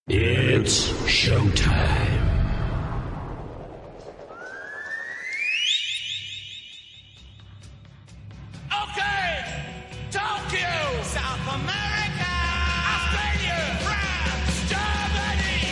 It's showtime. Okay, Tokyo, South America, Australia, France, Germany,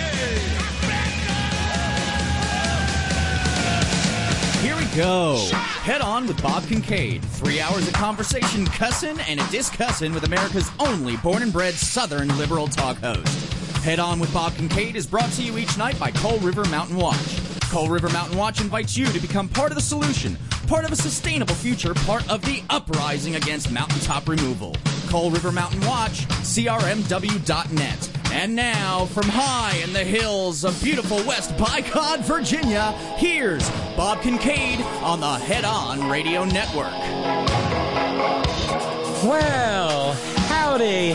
UK, Here we go. Head On with Bob Kincaid. 3 hours of conversation, cussin' and a discussin' with America's only born and bred Southern liberal talk host. Head On with Bob Kincaid is brought to you each night by Coal River Mountain Watch. Coal River Mountain Watch invites you to become part of the solution, part of a sustainable future, part of the uprising against mountaintop removal. Coal River Mountain Watch, crmw.net. And now, from high in the hills of beautiful West Bicod, Virginia, here's Bob Kincaid on the Head On Radio Network. Well, howdy.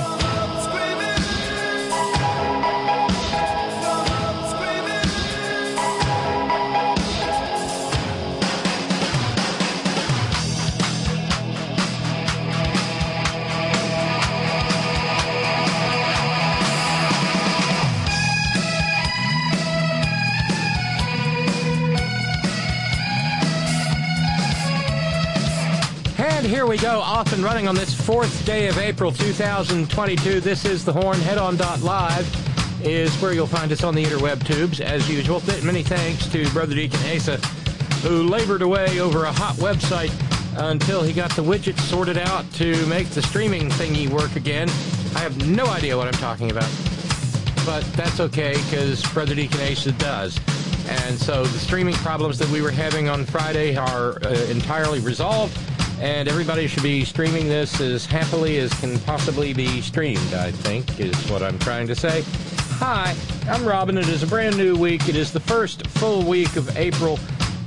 And here we go, off and running on this 4th day of April 2022. This is The Horn. Headon.live is where you'll find us on the interweb tubes, as usual. Many thanks to Brother Deacon Asa, who labored away over a hot website until he got the widgets sorted out to make the streaming thingy work again. I have no idea what I'm talking about, but that's okay, because Brother Deacon Asa does. And so the streaming problems that we were having on Friday are entirely resolved, and everybody should be streaming this as happily as can possibly be streamed, I think, is what I'm trying to say. Hi, I'm Robin. It is a brand new week. It is the first full week of April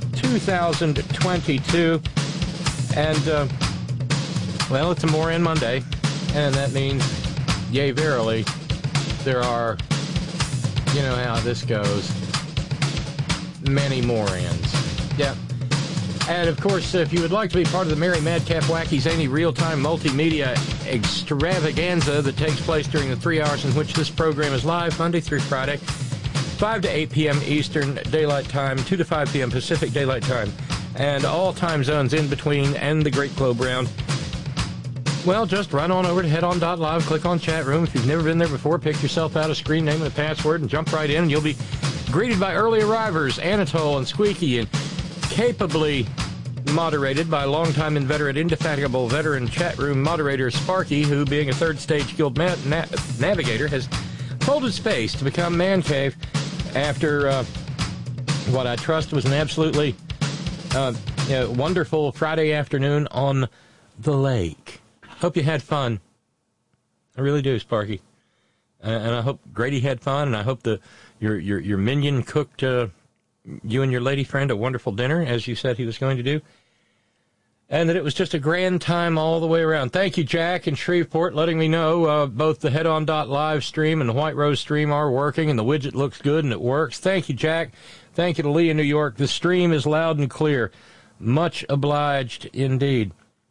2022. And, well, it's a Moran Monday, and that means, yea, verily, there are, you know how this goes, many Morans. Yep. And, of course, if you would like to be part of the Merry Madcap Wacky Zany real-time multimedia extravaganza that takes place during the 3 hours in which this program is live, Monday through Friday, 5 to 8 p.m. Eastern Daylight Time, 2 to 5 p.m. Pacific Daylight Time, and all time zones in between and the Great Globe Round, well, just run on over to headon.live, click on chat room. If you've never been there before, pick yourself out a screen name and a password and jump right in, and you'll be greeted by early arrivers, Anatole and Squeaky, and capably moderated by longtime inveterate, indefatigable veteran chat room moderator Sparky, who, being a third stage guild navigator, has folded space to become man cave after what I trust was an absolutely wonderful Friday afternoon on the lake. Hope you had fun. I really do, Sparky. And I hope Grady had fun, and I hope your minion cooked you and your lady friend a wonderful dinner, as you said he was going to do, and that it was just a grand time all the way around. Thank you, Jack in Shreveport, letting me know both the Headon.live stream and the White Rose stream are working, and the widget looks good and it works. Thank you, Jack. Thank you to Lee in New York. The stream is loud and clear. Much obliged indeed.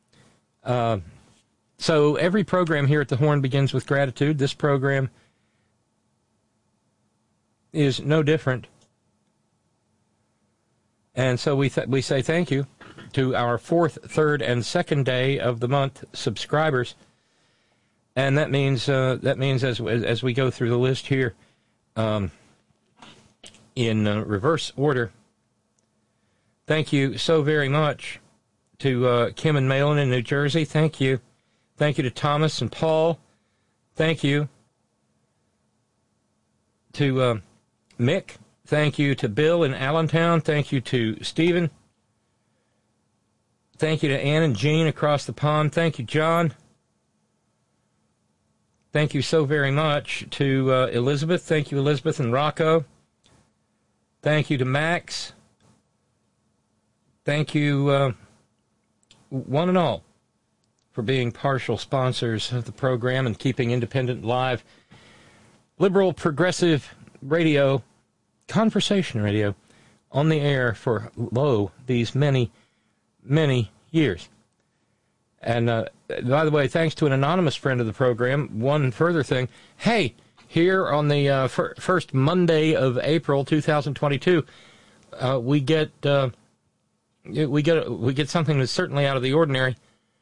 So every program here at the Horn begins with gratitude. This program is no different. And so we say thank you to our 4th, 3rd, and 2nd day of the month subscribers. And that means as we go through the list here, in reverse order, thank you so very much to Kim and Malin in New Jersey. Thank you. Thank you to Thomas and Paul. Thank you to Mick. Thank you to Bill in Allentown. Thank you to Stephen. Thank you to Ann and Jean across the pond. Thank you, John. Thank you so very much to Elizabeth. Thank you, Elizabeth and Rocco. Thank you to Max. Thank you, one and all, for being partial sponsors of the program and keeping independent, live, liberal, progressive radio, conversation radio, on the air for, these many, many years. And by the way, thanks to an anonymous friend of the program, one further thing. Hey, here on the first Monday of April 2022, we get something that's certainly out of the ordinary.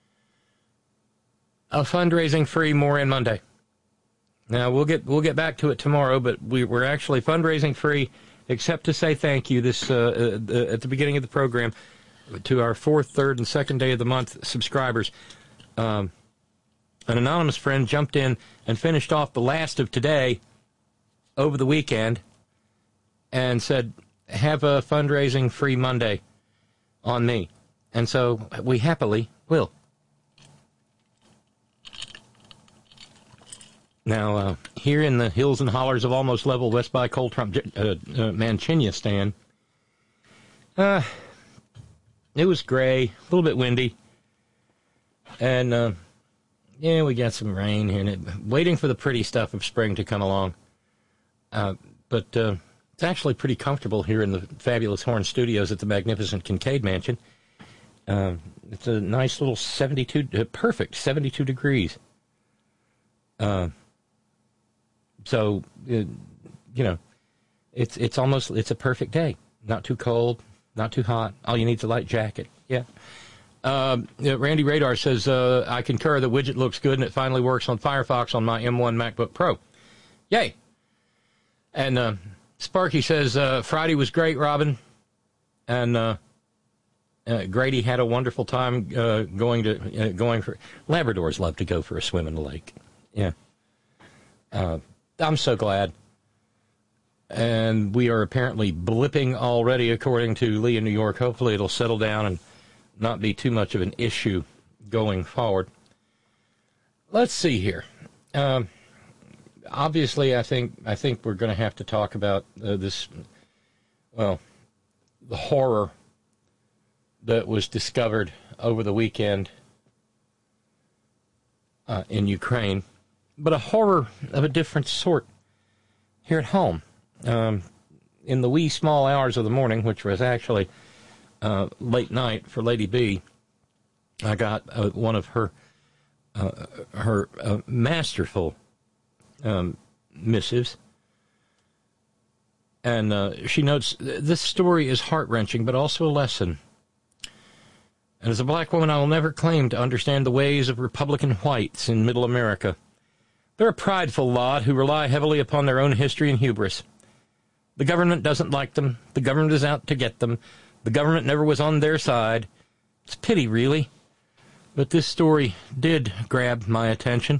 A fundraising free Moran Monday. Now we'll get back to it tomorrow, but we're actually fundraising free, except to say thank you this at the beginning of the program to our 4th, 3rd, and 2nd day of the month subscribers. An anonymous friend jumped in and finished off the last of today over the weekend and said, have a fundraising free Monday on me. And so we happily will. Now, here in the hills and hollers of almost level West by Cold Trump Manchinistan, it was gray, a little bit windy, and we got some rain here, and waiting for the pretty stuff of spring to come along. But it's actually pretty comfortable here in the fabulous Horn Studios at the magnificent Kincaid Mansion. It's a nice little perfect 72 degrees. So, it's a perfect day. Not too cold, not too hot. All you need is a light jacket. Yeah. Randy Radar says, I concur, the widget looks good and it finally works on Firefox on my M1 MacBook Pro. Yay. And Sparky says, Friday was great, Robin. And Grady had a wonderful time going for... Labradors love to go for a swim in the lake. Yeah. I'm so glad. And we are apparently blipping already, according to Lee in New York. Hopefully it'll settle down and not be too much of an issue going forward. Let's see here. Obviously, I think we're going to have to talk about the horror that was discovered over the weekend in Ukraine. But a horror of a different sort here at home. In the wee small hours of the morning, which was actually late night for Lady B, I got one of her masterful missives. And she notes, this story is heart-wrenching, but also a lesson. And as a black woman, I will never claim to understand the ways of Republican whites in Middle America. They're a prideful lot who rely heavily upon their own history and hubris. The government doesn't like them. The government is out to get them. The government never was on their side. It's a pity, really. But this story did grab my attention.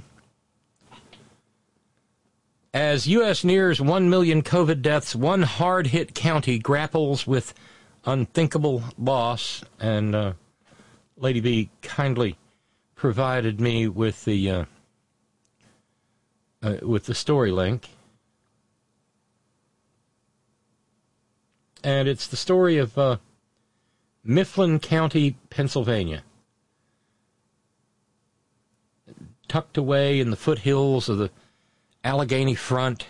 As U.S. nears 1 million COVID deaths, one hard-hit county grapples with unthinkable loss. And Lady B kindly provided me with the story link. And it's the story of Mifflin County, Pennsylvania. Tucked away in the foothills of the Allegheny Front.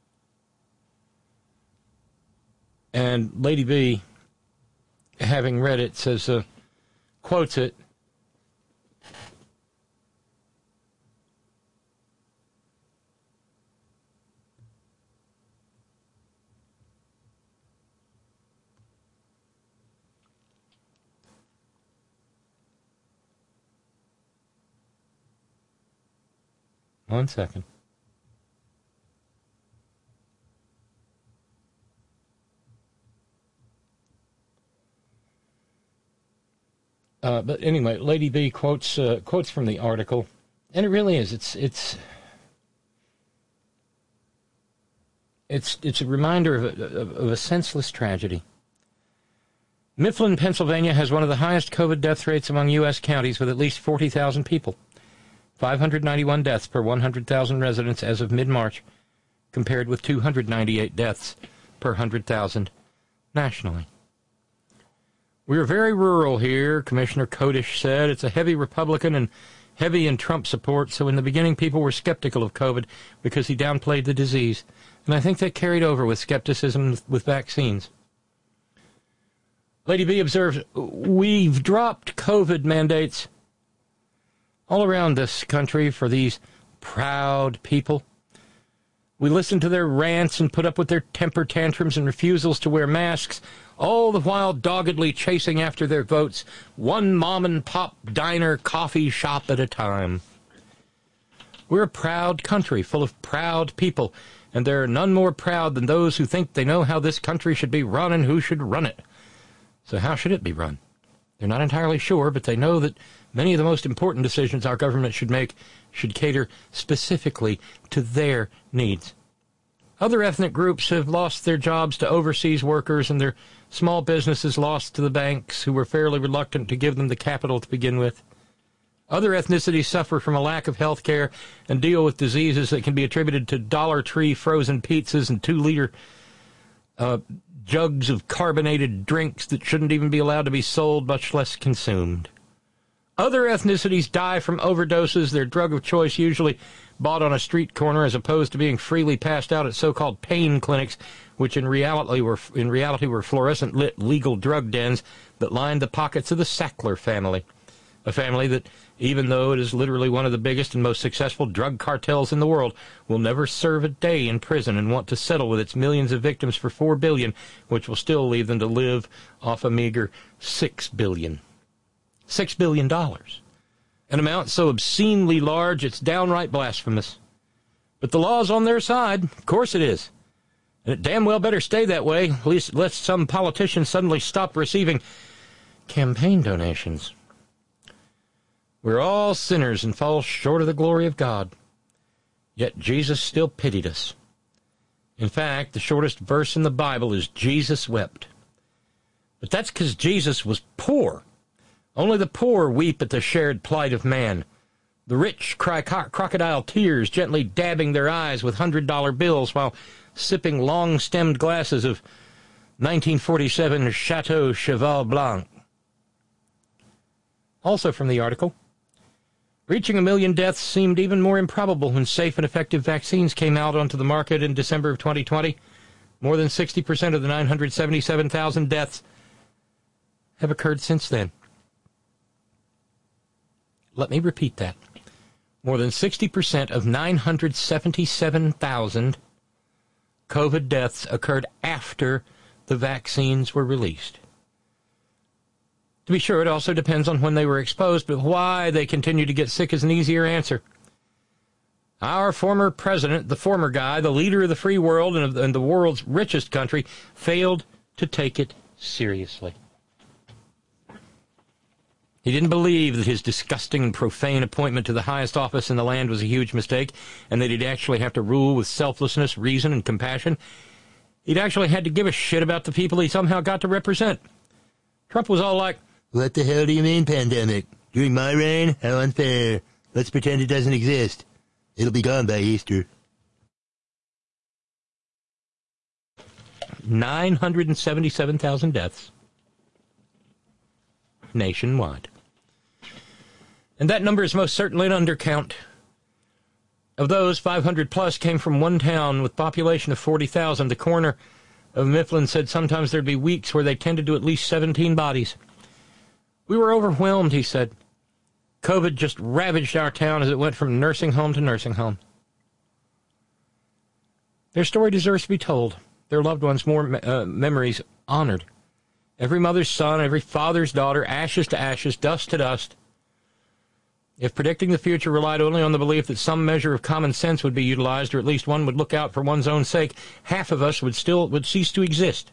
And Lady B, having read it, says, quotes it, one second. But anyway, Lady B quotes from the article, and it really is. It's a reminder of a senseless tragedy. Mifflin, Pennsylvania, has one of the highest COVID death rates among U.S. counties, with at least 40,000 people. 591 deaths per 100,000 residents as of mid-March, compared with 298 deaths per 100,000 nationally. We are very rural here, Commissioner Kodish said. It's a heavy Republican and heavy in Trump support, so in the beginning people were skeptical of COVID because he downplayed the disease. And I think that carried over with skepticism with vaccines. Lady B observed, we've dropped COVID mandates all around this country for these proud people. We listen to their rants and put up with their temper tantrums and refusals to wear masks, all the while doggedly chasing after their votes, one mom-and-pop diner coffee shop at a time. We're a proud country full of proud people, and there are none more proud than those who think they know how this country should be run and who should run it. So how should it be run? They're not entirely sure, but they know that many of the most important decisions our government should make should cater specifically to their needs. Other ethnic groups have lost their jobs to overseas workers and their small businesses lost to the banks, who were fairly reluctant to give them the capital to begin with. Other ethnicities suffer from a lack of health care and deal with diseases that can be attributed to Dollar Tree frozen pizzas and 2-liter jugs of carbonated drinks that shouldn't even be allowed to be sold, much less consumed. Other ethnicities die from overdoses, their drug of choice usually bought on a street corner as opposed to being freely passed out at so-called pain clinics, which in reality were fluorescent-lit legal drug dens that lined the pockets of the Sackler family, a family that, even though it is literally one of the biggest and most successful drug cartels in the world, will never serve a day in prison and want to settle with its millions of victims for $4 billion, which will still leave them to live off a meager $6 billion. $6 billion. An amount so obscenely large it's downright blasphemous. But the law's on their side. Of course it is. And it damn well better stay that way, at least lest some politician suddenly stop receiving campaign donations. We're all sinners and fall short of the glory of God. Yet Jesus still pitied us. In fact, the shortest verse in the Bible is Jesus wept. But that's because Jesus was poor. Only the poor weep at the shared plight of man. The rich cry crocodile tears, gently dabbing their eyes with $100 bills while sipping long-stemmed glasses of 1947 Chateau Cheval Blanc. Also from the article, reaching 1 million deaths seemed even more improbable when safe and effective vaccines came out onto the market in December of 2020. More than 60% of the 977,000 deaths have occurred since then. Let me repeat that. More than 60% of 977,000 COVID deaths occurred after the vaccines were released. To be sure, it also depends on when they were exposed, but why they continue to get sick is an easier answer. Our former president, the former guy, the leader of the free world and the world's richest country, failed to take it seriously. He didn't believe that his disgusting and profane appointment to the highest office in the land was a huge mistake, and that he'd actually have to rule with selflessness, reason, and compassion. He'd actually had to give a shit about the people he somehow got to represent. Trump was all like, "What the hell do you mean, pandemic? During my reign? How unfair. Let's pretend it doesn't exist. It'll be gone by Easter." 977,000 deaths nationwide. And that number is most certainly an undercount. Of those, 500 plus came from one town with population of 40,000. The coroner of Mifflin said sometimes there'd be weeks where they tended to at least 17 bodies. We were overwhelmed, he said. COVID just ravaged our town as it went from nursing home to nursing home. Their story deserves to be told. Their loved ones' memories honored. Every mother's son, every father's daughter, ashes to ashes, dust to dust. If predicting the future relied only on the belief that some measure of common sense would be utilized, or at least one would look out for one's own sake, half of us would cease to exist.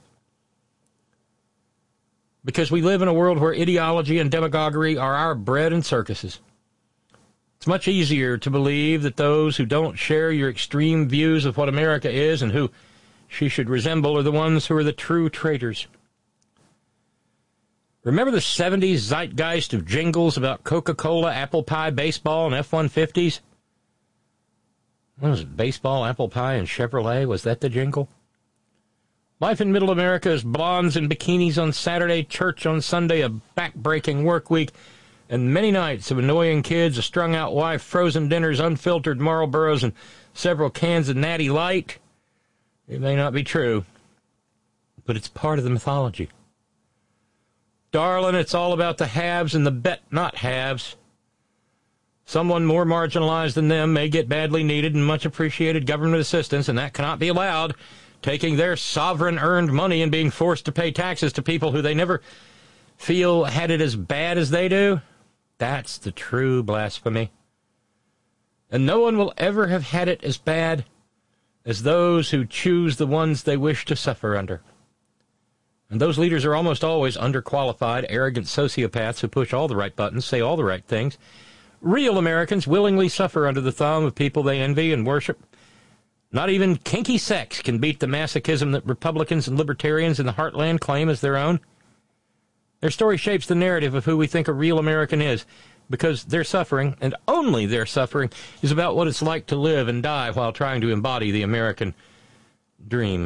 Because we live in a world where ideology and demagoguery are our bread and circuses. It's much easier to believe that those who don't share your extreme views of what America is and who she should resemble are the ones who are the true traitors. Remember the 70s zeitgeist of jingles about Coca-Cola, apple pie, baseball, and F-150s? What was it, baseball, apple pie, and Chevrolet? Was that the jingle? Life in Middle America is blondes in bikinis on Saturday, church on Sunday, a back-breaking work week, and many nights of annoying kids, a strung-out wife, frozen dinners, unfiltered Marlboros, and several cans of Natty Light. It may not be true, but it's part of the mythology. Darling, it's all about the haves and the bet-not-haves. Someone more marginalized than them may get badly needed and much appreciated government assistance, and that cannot be allowed. Taking their sovereign-earned money and being forced to pay taxes to people who they never feel had it as bad as they do, that's the true blasphemy. And no one will ever have had it as bad as those who choose the ones they wish to suffer under. And those leaders are almost always underqualified, arrogant sociopaths who push all the right buttons, say all the right things. Real Americans willingly suffer under the thumb of people they envy and worship. Not even kinky sex can beat the masochism that Republicans and libertarians in the heartland claim as their own. Their story shapes the narrative of who we think a real American is, because their suffering, and only their suffering, is about what it's like to live and die while trying to embody the American dream.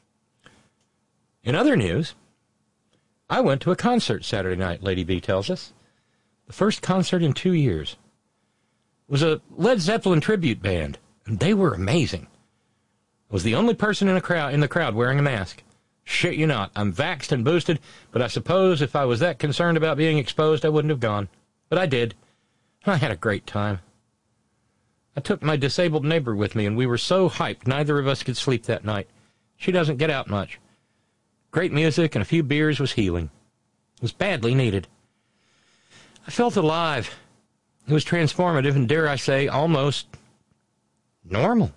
In other news, I went to a concert Saturday night, Lady B tells us. The first concert in 2 years. It was a Led Zeppelin tribute band, and they were amazing. I was the only person in the crowd wearing a mask. Shit you not, I'm vaxxed and boosted, but I suppose if I was that concerned about being exposed, I wouldn't have gone. But I did. I had a great time. I took my disabled neighbor with me, and we were so hyped neither of us could sleep that night. She doesn't get out much. Great music and a few beers was healing. It was badly needed. I felt alive. It was transformative and, dare I say, almost normal.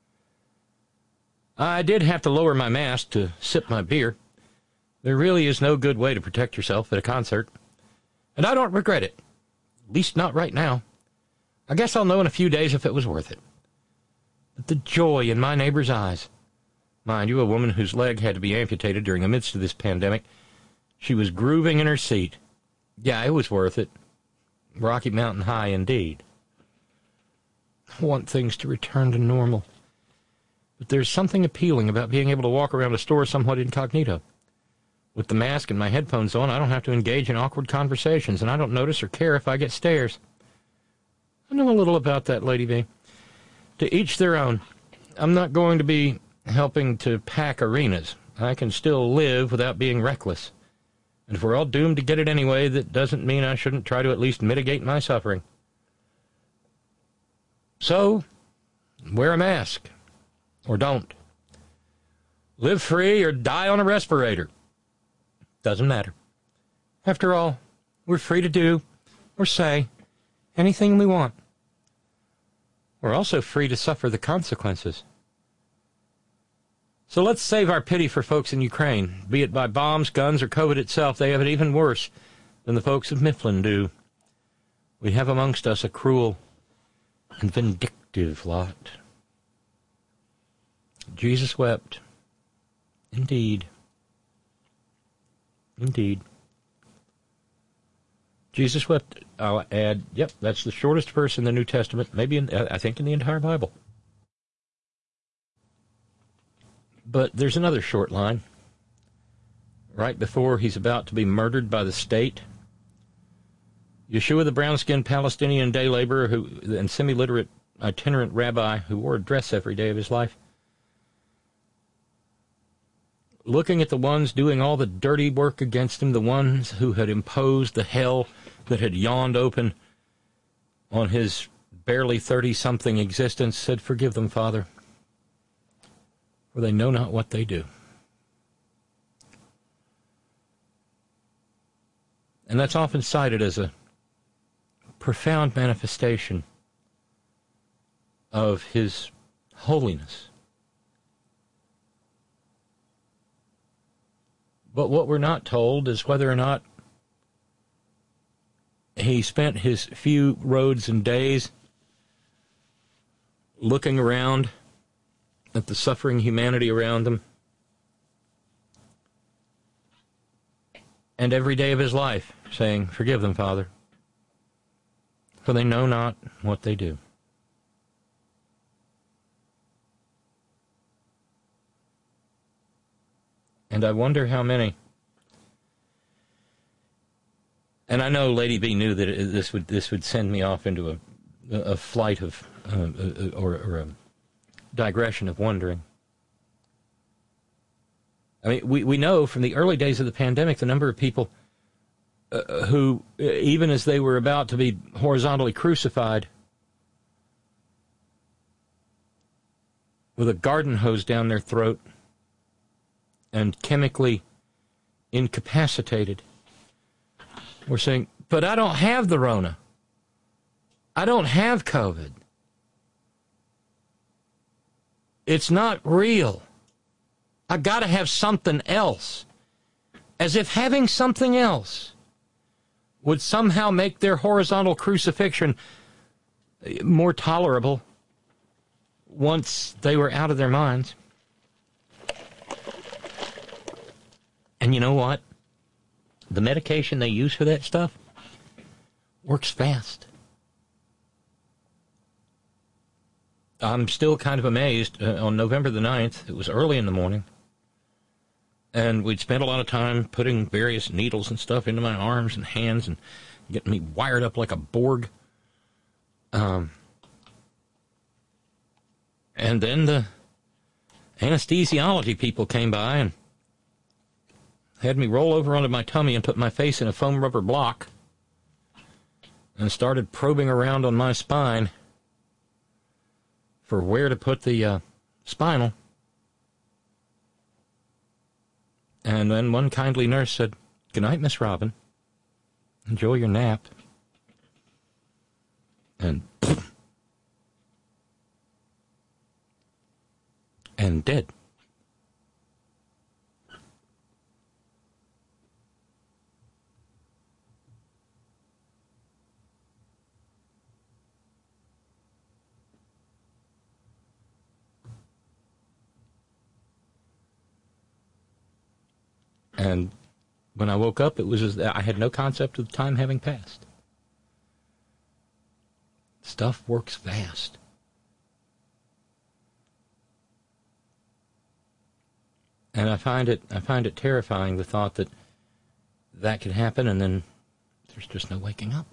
I did have to lower my mask to sip my beer. There really is no good way to protect yourself at a concert. And I don't regret it. At least not right now. I guess I'll know in a few days if it was worth it. But the joy in my neighbor's eyes. Mind you, a woman whose leg had to be amputated during the midst of this pandemic. She was grooving in her seat. Yeah, it was worth it. Rocky Mountain High indeed. I want things to return to normal. But there's something appealing about being able to walk around a store somewhat incognito. With the mask and my headphones on, I don't have to engage in awkward conversations, and I don't notice or care if I get stares. I know a little about that, Lady B. To each their own. I'm not going to be helping to pack arenas. I can still live without being reckless. And if we're all doomed to get it anyway, that doesn't mean I shouldn't try to at least mitigate my suffering. So, wear a mask. Or don't. Live free or die on a respirator. Doesn't matter. After all, we're free to do or say anything we want. We're also free to suffer the consequences. So let's save our pity for folks in Ukraine. Be it by bombs, guns, or COVID itself, they have it even worse than the folks of Mifflin do. We have amongst us a cruel and vindictive lot. Jesus wept. Indeed. Indeed. Jesus wept, I'll add, yep, that's the shortest verse in the New Testament, maybe I think in the entire Bible. But there's another short line. Right before he's about to be murdered by the state, Yeshua, the brown-skinned Palestinian day laborer and semi-literate itinerant rabbi who wore a dress every day of his life, looking at the ones doing all the dirty work against him, the ones who had imposed the hell that had yawned open on his barely 30-something existence, said, "Forgive them, Father, for they know not what they do." And that's often cited as a profound manifestation of his holiness. But what we're not told is whether or not he spent his few roads and days looking around at the suffering humanity around him, and every day of his life saying, "Forgive them, Father, for they know not what they do." And I wonder how many. And I know Lady B knew that this would send me off into a flight of or a digression of wondering. I mean, we know from the early days of the pandemic the number of people who, even as they were about to be horizontally crucified, with a garden hose down their throat and chemically incapacitated, were saying, but I don't have the Rona. I don't have COVID. It's not real. I got to have something else. As if having something else would somehow make their horizontal crucifixion more tolerable once they were out of their minds. And you know what? The medication they use for that stuff works fast. I'm still kind of amazed. On November the 9th, it was early in the morning, and we'd spent a lot of time putting various needles and stuff into my arms and hands and getting me wired up like a Borg. And then the anesthesiology people came by and had me roll over onto my tummy and put my face in a foam rubber block and started probing around on my spine for where to put the spinal. And then one kindly nurse said, "Good night, Miss Robin. Enjoy your nap." And dead. And when I woke up, it was as I had no concept of the time having passed. Stuff works fast. And I find it terrifying, the thought that that could happen and then there's just no waking up.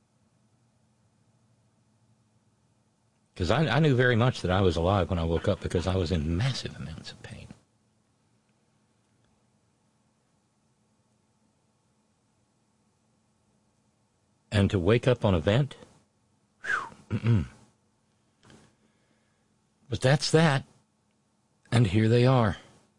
Because I knew very much that I was alive when I woke up because I was in massive amounts of pain. And to wake up on a vent? Whew, But that's that. And here they are.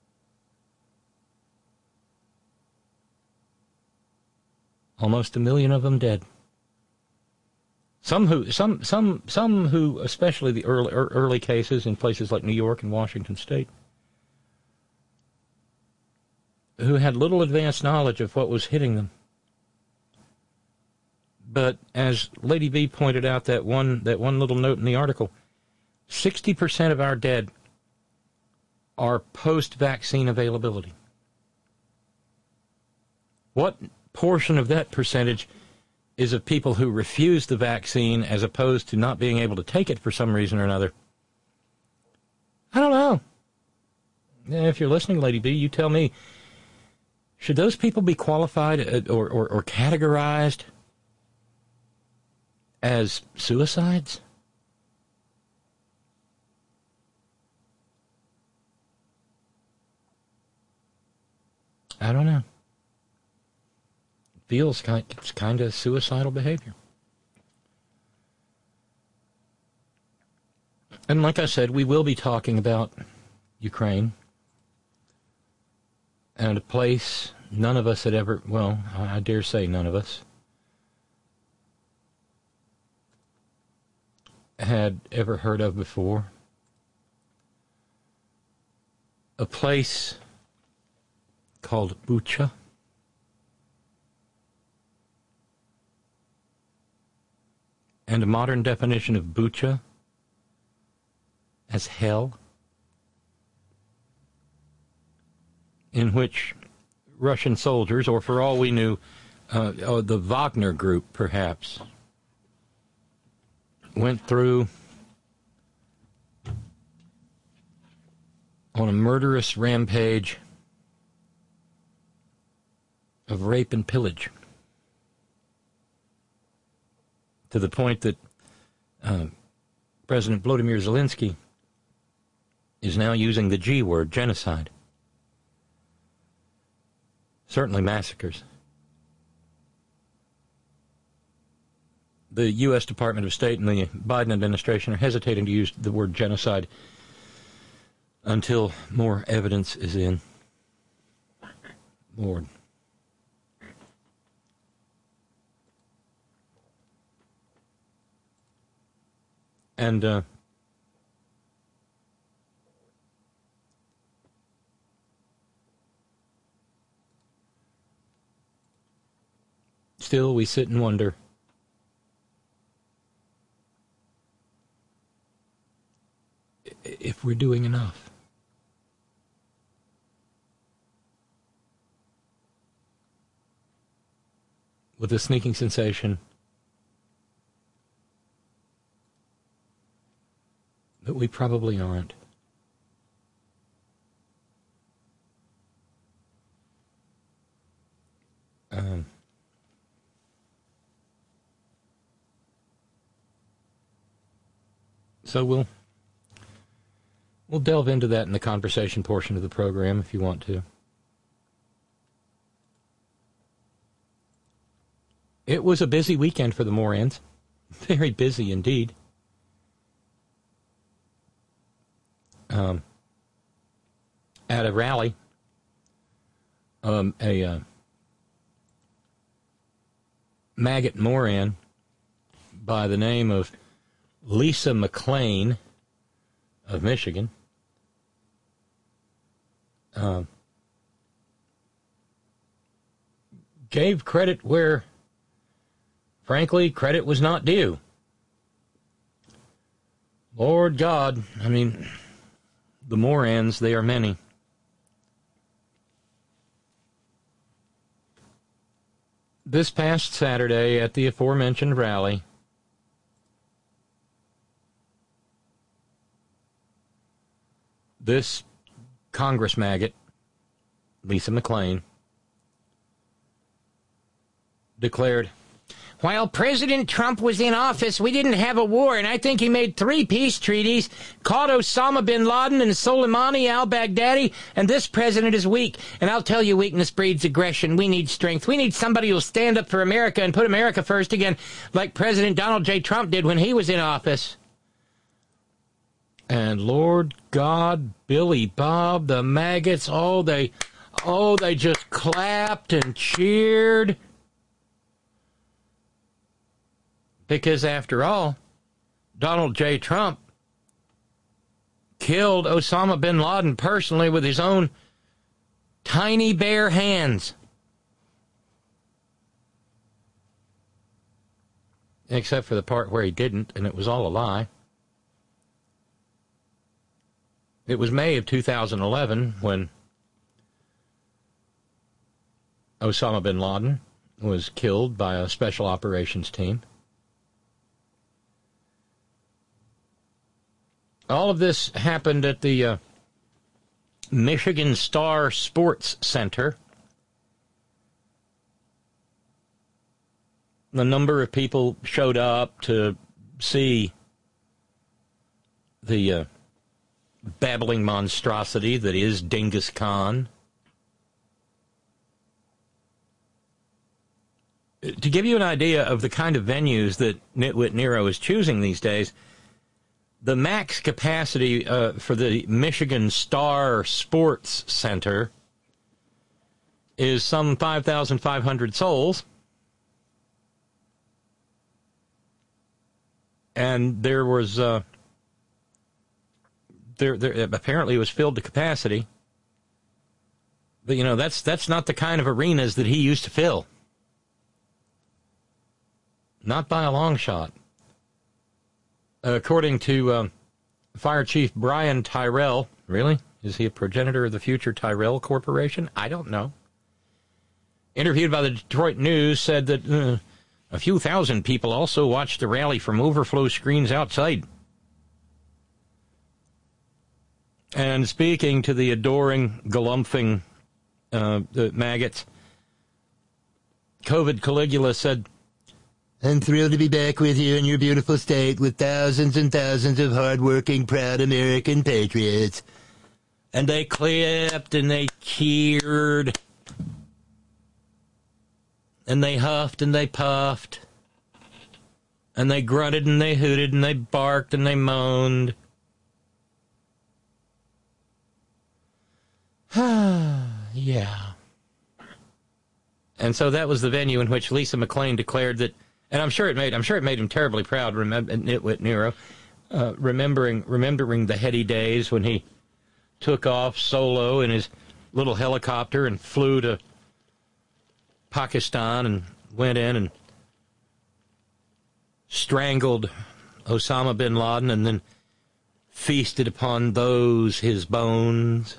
Almost 1 million of them dead. Some who, especially the early cases in places like New York and Washington State, who had little advanced knowledge of what was hitting them. But as Lady B pointed out, that one little note in the article, 60% of our dead are post-vaccine availability. What portion of that percentage is of people who refuse the vaccine as opposed to not being able to take it for some reason or another? I don't know. If you're listening, Lady B, you tell me, should those people be qualified or categorized as suicides? I don't know. Feels kind of suicidal behavior. And like I said, we will be talking about Ukraine and a place none of us had ever, well, I dare say none of us had ever heard of before. A place called Bucha. And a modern definition of Bucha as hell, in which Russian soldiers, or for all we knew, the Wagner group perhaps, went through on a murderous rampage of rape and pillage, to the point that President Volodymyr Zelensky is now using the G word, genocide. Certainly massacres. the U.S. Department of State and the Biden administration are hesitating to use the word genocide until more evidence is in. Lord. And still we sit and wonder if we're doing enough. With a sneaking sensation that we probably aren't. So we'll delve into that in the conversation portion of the program if you want to. It was a busy weekend for the Morans. Very busy indeed. At a rally, a maggot Moran by the name of Lisa McClain of Michigan gave credit where, frankly, credit was not due. Lord God, I mean, the Morans, they are many. This past Saturday at the aforementioned rally, this Congress maggot, Lisa McClain, declared, "While President Trump was in office, we didn't have a war, and I think he made 3 peace treaties, caught Osama bin Laden and Soleimani al-Baghdadi, and this president is weak. And I'll tell you, weakness breeds aggression. We need strength. We need somebody who'll stand up for America and put America first again, like President Donald J. Trump did when he was in office." And Lord God, Billy Bob, the maggots, they just clapped and cheered. Because after all, Donald J. Trump killed Osama bin Laden personally with his own tiny bare hands. Except for the part where he didn't, and it was all a lie. It was May of 2011 when Osama bin Laden was killed by a special operations team. All of this happened at the Michigan Star Sports Center. A number of people showed up to see the babbling monstrosity that is Genghis Khan. To give you an idea of the kind of venues that Nitwit Nero is choosing these days, the max capacity for the Michigan Star Sports Center is some 5,500 souls. And there was... There apparently it was filled to capacity. But, that's not the kind of arenas that he used to fill. Not by a long shot. According to Fire Chief Brian Tyrell, really? Is he a progenitor of the future Tyrell Corporation? I don't know. Interviewed by the Detroit News, said that a few thousand people also watched the rally from overflow screens outside. And speaking to the adoring, galumphing the maggots, COVID Caligula said, "I'm thrilled to be back with you in your beautiful state with thousands and thousands of hard-working, proud American patriots." And they clapped and they cheered. And they huffed and they puffed. And they grunted and they hooted and they barked and they moaned. Yeah. And so that was the venue in which Lisa McClain declared that, and I'm sure it made him terribly proud, Nitwit Nero, remembering the heady days when he took off solo in his little helicopter and flew to Pakistan and went in and strangled Osama bin Laden and then feasted upon those, his bones.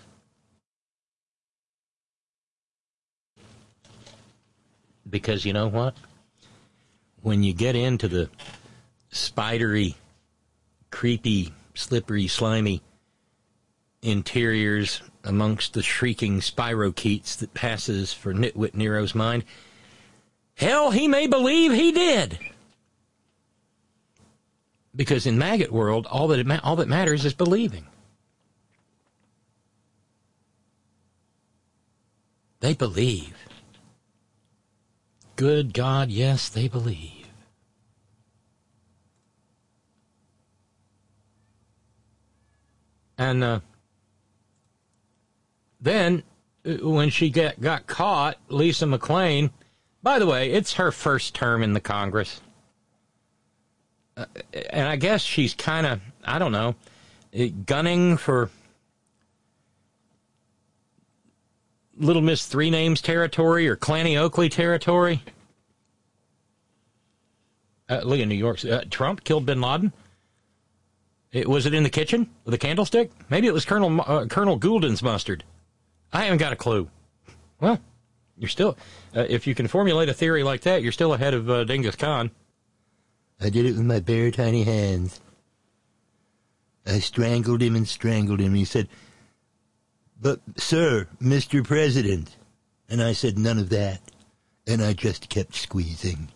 Because you know what? When you get into the spidery, creepy, slippery, slimy interiors amongst the shrieking spirochetes that passes for Nitwit Nero's mind, hell, he may believe he did. Because in maggot world, all that matters is believing. They believe. Good God, yes, they believe. And then, when she got caught, Lisa McClain, by the way, it's her first term in the Congress. And I guess she's kind of, I don't know, gunning for Little Miss Three Names territory or Clanny Oakley territory. Look at New York. Trump killed bin Laden. Was it in the kitchen with a candlestick? Maybe it was Colonel Goulden's mustard. I haven't got a clue. Well, you're still, if you can formulate a theory like that, you're still ahead of Genghis Khan. I did it with my bare, tiny hands. I strangled him and strangled him. He said, "But, sir, Mr. President." And I said, "None of that." And I just kept squeezing.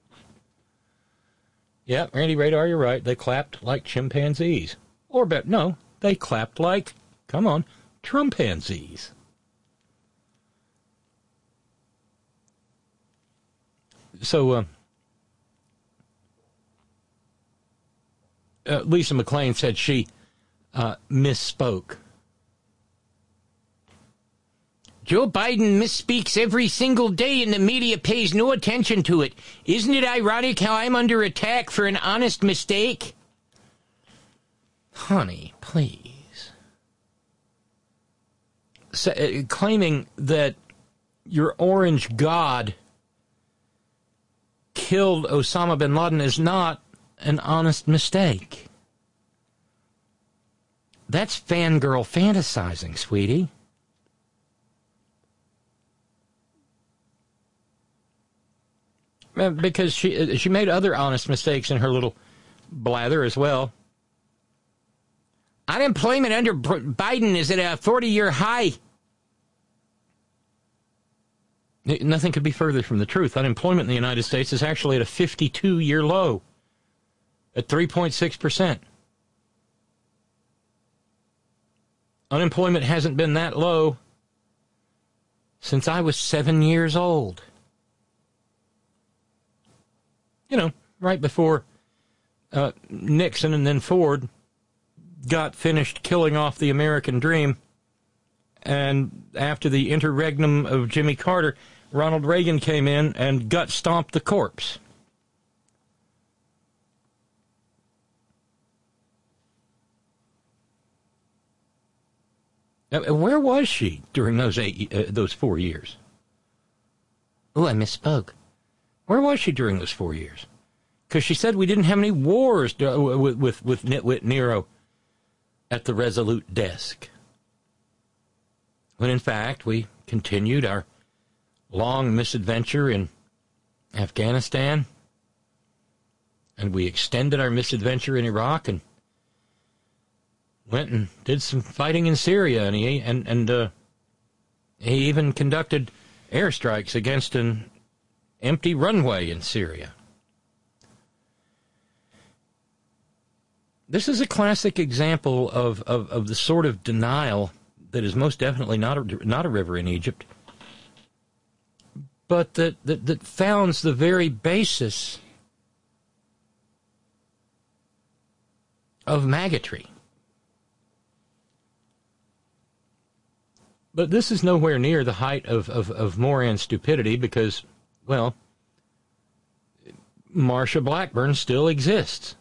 Yeah, Randy Radar, you're right. They clapped like chimpanzees. Or, no, they clapped like, come on, Trumpanzees. So, Lisa McClain said she misspoke. Joe Biden misspeaks every single day and the media pays no attention to it. Isn't it ironic how I'm under attack for an honest mistake? Honey, please. Claiming that your orange god killed Osama bin Laden is not an honest mistake. That's fangirl fantasizing, sweetie. Because she made other honest mistakes in her little blather as well. Unemployment under Biden is at a 40-year high. Nothing could be further from the truth. Unemployment in the United States is actually at a 52-year low, at 3.6%. Unemployment hasn't been that low since I was 7 years old. You know, right before Nixon and then Ford got finished killing off the American dream, and after the interregnum of Jimmy Carter, Ronald Reagan came in and gut-stomped the corpse. Where was she during those 4 years? Oh, I misspoke. Where was she during those 4 years? Because she said we didn't have any wars with Nitwit Nero at the Resolute desk. When in fact we continued our long misadventure in Afghanistan, and we extended our misadventure in Iraq, and went and did some fighting in Syria, and he even conducted airstrikes against an empty runway in Syria. This is a classic example of the sort of denial that is most definitely not a river in Egypt, but that founds the very basis of maggotry. But this is nowhere near the height of Moran's stupidity because, well, Marsha Blackburn still exists.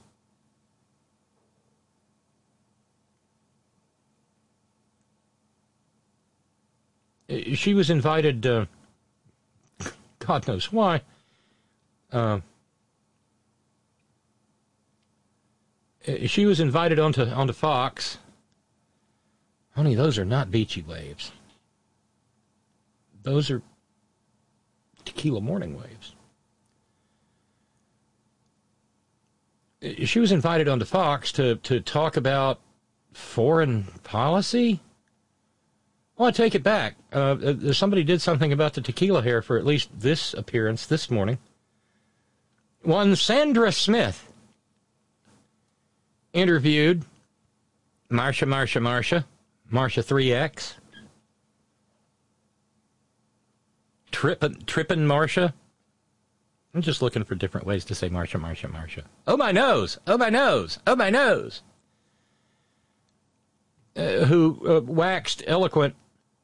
She was invited, God knows why, she was invited onto Fox. Honey, those are not beachy waves. Those are tequila morning waves. She was invited onto Fox to talk about foreign policy. Well, I take it back. Somebody did something about the tequila here for at least this appearance this morning. One Sandra Smith interviewed Marsha 3X. Trippin' Marsha. I'm just looking for different ways to say Marsha. Oh, my nose. Who waxed eloquent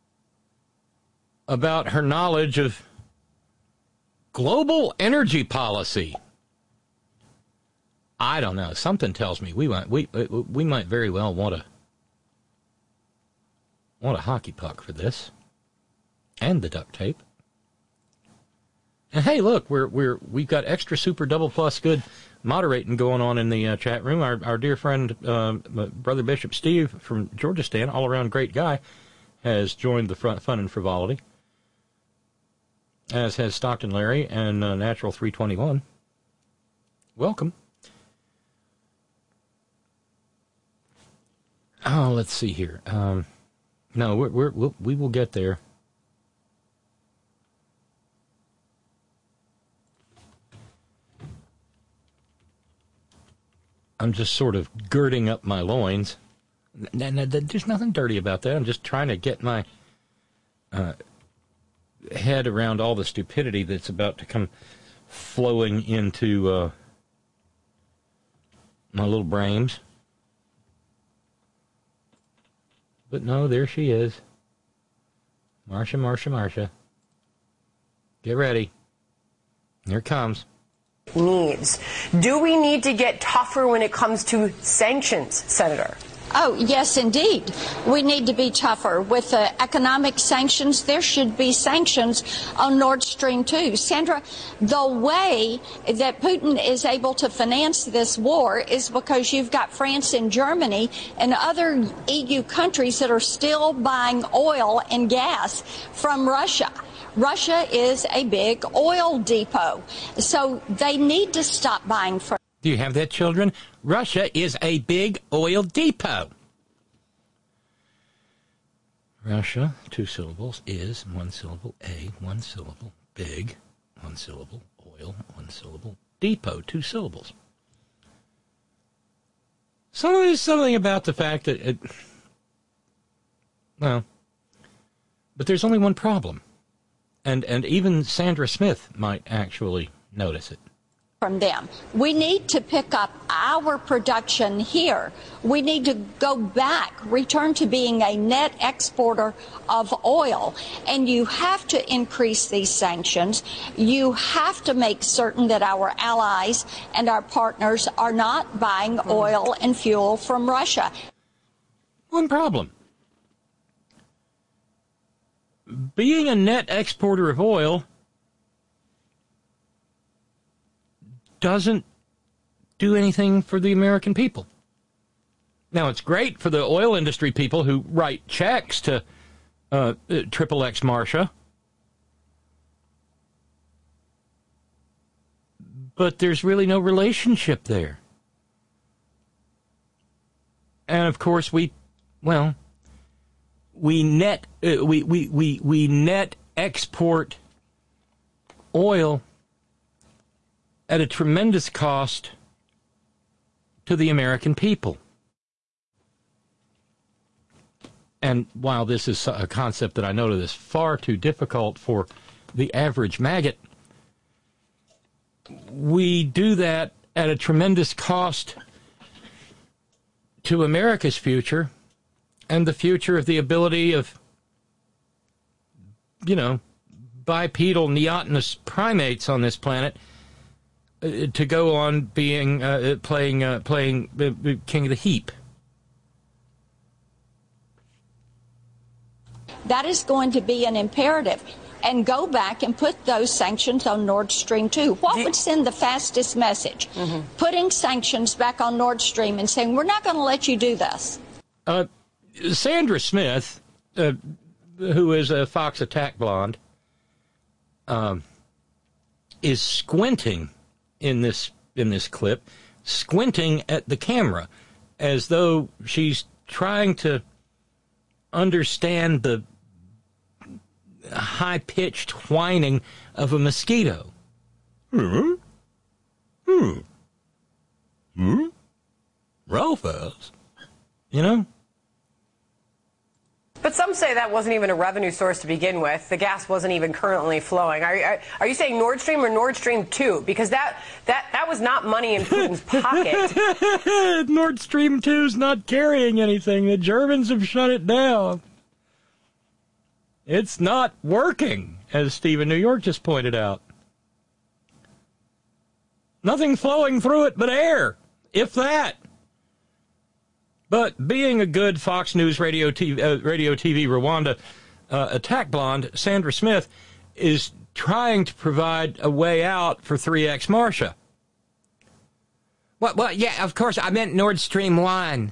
about her knowledge of global energy policy. I don't know. Something tells me we might very well want a hockey puck for this, and the duct tape. And hey, look, we've got extra super double plus good moderating going on in the chat room. Our dear friend, Brother Bishop Steve from Georgistan, all around great guy, has joined the Fun and Frivolity, as has Stockton Larry and Natural 321. Welcome. Oh, let's see here. No, we will get there. I'm just sort of girding up my loins. There's nothing dirty about that. I'm just trying to get my head around all the stupidity that's about to come flowing into my little brains. But no, there she is. Marsha. Get ready. Here it comes. Needs. Do we need to get tougher when it comes to sanctions, Senator? Oh, yes, indeed. We need to be tougher. With economic sanctions, there should be sanctions on Nord Stream 2. Sandra, the way that Putin is able to finance this war is because you've got France and Germany and other EU countries that are still buying oil and gas from Russia. Russia is a big oil depot, so they need to stop buying from. Do you have that, children? Russia is a big oil depot. Russia, 2 syllables, is 1 syllable, a, 1 syllable, big, 1 syllable, oil, 1 syllable, depot, 2 syllables. So there's something about the fact that but there's only one problem. And even Sandra Smith might actually notice it. From them. We need to pick up our production here. We need to go back, return to being a net exporter of oil. And you have to increase these sanctions. You have to make certain that our allies and our partners are not buying oil and fuel from Russia. One problem. Being a net exporter of oil doesn't do anything for the American people. Now, it's great for the oil industry people who write checks to XXX Marsha, but there's really no relationship there. And of course, we net export oil at a tremendous cost to the American people. And while this is a concept that I know that is far too difficult for the average maggot, we do that at a tremendous cost to America's future and the future of the ability of, bipedal neotenous primates on this planet to go on being playing King of the Heap. That is going to be an imperative. And go back and put those sanctions on Nord Stream 2. What would send the fastest message? Mm-hmm. Putting sanctions back on Nord Stream and saying, we're not going to let you do this. Sandra Smith, who is a Fox attack blonde, is squinting in this clip, squinting at the camera as though she's trying to understand the high-pitched whining of a mosquito. Rufus. But some say that wasn't even a revenue source to begin with. The gas wasn't even currently flowing. Are you saying Nord Stream or Nord Stream 2? Because that was not money in Putin's pocket. Nord Stream 2's not carrying anything. The Germans have shut it down. It's not working, as Steve in New York just pointed out. Nothing flowing through it but air, if that. But being a good Fox News Radio TV Rwanda attack blonde, Sandra Smith is trying to provide a way out for 3X Marcia. Well, yeah, of course, I meant Nord Stream 1.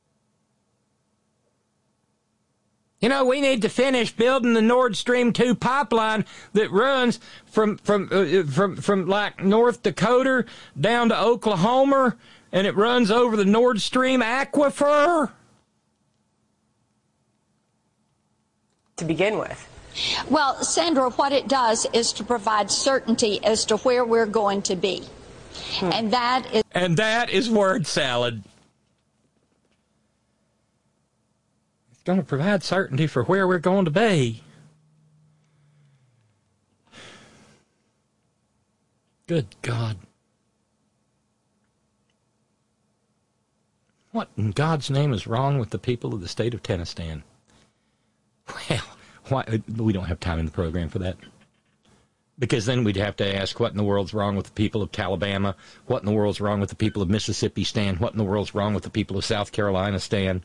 We need to finish building the Nord Stream 2 pipeline that runs from like North Dakota down to Oklahoma, and it runs over the Nord Stream aquifer. To begin with. Well, Sandra, what it does is to provide certainty as to where we're going to be. And that is word salad. Going to provide certainty for where we're going to be. Good God. What in God's name is wrong with the people of the state of Tennessee? Well, why we don't have time in the program for that. Because then we'd have to ask what in the world's wrong with the people of Alabama, what in the world's wrong with the people of Mississippi, Stan, what in the world's wrong with the people of South Carolina, Stan.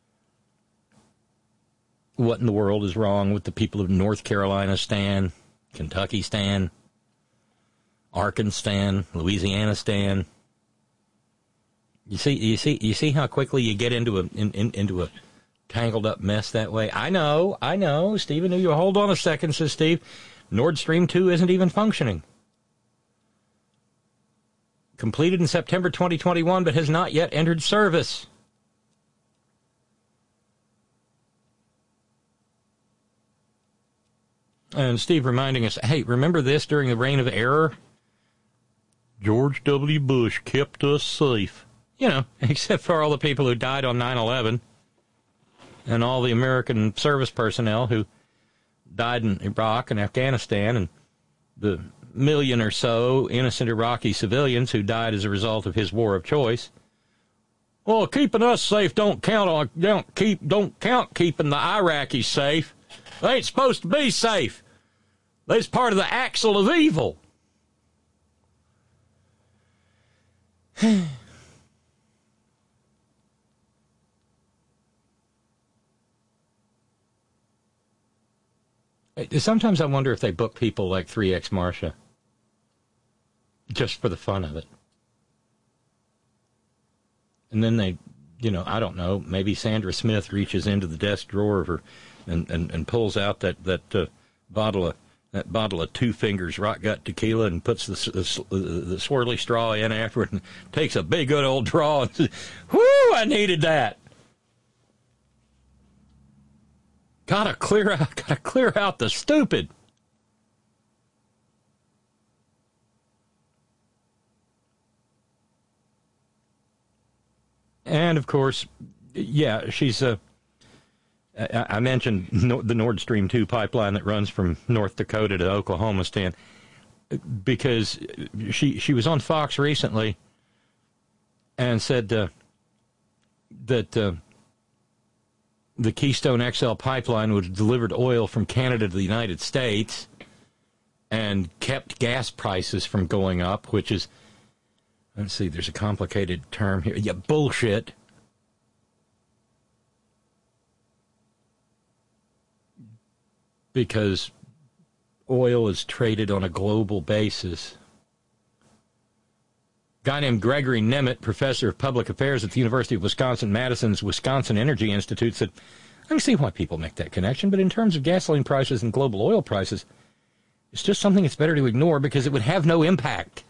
What in the world is wrong with the people of North Carolina, Stan, Kentucky, Stan, Arkansas, Stan, Louisiana, Stan? You see how quickly you get into a tangled up mess that way? I know. Stephen, you hold on a second, says Steve. Nord Stream 2 isn't even functioning. Completed in September 2021, but has not yet entered service. And Steve reminding us, hey, remember this during the reign of error? George W. Bush kept us safe. Except for all the people who died on 9/11 and all the American service personnel who died in Iraq and Afghanistan and the million or so innocent Iraqi civilians who died as a result of his war of choice. Well, keeping us safe don't count keeping the Iraqis safe. They ain't supposed to be safe. They's part of the axle of evil. Sometimes I wonder if they book people like 3X Marcia just for the fun of it. And then they, I don't know, maybe Sandra Smith reaches into the desk drawer of her and pulls out that bottle of Two Fingers Rock Gut tequila and puts the swirly straw in afterward and takes a big good old draw and says, "Whoo, I needed that. Gotta clear out the stupid." And of course, yeah, she's I mentioned the Nord Stream 2 pipeline that runs from North Dakota to Oklahoma, Stan, because she was on Fox recently and said, that the Keystone XL pipeline would have delivered oil from Canada to the United States and kept gas prices from going up, which is, let's see, there's a complicated term here. Yeah, bullshit. Because oil is traded on a global basis. A guy named Gregory Nemeth, professor of public affairs at the University of Wisconsin-Madison's Wisconsin Energy Institute, said, I can see why people make that connection, but in terms of gasoline prices and global oil prices, it's just something that's better to ignore because it would have no impact.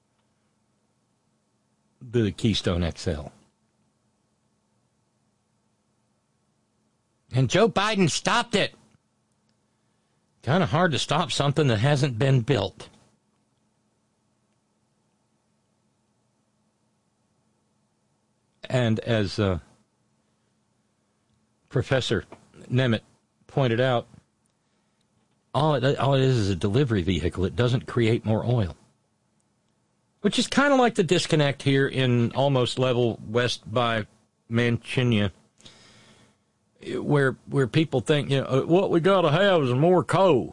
The Keystone XL. And Joe Biden stopped it. Kind of hard to stop something that hasn't been built. And as Professor Nemeth pointed out, all it is a delivery vehicle. It doesn't create more oil. Which is kind of like the disconnect here in almost level west by Manchinia, where people think, what we got to have is more coal.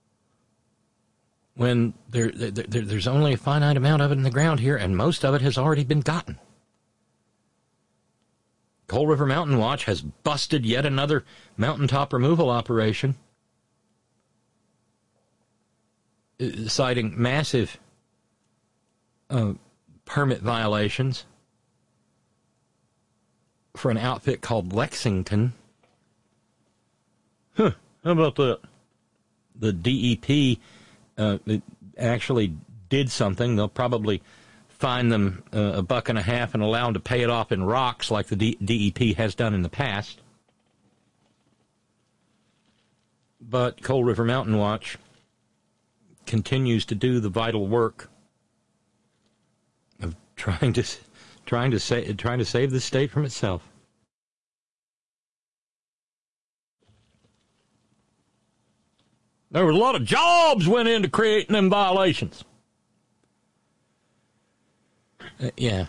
When there's only a finite amount of it in the ground here, and most of it has already been gotten. Coal River Mountain Watch has busted yet another mountaintop removal operation, citing massive permit violations for an outfit called Lexington. How about that? The DEP actually did something. They'll probably fine them $1.50 and allow them to pay it off in rocks like the DEP has done in the past. But Coal River Mountain Watch continues to do the vital work of trying to save the state from itself. There was a lot of jobs went into creating them violations. Yeah.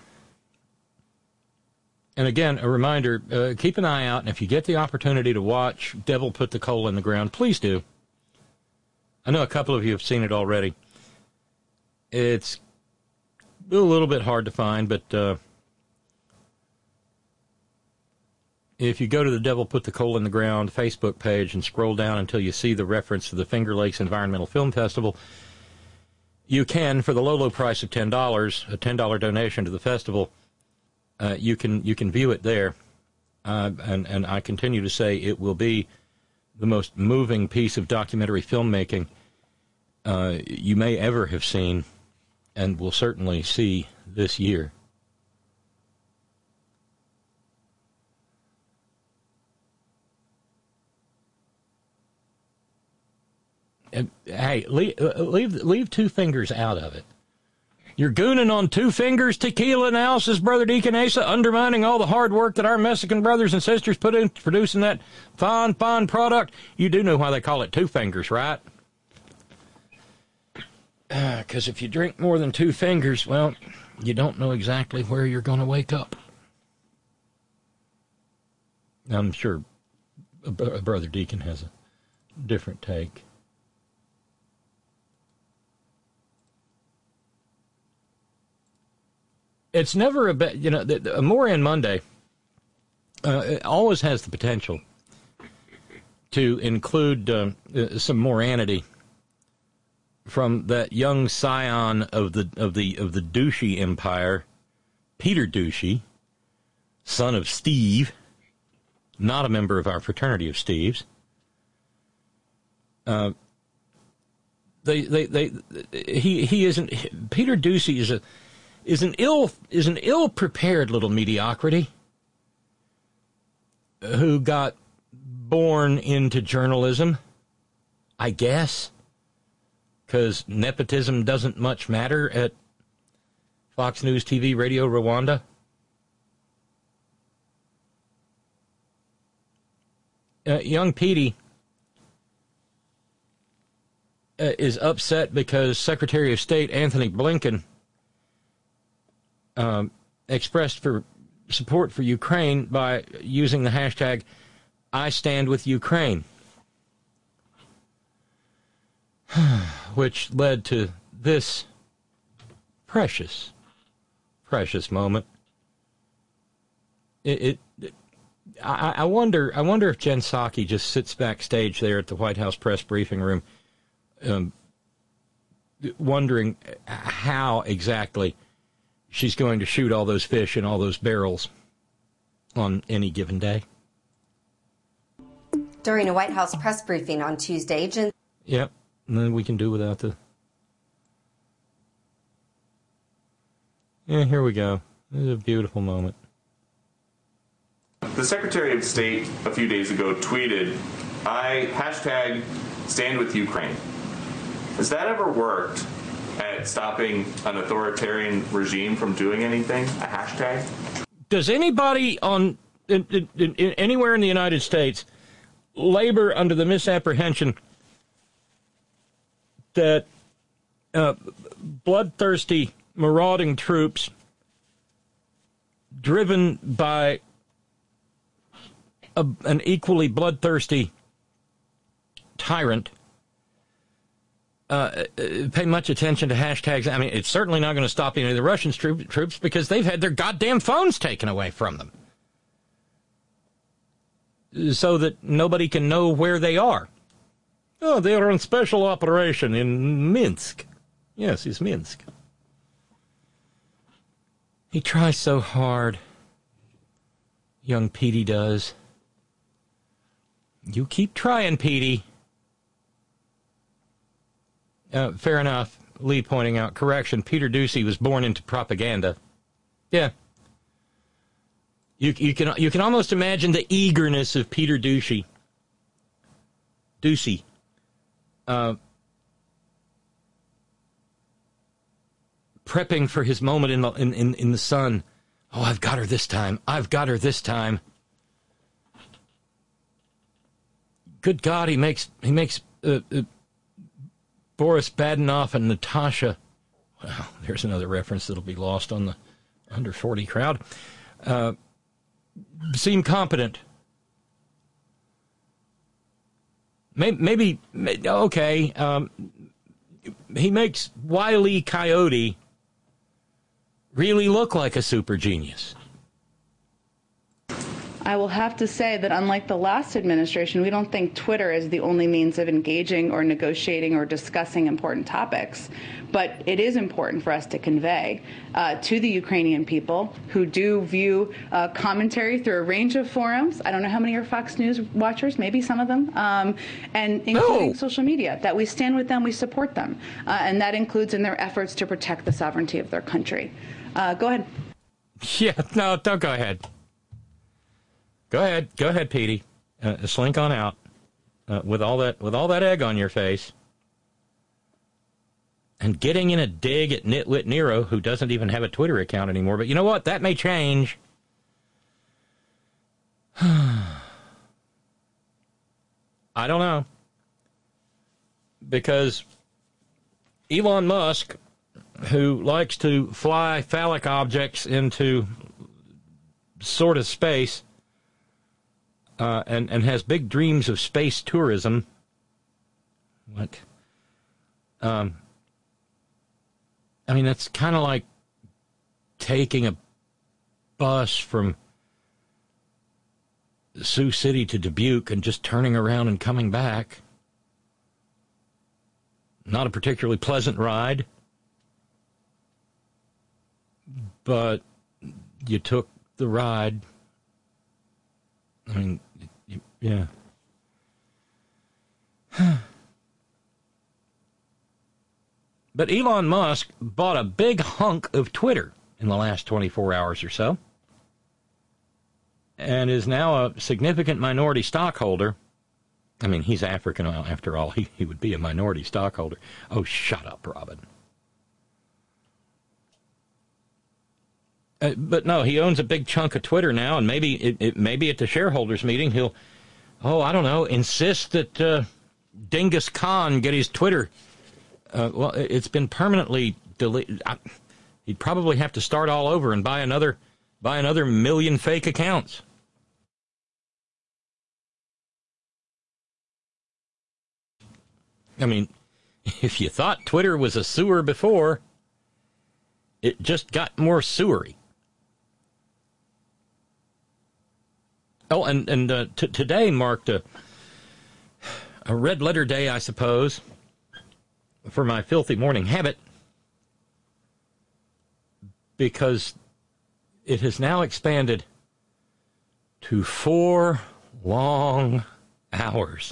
And again, a reminder, keep an eye out, and if you get the opportunity to watch Devil Put the Coal in the Ground, please do. I know a couple of you have seen it already. It's a little bit hard to find, but if you go to the Devil Put the Coal in the Ground Facebook page and scroll down until you see the reference to the Finger Lakes Environmental Film Festival, you can, for the low, low price of $10, a $10 donation to the festival, you can view it there. And I continue to say it will be the most moving piece of documentary filmmaking you may ever have seen and will certainly see this year. And, hey, leave two fingers out of it. You're gooning on Two Fingers Tequila now, says Brother Deacon Asa, undermining all the hard work that our Mexican brothers and sisters put into producing that fine product. You do know why they call it Two Fingers, right? Because if you drink more than 2 fingers, well, you don't know exactly where you're going to wake up. I'm sure Brother Deacon has a different take. It's never a Moran Monday always has the potential to include some moranity from that young scion of the Douchey Empire, Peter Douchey, son of Steve, not a member of our fraternity of Steves. He isn't. Peter Douchey is an ill-prepared little mediocrity who got born into journalism, I guess, because nepotism doesn't much matter at Fox News TV, Radio Rwanda. Young Petey is upset because Secretary of State Anthony Blinken expressed for support for Ukraine by using the hashtag #IStandWithUkraine, which led to this precious moment. I wonder if Jen Psaki just sits backstage there at the White House press briefing room, wondering how exactly she's going to shoot all those fish in all those barrels on any given day. During a White House press briefing on Tuesday, Yep, and then we can do without the... Yeah, here we go. This is a beautiful moment. The Secretary of State a few days ago tweeted, hashtag stand with Ukraine. Has that ever worked at stopping an authoritarian regime from doing anything? A hashtag? Does anybody anywhere in the United States labor under the misapprehension that bloodthirsty, marauding troops driven by an equally bloodthirsty tyrant pay much attention to hashtags? I mean, it's certainly not going to stop any of the Russian troops because they've had their goddamn phones taken away from them so that nobody can know where they are. Oh, they are on special operation in Minsk. Yes, it's Minsk. He tries so hard. Young Petey does. You keep trying, Petey. Fair enough. Lee pointing out, correction, Peter Doocy was born into propaganda. Yeah. You can almost imagine the eagerness of Peter Doocy. Prepping for his moment in the sun. Oh, I've got her this time. I've got her this time. Good God, he makes Boris Badenoff and Natasha. Well, there's another reference that'll be lost on the under 40 crowd. Seem competent. Maybe okay. He makes Wile E. Coyote really look like a super genius. I will have to say that unlike the last administration, we don't think Twitter is the only means of engaging or negotiating or discussing important topics. But it is important for us to convey to the Ukrainian people who do view commentary through a range of forums. I don't know how many are Fox News watchers, maybe some of them, and including social media, that we stand with them, we support them. And that includes in their efforts to protect the sovereignty of their country. Go ahead. Yeah, no, don't go ahead. Go ahead, Petey. Slink on out with all that egg on your face, and getting in a dig at Nitwit Nero, who doesn't even have a Twitter account anymore. But you know what? That may change. I don't know, because Elon Musk, who likes to fly phallic objects into sort of space. And has big dreams of space tourism. What? I mean, that's kind of like taking a bus from Sioux City to Dubuque and just turning around and coming back. Not a particularly pleasant ride, but you took the ride. I mean, yeah. But Elon Musk bought a big hunk of Twitter in the last 24 hours or so, and is now a significant minority stockholder. I mean, he's African, after all. He would be a minority stockholder. Oh, shut up, Robin. But no, he owns a big chunk of Twitter now, and maybe at the shareholders meeting he'll, insist that Genghis Khan get his Twitter. Well, it's been permanently deleted. He'd probably have to start all over and buy another by another million fake accounts. I mean, if you thought Twitter was a sewer before, it just got more sewery. Oh, and today marked a red letter day, I suppose, for my filthy morning habit, because it has now expanded to 4 long hours.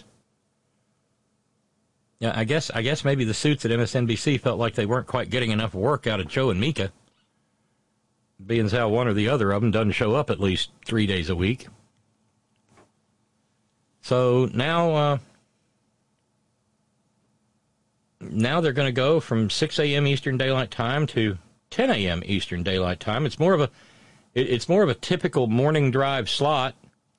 Yeah, I guess maybe the suits at MSNBC felt like they weren't quite getting enough work out of Joe and Mika, being as how one or the other of them doesn't show up at least 3 days a week. So now they're going to go from 6 a.m. Eastern Daylight Time to 10 a.m. Eastern Daylight Time. It's more of a typical morning drive slot.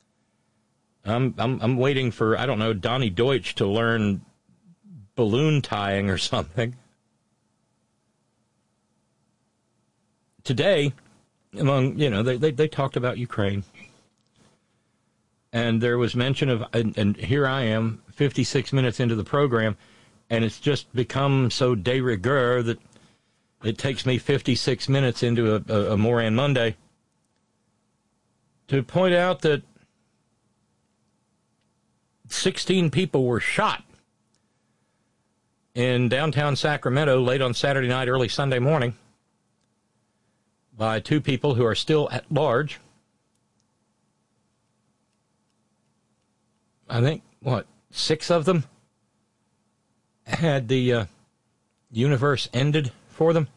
I'm waiting for, I don't know, Donnie Deutsch to learn balloon tying or something. Today, they talked about Ukraine. And there was mention of, and here I am, 56 minutes into the program, and it's just become so de rigueur that it takes me 56 minutes into a Moran Monday to point out that 16 people were shot in downtown Sacramento late on Saturday night, early Sunday morning, by 2 people who are still at large. I think, 6 of them had the universe ended for them?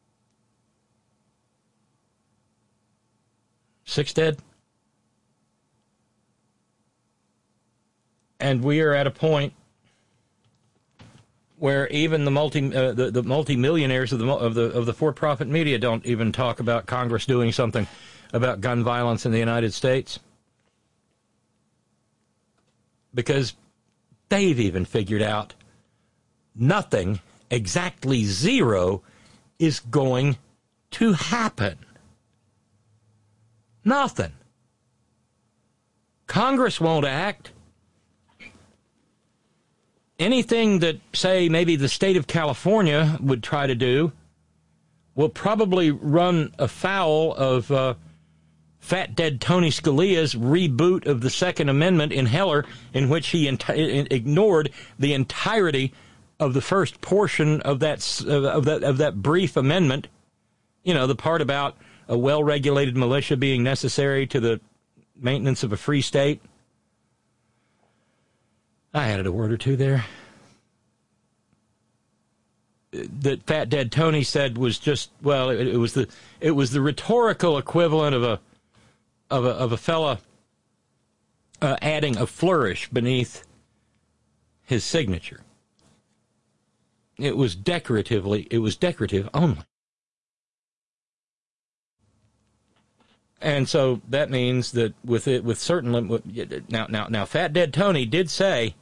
6 dead? And we are at a point where even the multi-millionaires of the for-profit media don't even talk about Congress doing something about gun violence in the United States, because they've even figured out nothing, exactly zero, is going to happen. Nothing. Congress won't act. Anything that, say, maybe the state of California would try to do will probably run afoul of Fat Dead Tony Scalia's reboot of the Second Amendment in Heller, in which he ignored the entirety of the first portion of that brief amendment. You know, the part about a well-regulated militia being necessary to the maintenance of a free state. I added a word or two there. That Fat Dead Tony said was just, well, it was the rhetorical equivalent of a fella adding a flourish beneath his signature. It was decorative only. And so that means that now Fat Dead Tony did say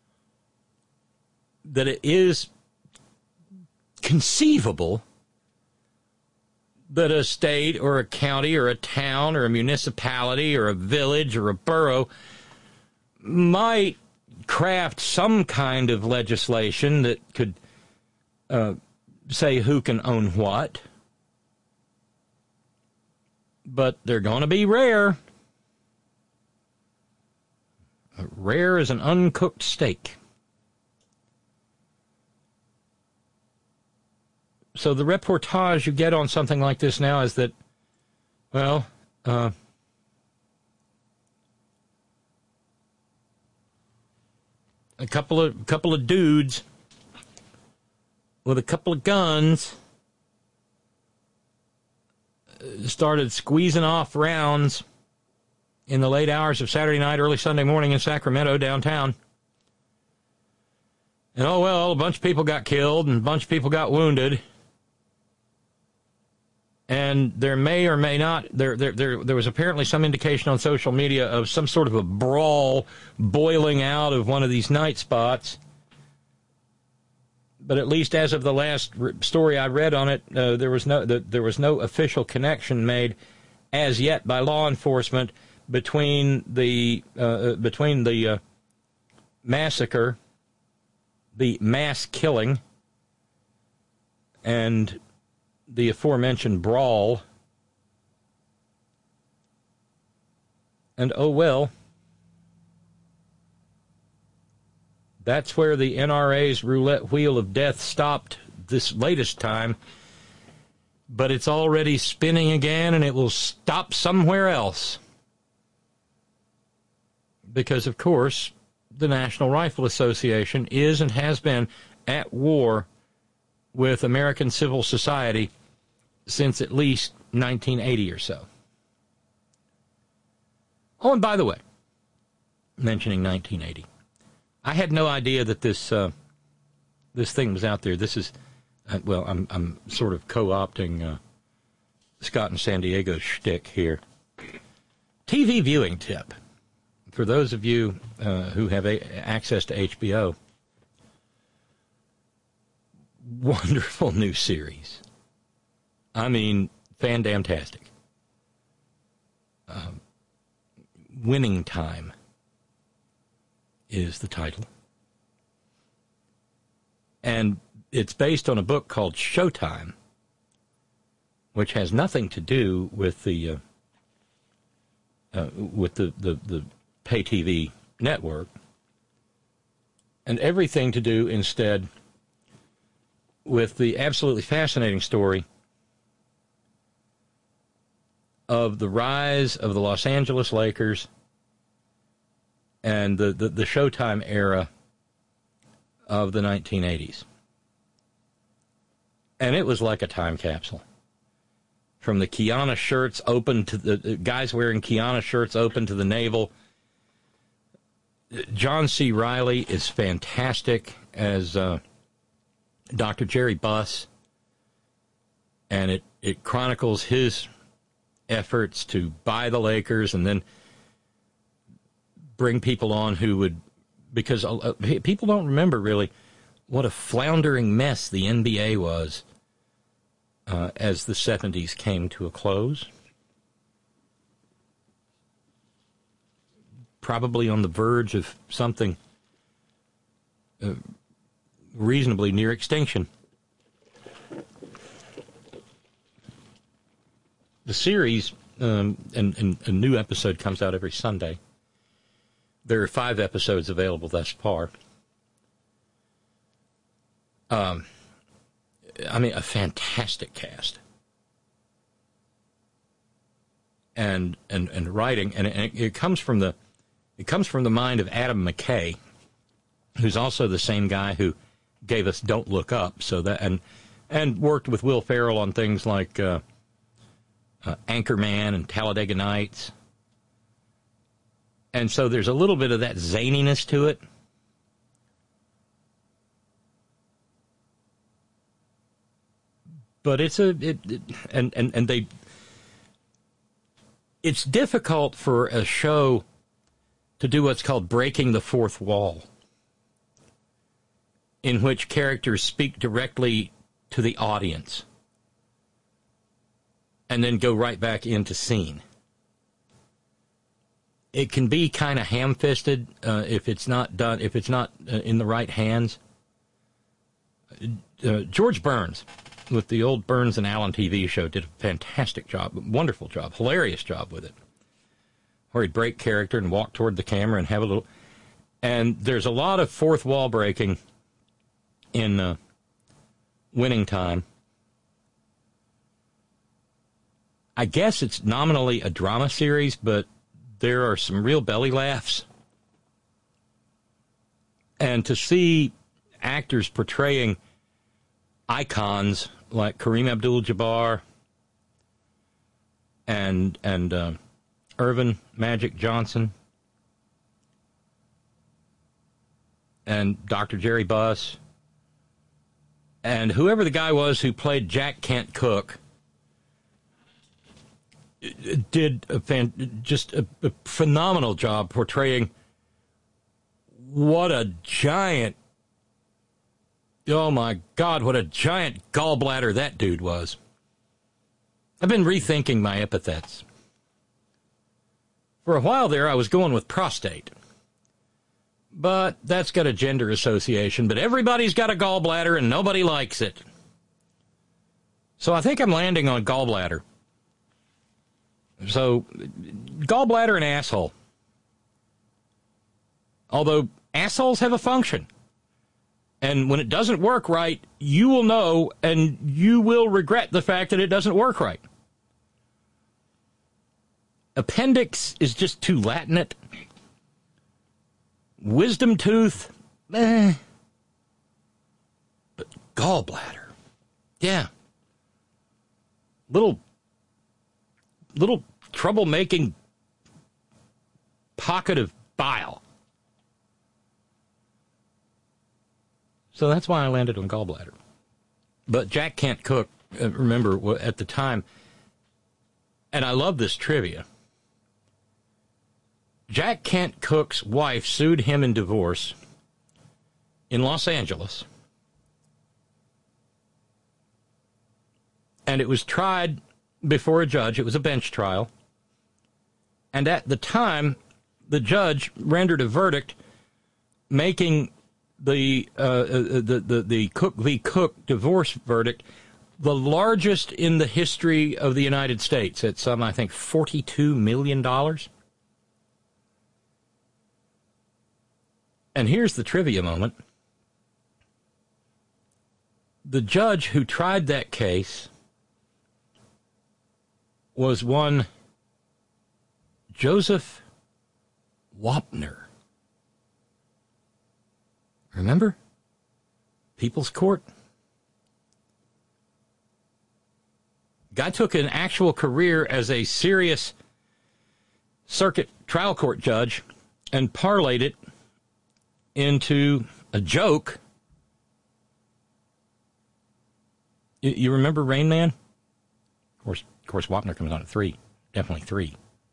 that it is conceivable that a state or a county or a town or a municipality or a village or a borough might craft some kind of legislation that could say who can own what. But they're going to be rare. Rare as an uncooked steak. So the reportage you get on something like this now is that, well, a couple of dudes with a couple of guns started squeezing off rounds in the late hours of Saturday night, early Sunday morning in Sacramento downtown. And oh well, a bunch of people got killed and a bunch of people got wounded. And there may or may not, there was apparently some indication on social media of some sort of a brawl boiling out of one of these night spots. But at least as of the last story I read on it, there was no official connection made as yet by law enforcement between the massacre, the mass killing, and the aforementioned brawl. And oh well, that's where the NRA's roulette wheel of death stopped this latest time. But it's already spinning again, and it will stop somewhere else. Because, of course, the National Rifle Association is and has been at war with American civil society since at least 1980 or so. Oh, and by the way, mentioning 1980, I had no idea that this thing was out there. This is, well, I'm sort of co-opting Scott and San Diego's shtick here. TV viewing tip for those of you who have access to HBO. Wonderful new series. I mean, fan-damtastic. Winning Time is the title. And it's based on a book called Showtime, which has nothing to do with the pay TV network, and everything to do instead with the absolutely fascinating story of the rise of the Los Angeles Lakers and the Showtime era of the 1980s. And it was like a time capsule. From the Kiana shirts open to the guys wearing Kiana shirts open to the navel. John C. Reilly is fantastic as Dr. Jerry Buss, and it chronicles his efforts to buy the Lakers and then bring people on who would, because people don't remember really what a floundering mess the NBA was as the 70s came to a close. Probably on the verge of something reasonably near extinction. The series, and a new episode comes out every Sunday. There are 5 episodes available thus far. I mean, a fantastic cast. And writing, and it comes from the mind of Adam McKay, who's also the same guy who gave us Don't Look Up, so that and worked with Will Ferrell on things like Anchorman and Talladega Nights. And so there's a little bit of that zaniness to it. But it's it's difficult for a show to do what's called breaking the fourth wall, in which characters speak directly to the audience and then go right back into scene. It can be kind of ham-fisted if it's not in the right hands. George Burns, with the old Burns and Allen TV show, did a fantastic job, wonderful job, hilarious job with it, where he'd break character and walk toward the camera and have a little... And there's a lot of fourth wall breaking in Winning Time. I guess it's nominally a drama series, but there are some real belly laughs. And to see actors portraying icons like Kareem Abdul-Jabbar and Irvin Magic Johnson and Dr. Jerry Buss and whoever the guy was who played Jack Kent Cooke did just a phenomenal job portraying what a giant, oh my God, what a giant gallbladder that dude was. I've been rethinking my epithets. For a while there, I was going with prostate. But that's got a gender association. But everybody's got a gallbladder and nobody likes it. So I think I'm landing on gallbladder. So, gallbladder and asshole. Although assholes have a function. And when it doesn't work right, you will know and you will regret the fact that it doesn't work right. Appendix is just too Latinate. Wisdom tooth, But gallbladder, yeah. Little troublemaking pocket of bile. So that's why I landed on gallbladder. But Jack Kent Cooke, remember, at the time, and I love this trivia, Jack Kent Cooke's wife sued him in divorce in Los Angeles. And it was tried before a judge. It was a bench trial. And at the time, the judge rendered a verdict making the Cooke v. Cooke divorce verdict the largest in the history of the United States at some, I think, $42 million. And here's the trivia moment. The judge who tried that case was one Joseph Wapner. Remember? People's Court. Guy took an actual career as a serious circuit trial court judge and parlayed it into a joke. You remember Rain Man? Of course, Wapner comes on at 3. Definitely 3.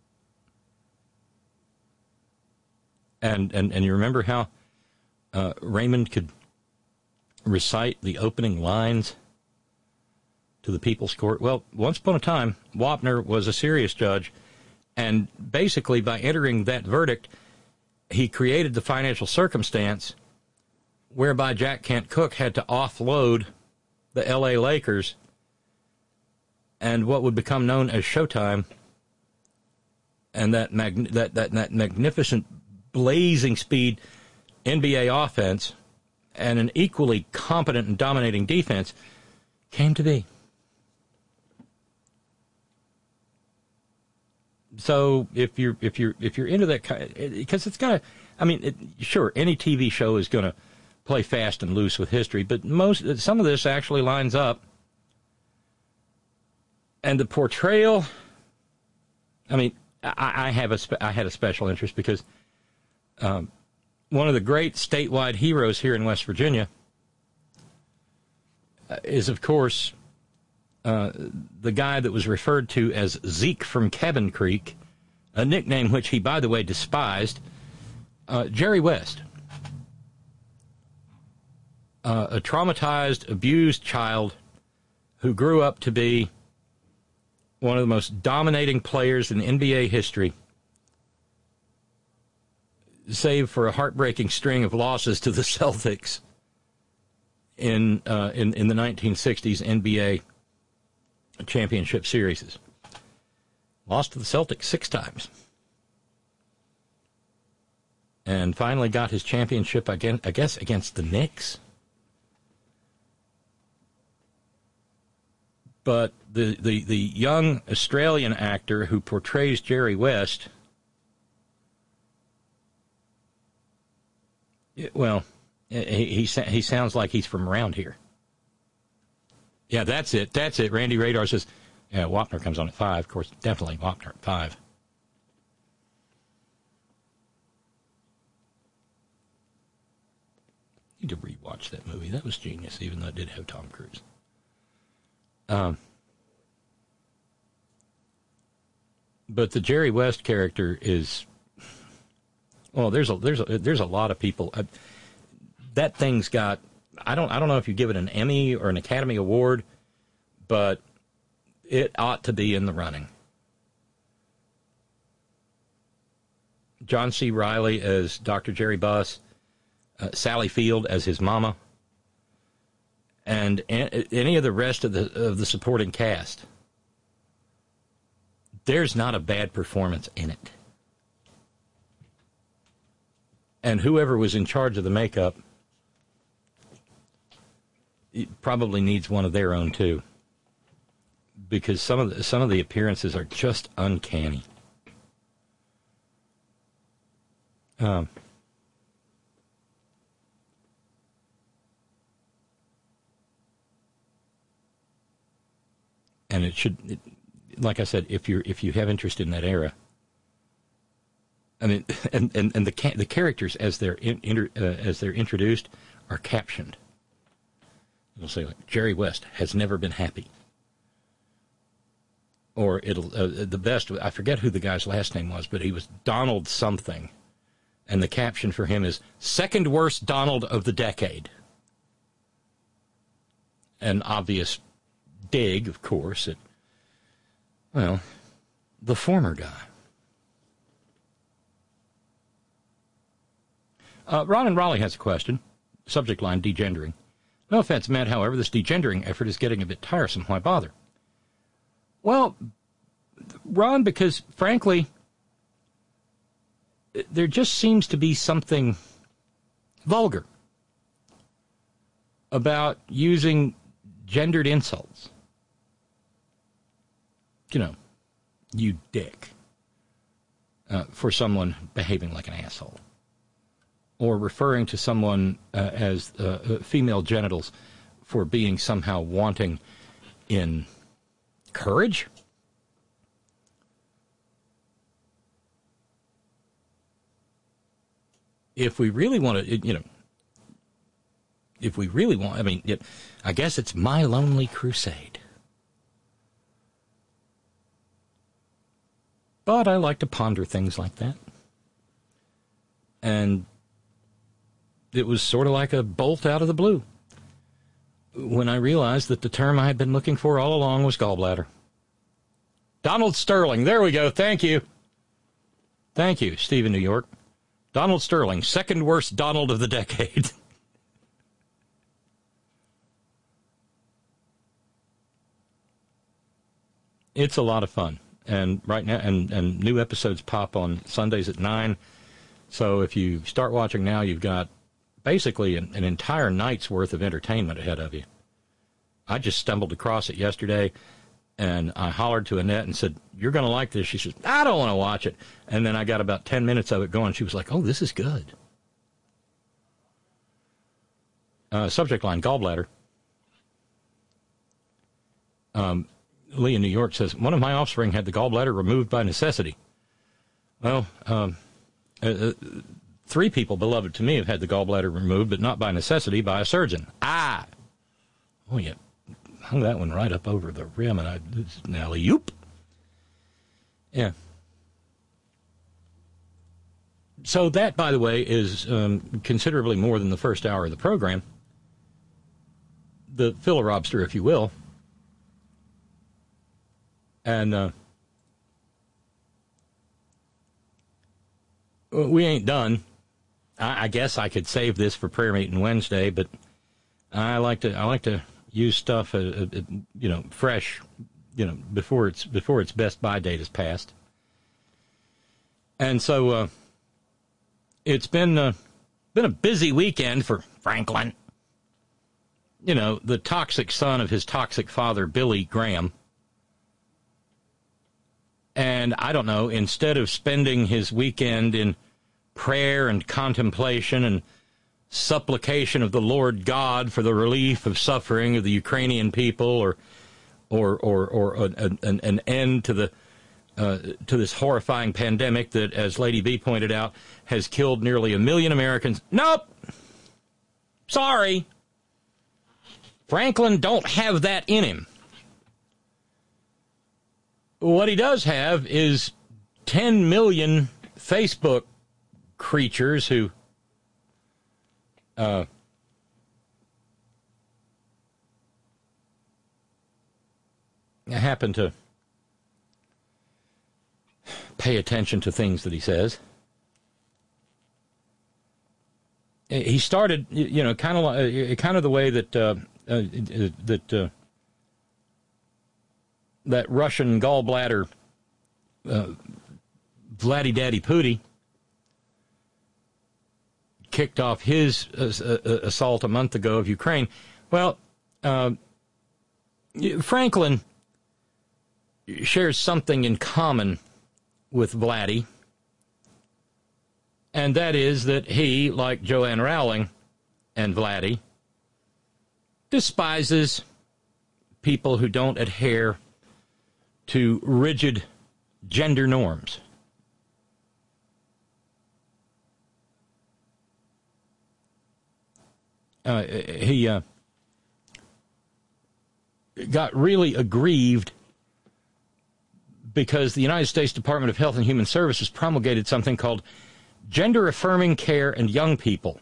And you remember how Raymond could recite the opening lines to the People's Court? Well, once upon a time, Wapner was a serious judge, and basically by entering that verdict, he created the financial circumstance whereby Jack Kent Cooke had to offload the L.A. Lakers and what would become known as Showtime, and that magnificent blazing speed NBA offense and an equally competent and dominating defense came to be. So if you're into that kind, because it's gonna, I mean, sure, any TV show is gonna play fast and loose with history, but some of this actually lines up, and the portrayal. I mean, I had a special interest because one of the great statewide heroes here in West Virginia is, of course, the guy that was referred to as Zeke from Cabin Creek, a nickname which he, by the way, despised, Jerry West. A traumatized, abused child who grew up to be one of the most dominating players in NBA history, save for a heartbreaking string of losses to the Celtics in the 1960s NBA championship series. Lost to the Celtics 6 times. And finally got his championship, again, I guess, against the Knicks. But the young Australian actor who portrays Jerry West, well, he sounds like he's from around here. Yeah, that's it. Randy Radar says, yeah, Wapner comes on at 5. Of course, definitely Wapner at 5. Need to rewatch that movie. That was genius, even though it did have Tom Cruise. But the Jerry West character is, well, there's a lot of people. That thing's got, I don't know if you give it an Emmy or an Academy Award, but it ought to be in the running. John C. Reilly as Dr. Jerry Buss, Sally Field as his mama, and any of the rest of the supporting cast. There's not a bad performance in it. And whoever was in charge of the makeup probably needs one of their own too, because some of the appearances are just uncanny. And it should, like I said, if you have interest in that era, I mean, and the characters as they're introduced are captioned. It'll say like, Jerry West has never been happy, or it'll the best. I forget who the guy's last name was, but he was Donald something, and the caption for him is second worst Donald of the decade. An obvious dig, of course, at, well, the former guy. Ron and Raleigh has a question. Subject line, degendering. No offense meant, however, this degendering effort is getting a bit tiresome. Why bother? Well, Ron, because, frankly, there just seems to be something vulgar about using gendered insults. You know, you dick, for someone behaving like an asshole. Or referring to someone as female genitals for being somehow wanting in courage? If we really want to, if we really want, I mean, I guess it's my lonely crusade. But I like to ponder things like that. And it was sort of like a bolt out of the blue when I realized that the term I had been looking for all along was gallbladder. Donald Sterling. There we go. Thank you. Thank you, Steve in New York. Donald Sterling, second worst Donald of the decade. It's a lot of fun. And right now, and new episodes pop on Sundays at 9. So if you start watching now, you've got basically an entire night's worth of entertainment ahead of you. I just stumbled across it yesterday, and I hollered to Annette and said, "You're going to like this." She says, "I don't want to watch it." And then I got about 10 minutes of it going. She was like, "Oh, this is good." Subject line, gallbladder. Lee in New York says, "One of my offspring had the gallbladder removed by necessity." Well, 3 people beloved to me have had the gallbladder removed, but not by necessity, by a surgeon. Ah! Oh, yeah. Hung that one right up over the rim, and alley-oop. Yeah. So that, by the way, is considerably more than the first hour of the program. The Philorobster, if you will. And we ain't done. I guess I could save this for prayer meeting Wednesday, but I like to use stuff, fresh, before its best by date has passed. And so it's been a busy weekend for Franklin. The toxic son of his toxic father, Billy Graham. And I don't know, instead of spending his weekend in prayer and contemplation and supplication of the Lord God for the relief of suffering of the Ukrainian people, or an end to this horrifying pandemic that, as Lady B pointed out, has killed nearly 1 million Americans. Nope. Sorry. Franklin don't have that in him. What he does have is 10 million Facebook creatures who happen to pay attention to things that he says. he started, kind of the way that that Russian gallbladder Vladdy Daddy Putin kicked off his assault a month ago of Ukraine. Well, Franklin shares something in common with Vladdy, and that is that he, like Joanne Rowling and Vladdy, despises people who don't adhere to rigid gender norms. He got really aggrieved because the United States Department of Health and Human Services promulgated something called Gender-Affirming Care and Young People,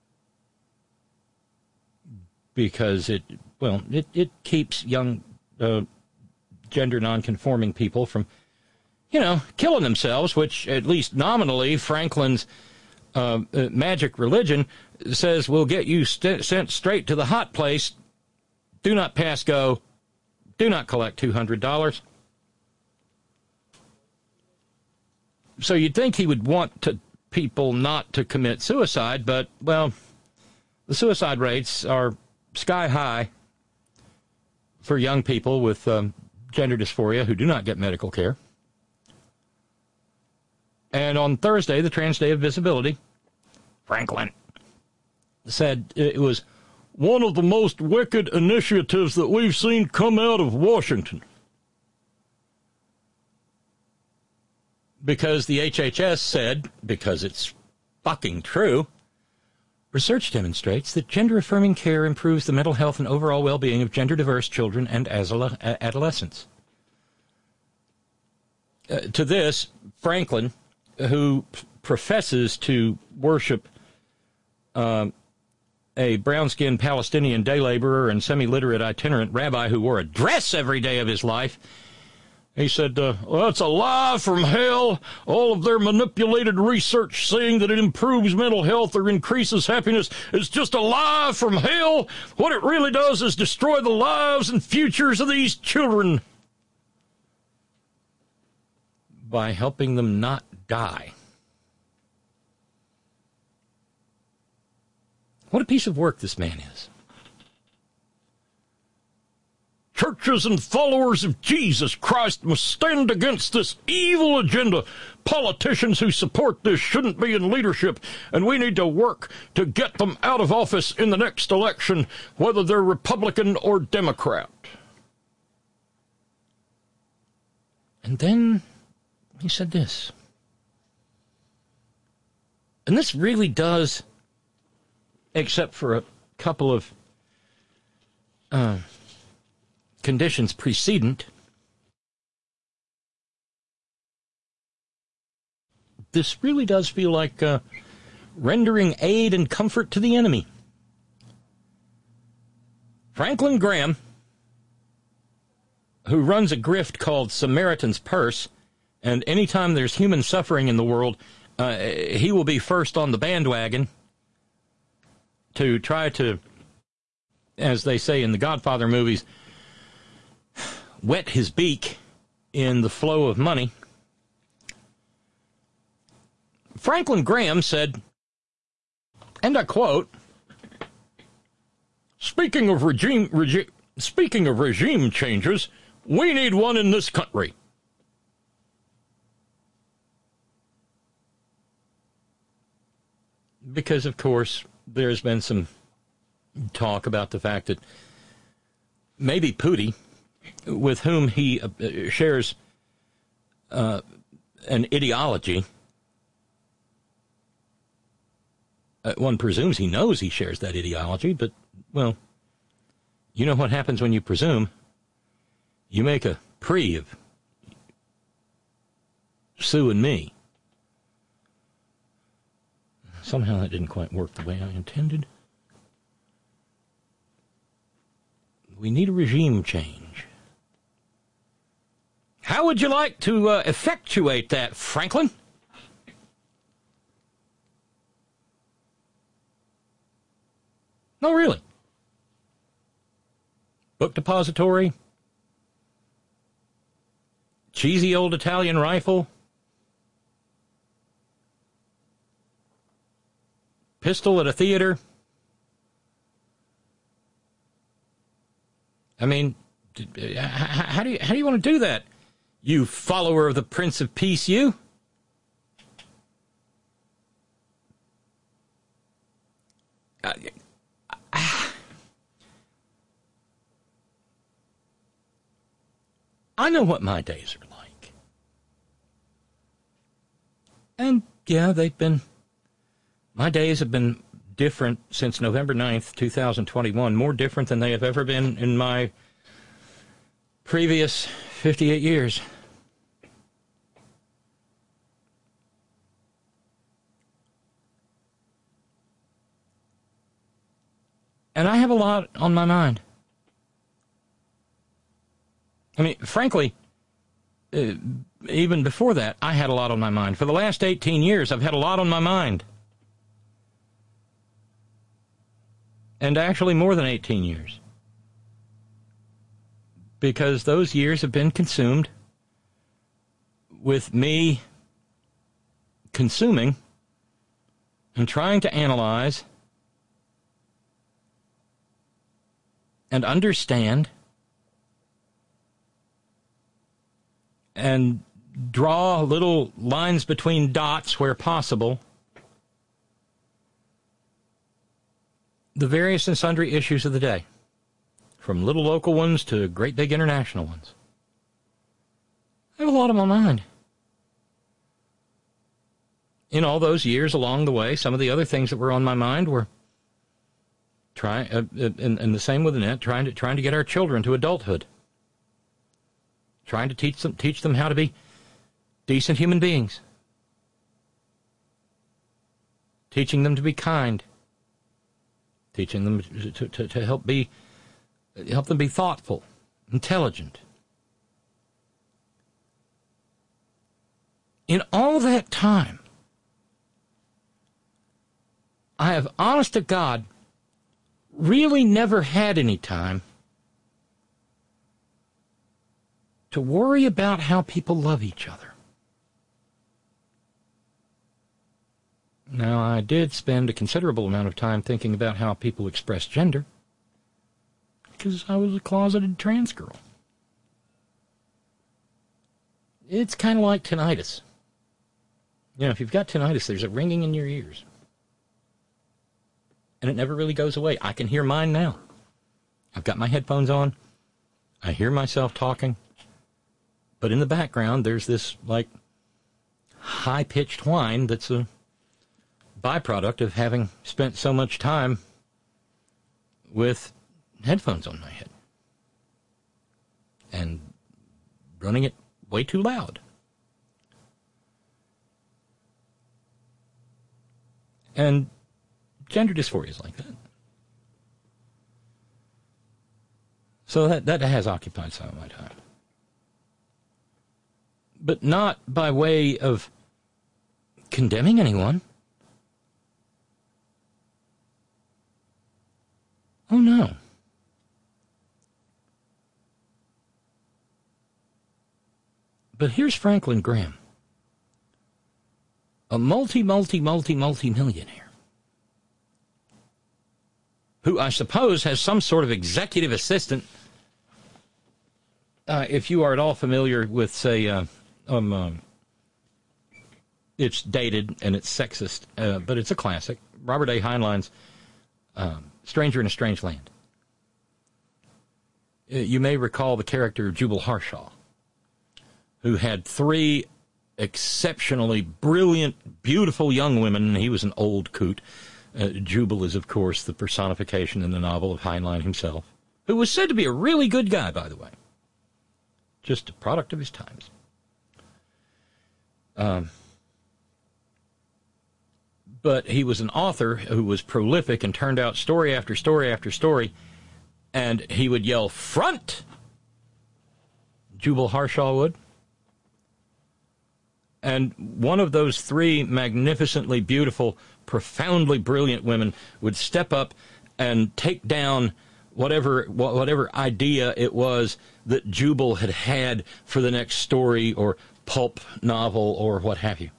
because it keeps young gender nonconforming people from, killing themselves, which at least nominally Franklin's magic religion says will get you sent straight to the hot place. Do not pass go. Do not collect $200. So you'd think he would want people not to commit suicide, but, well, the suicide rates are sky high for young people with gender dysphoria who do not get medical care. And on Thursday, the Trans Day of Visibility, Franklin said it was one of the most wicked initiatives that we've seen come out of Washington. Because the HHS said, because it's fucking true, research demonstrates that gender-affirming care improves the mental health and overall well-being of gender-diverse children and adolescents. To this, Franklin, who professes to worship a brown-skinned Palestinian day laborer and semi-literate itinerant rabbi who wore a dress every day of his life, he said, well, it's a lie from hell. All of their manipulated research saying that it improves mental health or increases happiness is just a lie from hell. What it really does is destroy the lives and futures of these children by helping them not die. What a piece of work this man is. Churches and followers of Jesus Christ must stand against this evil agenda. Politicians who support this shouldn't be in leadership, and we need to work to get them out of office in the next election, whether they're Republican or Democrat. And then he said this. And this really does, except for a couple of conditions precedent, this really does feel like rendering aid and comfort to the enemy. Franklin Graham, who runs a grift called Samaritan's Purse, and anytime there's human suffering in the world, he will be first on the bandwagon to try to, as they say in the Godfather movies, wet his beak in the flow of money. Franklin Graham said, and I quote, Speaking of regime changes, we need one in this country. Because, of course, there's been some talk about the fact that maybe Putin, with whom he shares an ideology, one presumes he knows he shares that ideology, but, well, you know what happens when you presume. You make a pre of Sue and me. Somehow that didn't quite work the way I intended. We need a regime change. How would you like to effectuate that, Franklin? No, really. Book depository, cheesy old Italian rifle, pistol at a theater. I mean, how do you want to do that, you follower of the Prince of Peace, you? I know what my days are like. And, yeah, my days have been different since November 9th, 2021, more different than they have ever been in my previous 58 years. And I have a lot on my mind. I mean, frankly, even before that, I had a lot on my mind. For the last 18 years, I've had a lot on my mind. And actually more than 18 years. Because those years have been consumed with me consuming and trying to analyze and understand and draw little lines between dots where possible the various and sundry issues of the day, from little local ones to great big international ones. I have a lot on my mind. In all those years along the way, some of the other things that were on my mind were and the same with Annette, trying to get our children to adulthood. Trying to teach them how to be decent human beings. Teaching them to be kind. Teaching them to help them be thoughtful, intelligent. In all that time, I have, honest to God, really never had any time to worry about how people love each other. Now, I did spend a considerable amount of time thinking about how people express gender, because I was a closeted trans girl. It's kind of like tinnitus. You know, if you've got tinnitus, there's a ringing in your ears. And it never really goes away. I can hear mine now. I've got my headphones on. I hear myself talking. But in the background, there's this, like, high-pitched whine that's a byproduct of having spent so much time with headphones on my head. And running it way too loud. And gender dysphoria is like that. So that has occupied some of my time. But not by way of condemning anyone. Oh, no. But here's Franklin Graham, a multi-millionaire, who I suppose has some sort of executive assistant. If you are at all familiar with, say, it's dated and it's sexist, but it's a classic. Robert A. Heinlein's Stranger in a Strange Land. You may recall the character Jubal Harshaw, who had 3 exceptionally brilliant, beautiful young women. He was an old coot. Jubal is, of course, the personification in the novel of Heinlein himself, who was said to be a really good guy, by the way. Just a product of his times. But he was an author who was prolific and turned out story after story after story, and he would yell, "Front!" Jubal Harshaw would. And one of those 3 magnificently beautiful, profoundly brilliant women would step up and take down whatever idea it was that Jubal had for the next story or pulp novel or what have you.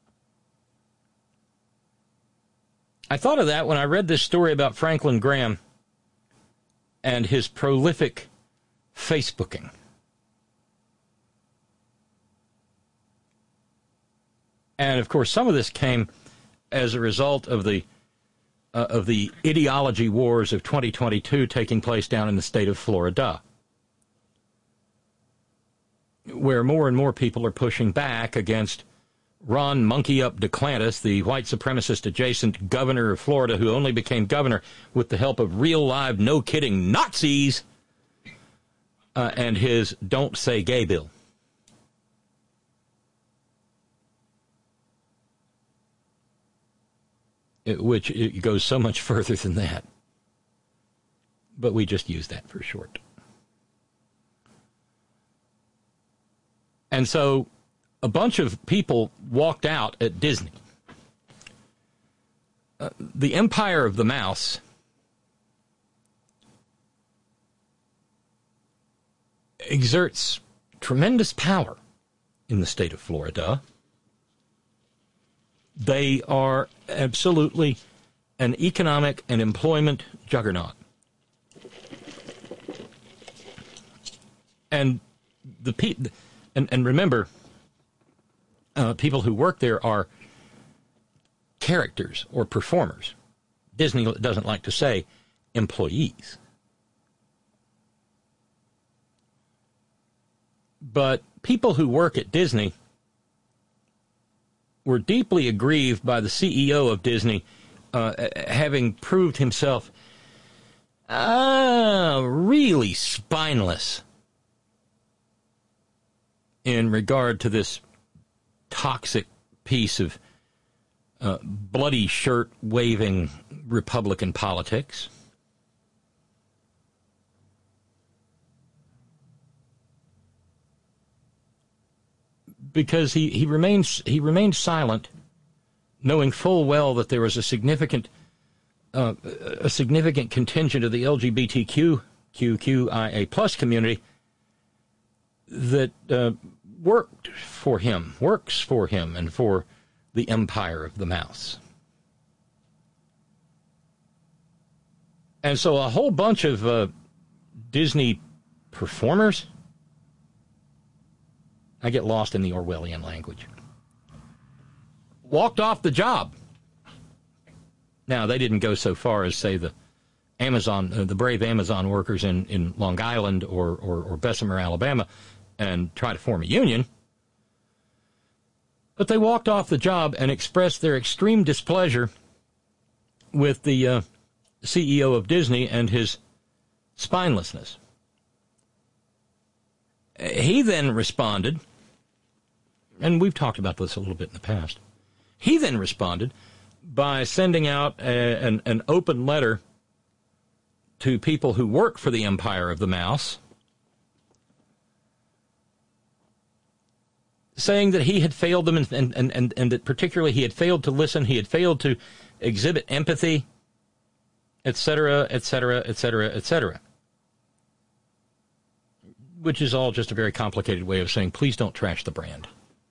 I thought of that when I read this story about Franklin Graham and his prolific Facebooking. And, of course, some of this came as a result of the ideology wars of 2022 taking place down in the state of Florida, where more and more people are pushing back against Ron Monkey Up DeClantis, the white supremacist adjacent governor of Florida, who only became governor with the help of real live, no kidding Nazis, and his Don't Say Gay bill. Which it goes so much further than that. But we just use that for short. And so a bunch of people walked out at Disney. The Empire of the Mouse exerts tremendous power in the state of Florida. They are absolutely an economic and employment juggernaut. And and remember, people who work there are characters or performers. Disney doesn't like to say employees. But people who work at Disney were deeply aggrieved by the CEO of Disney having proved himself really spineless in regard to this toxic piece of bloody shirt-waving Republican politics. Because he remained silent, knowing full well that there was a significant contingent of the LGBTQIA+ community that works for him, and for the Empire of the Mouse. And so a whole bunch of Disney performers, I get lost in the Orwellian language, walked off the job. Now, they didn't go so far as, say, the brave Amazon workers in Long Island or Bessemer, Alabama, and try to form a union. But they walked off the job and expressed their extreme displeasure with the CEO of Disney and his spinelessness. He then responded, and we've talked about this a little bit in the past, he then responded by sending out an open letter to people who work for the Empire of the Mouse, saying that he had failed them and that particularly he had failed to listen, he had failed to exhibit empathy, etc., etc., etc., etc. Which is all just a very complicated way of saying, please don't trash the brand.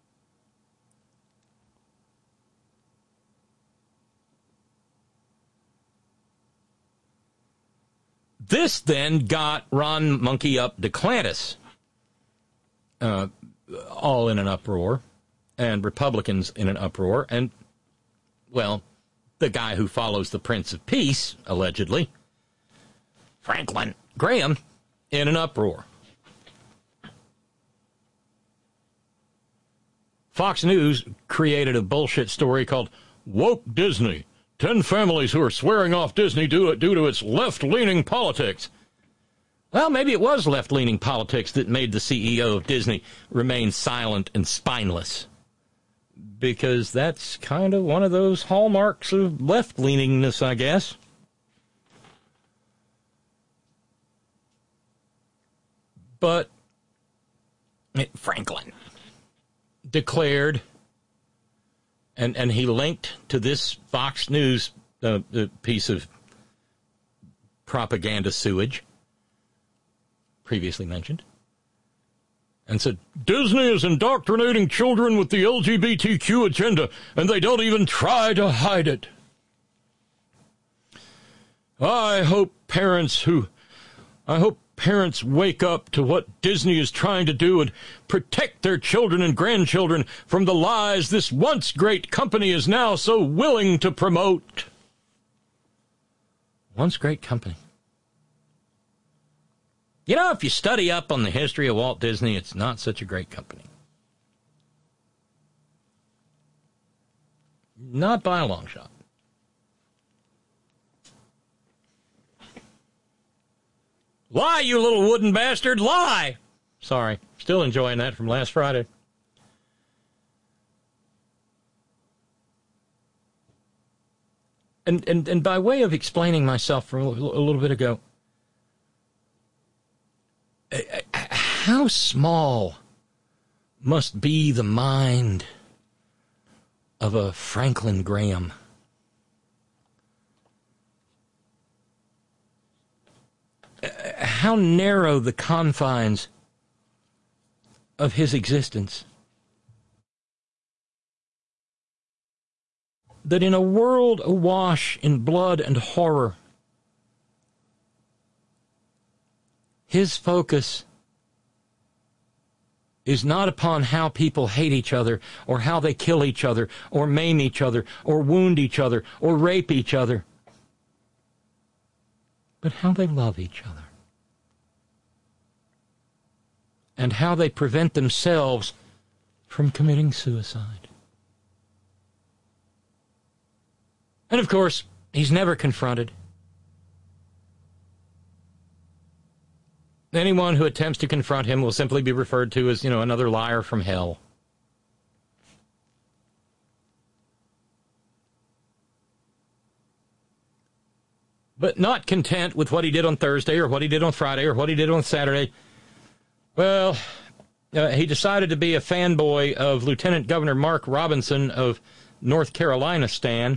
This then got Ron Monkey Up DeClantis all in an uproar, and Republicans in an uproar, and, well, the guy who follows the Prince of Peace, allegedly, Franklin Graham, in an uproar. Fox News created a bullshit story called Woke Disney. 10 families who are swearing off Disney due to its left-leaning politics. Well, maybe it was left-leaning politics that made the CEO of Disney remain silent and spineless. Because that's kind of one of those hallmarks of left-leaningness, I guess. But Franklin declared, and he linked to this Fox News piece of propaganda sewage, previously mentioned, and said, Disney is indoctrinating children with the LGBTQ agenda, and they don't even try to hide it. I hope parents wake up to what Disney is trying to do and protect their children and grandchildren from the lies this once great company is now so willing to promote. Once great company. You know, if you study up on the history of Walt Disney, it's not such a great company. Not by a long shot. Lie, you little wooden bastard, lie! Sorry, still enjoying that from last Friday. And by way of explaining myself from a little bit ago, how small must be the mind of a Franklin Graham? How narrow the confines of his existence? That in a world awash in blood and horror, his focus is not upon how people hate each other, or how they kill each other, or maim each other, or wound each other, or rape each other, but how they love each other. And how they prevent themselves from committing suicide. And of course, he's never confronted. Anyone who attempts to confront him will simply be referred to as, another liar from hell. But not content with what he did on Thursday, or what he did on Friday, or what he did on Saturday, well, he decided to be a fanboy of Lieutenant Governor Mark Robinson of North Carolina Stan,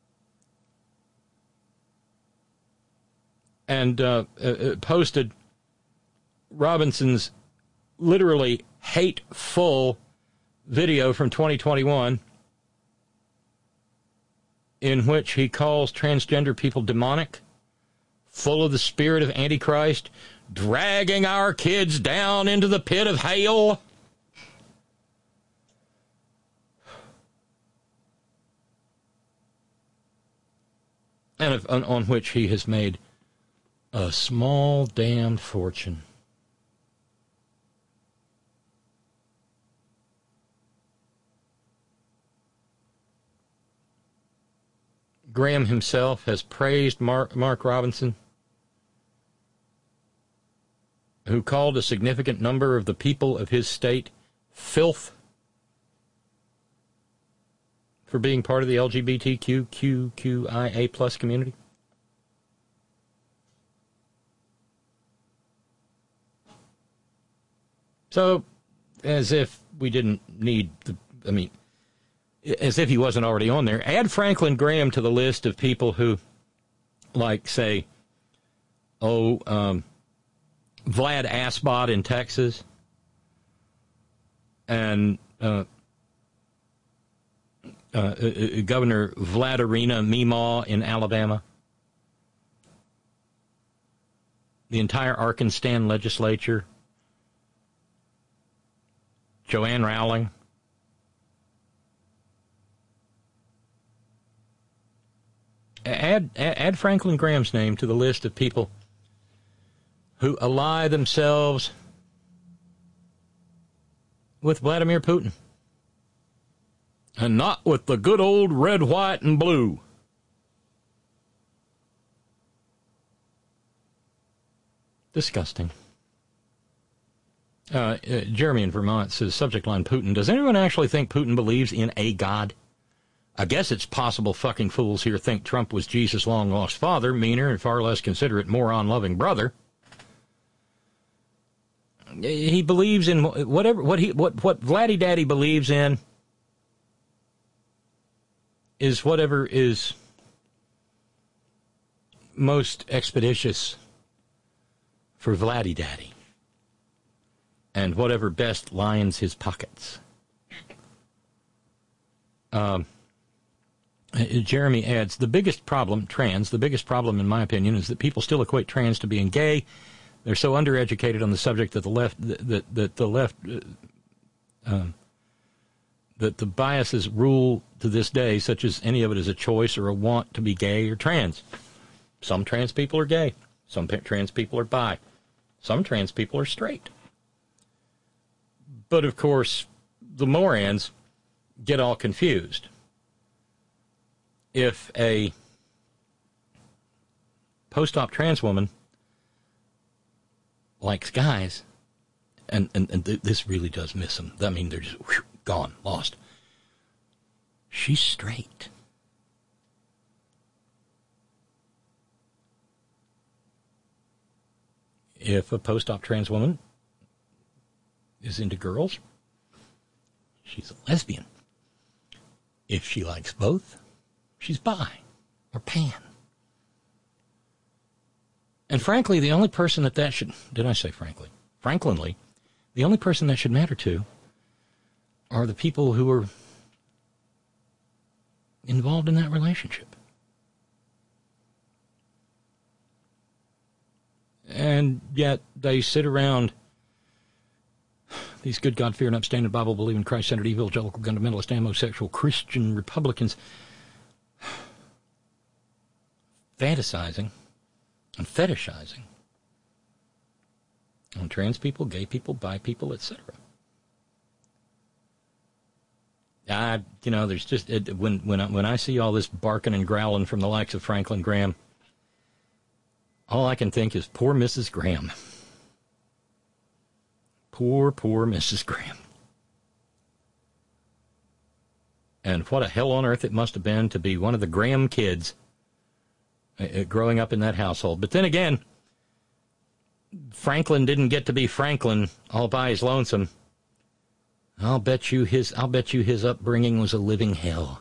and posted Robinson's literally hateful video from 2021 in which he calls transgender people demonic, full of the spirit of Antichrist, dragging our kids down into the pit of hell. And on which he has made a small damned fortune. Graham himself has praised Mark Robinson, who called a significant number of the people of his state filth for being part of the LGBTQIA plus community. So, as if we didn't need as if he wasn't already on there, add Franklin Graham to the list of people who, say, Vlad Asbot in Texas, and Governor Vladirina Meemaw in Alabama, the entire Arkansas legislature, Joanne Rowling, add Franklin Graham's name to the list of people who ally themselves with Vladimir Putin, and not with the good old red, white, and blue. Disgusting. Jeremy in Vermont says, subject line Putin. Does anyone actually think Putin believes in a God? I guess it's possible fucking fools here think Trump was Jesus' long-lost father, meaner and far less considerate, moron-loving brother. He believes in what Vladdy Daddy believes in is whatever is most expeditious for Vladdy Daddy and whatever best lines his pockets. Jeremy adds, the biggest problem in my opinion is that people still equate trans to being gay. They're so undereducated on the subject that that the biases rule to this day, such as any of it is a choice or a want to be gay or trans. Some trans people are gay. Some trans people are bi. Some trans people are straight. But, of course, the morons get all confused. If a post-op trans woman likes guys, and this really does miss them. I mean, they're just gone, lost. She's straight. If a post-op trans woman is into girls, she's a lesbian. If she likes both, she's bi or pan. And frankly, the only person that should, did I say frankly? Franklinly, the only person that should matter to are the people who are involved in that relationship. And yet they sit around, these good God-fearing, upstanding, Bible-believing, Christ-centered, evangelical, fundamentalist, homosexual, Christian Republicans, fantasizing and fetishizing on trans people, gay people, bi people, etc. There's just when I see all this barking and growling from the likes of Franklin Graham, all I can think is poor Mrs. Graham. Poor Mrs. Graham. And what a hell on earth it must have been to be one of the Graham kids growing up in that household. But then again, Franklin didn't get to be Franklin all by his lonesome. I'll bet you his upbringing was a living hell.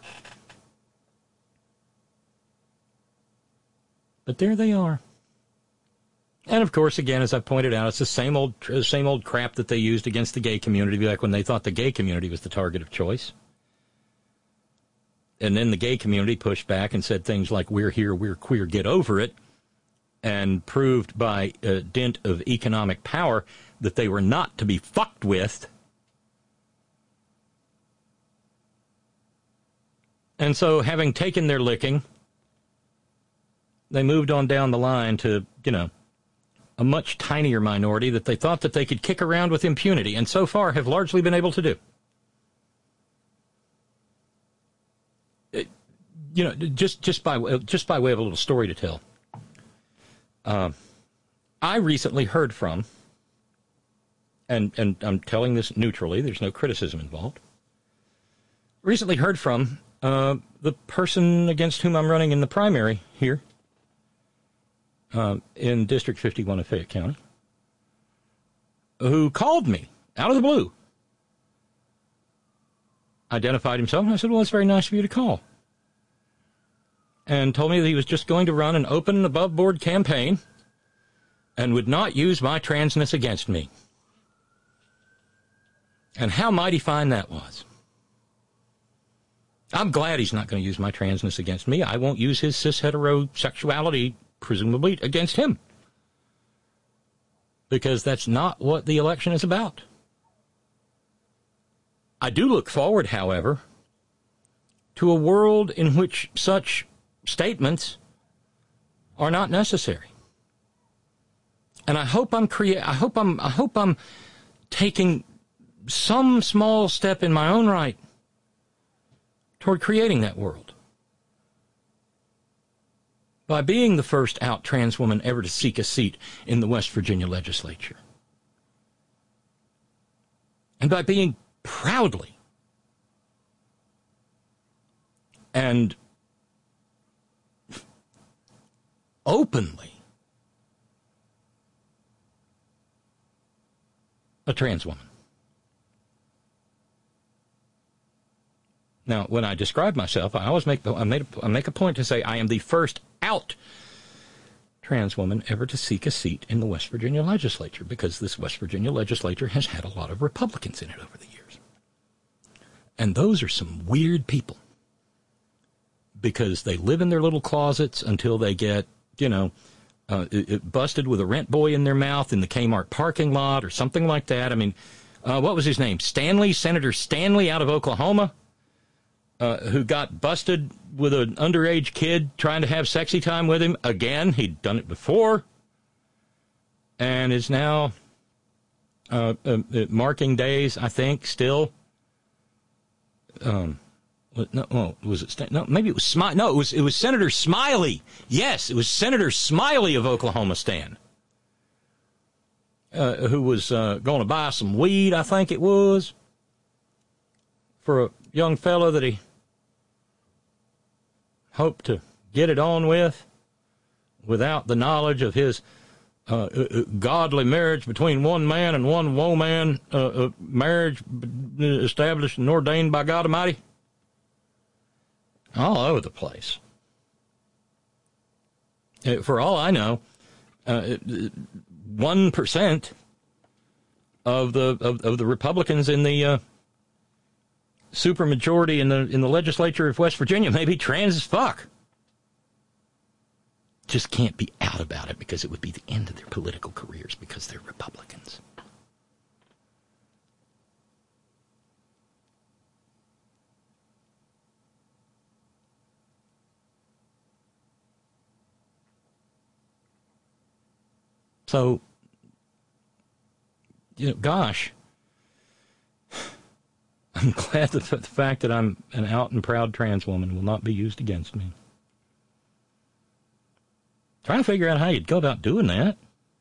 But there they are. And of course, again, as I pointed out, it's the same old crap that they used against the gay community back when they thought the gay community was the target of choice. And then the gay community pushed back and said things like, we're here, we're queer, get over it, and proved by a dint of economic power that they were not to be fucked with. And so, having taken their licking, they moved on down the line to, a much tinier minority that they thought that they could kick around with impunity, and so far have largely been able to do. Just by way of a little story to tell. I recently heard from, and I'm telling this neutrally, there's no criticism involved. Recently heard from the person against whom I'm running in the primary here in District 51 of Fayette County, who called me out of the blue, identified himself, and I said, well, it's very nice of you to call, and told me that he was just going to run an open, above-board campaign and would not use my transness against me. And how mighty fine that was. I'm glad he's not going to use my transness against me. I won't use his cis-heterosexuality, presumably, against him. Because that's not what the election is about. I do look forward, however, to a world in which such statements are not necessary. And I hope I'm taking some small step in my own right toward creating that world by being the first out trans woman ever to seek a seat in the West Virginia legislature, and by being proudly and openly a trans woman. Now, when I describe myself, I always make a point to say I am the first out trans woman ever to seek a seat in the West Virginia legislature, because this West Virginia legislature has had a lot of Republicans in it over the years. And those are some weird people, because they live in their little closets until they get, busted with a rent boy in their mouth in the Kmart parking lot or something like that. I mean, what was his name? Senator Stanley out of Oklahoma, who got busted with an underage kid trying to have sexy time with him. Again, he'd done it before, and is now marking days, I think, still. Was it? No, maybe it was Smiley. No, it was Senator Smiley. Yes, it was Senator Smiley of Oklahoma, Stan, who was going to buy some weed, I think it was, for a young fellow that he hoped to get it on with without the knowledge of his godly marriage between one man and one woman, marriage established and ordained by God Almighty. All over the place. For all I know, 1% of the Republicans in the supermajority in the legislature of West Virginia may be trans as fuck. Just can't be out about it, because it would be the end of their political careers, because they're Republicans. So, gosh, I'm glad that the fact that I'm an out and proud trans woman will not be used against me. Trying to figure out how you'd go about doing that.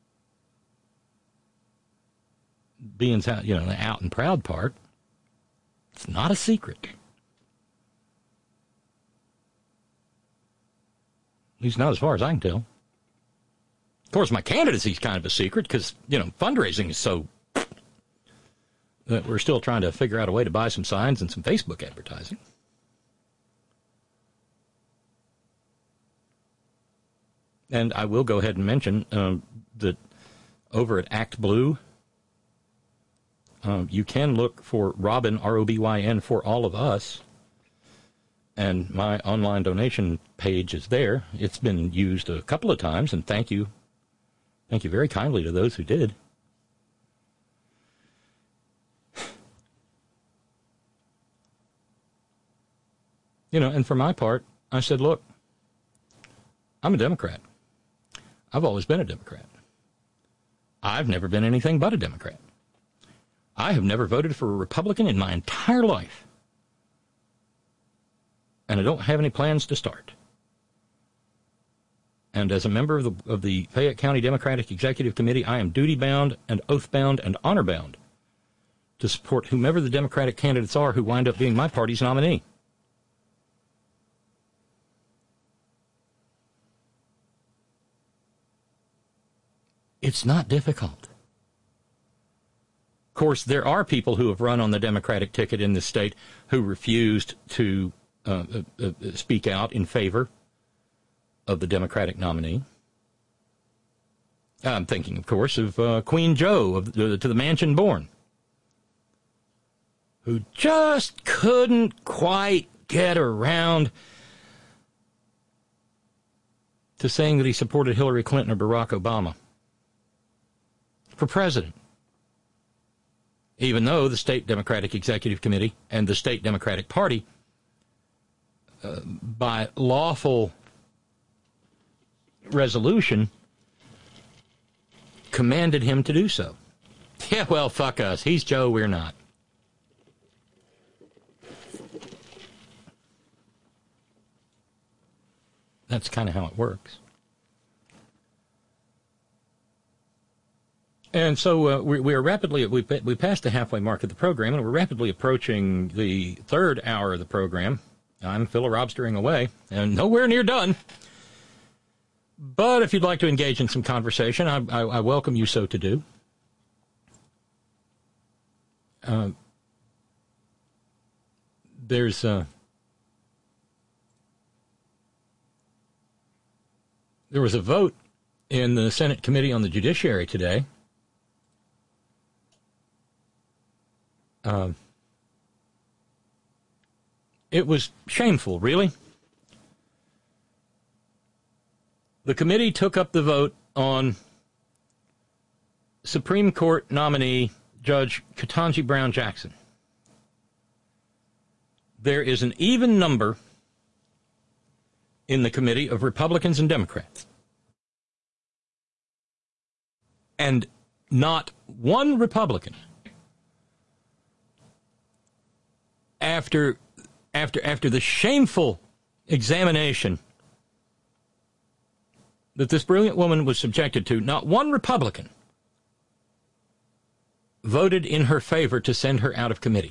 Being, the out and proud part. It's not a secret. At least not as far as I can tell. Of course, my candidacy is kind of a secret because, fundraising is so that we're still trying to figure out a way to buy some signs and some Facebook advertising. And I will go ahead and mention that over at Act Blue, you can look for Robin, R-O-B-Y-N, for all of us. And my online donation page is there. It's been used a couple of times, and thank you. Thank you very kindly to those who did. And for my part, I said, look, I'm a Democrat. I've always been a Democrat. I've never been anything but a Democrat. I have never voted for a Republican in my entire life. And I don't have any plans to start. And as a member of the Fayette County Democratic Executive Committee, I am duty-bound and oath-bound and honor-bound to support whomever the Democratic candidates are who wind up being my party's nominee. It's not difficult. Of course, there are people who have run on the Democratic ticket in this state who refused to speak out in favor of the Democratic nominee. I'm thinking, of course, of Queen Joe To the Mansion Born, who just couldn't quite get around to saying that he supported Hillary Clinton or Barack Obama for president, even though the State Democratic Executive Committee and the State Democratic Party, by lawful resolution, commanded him to do so. Yeah, well, fuck us. He's Joe, we're not. That's kind of how it works. And so we are rapidly, we passed the halfway mark of the program, and we're rapidly approaching the third hour of the program. I'm filibustering away, and nowhere near done. But if you'd like to engage in some conversation, I welcome you so to do. There was a vote in the Senate Committee on the Judiciary today. It was shameful, really. The committee took up the vote on Supreme Court nominee Judge Ketanji Brown Jackson. There is an even number in the committee of Republicans and Democrats. And not one Republican, after the shameful examination that this brilliant woman was subjected to, not one Republican voted in her favor to send her out of committee.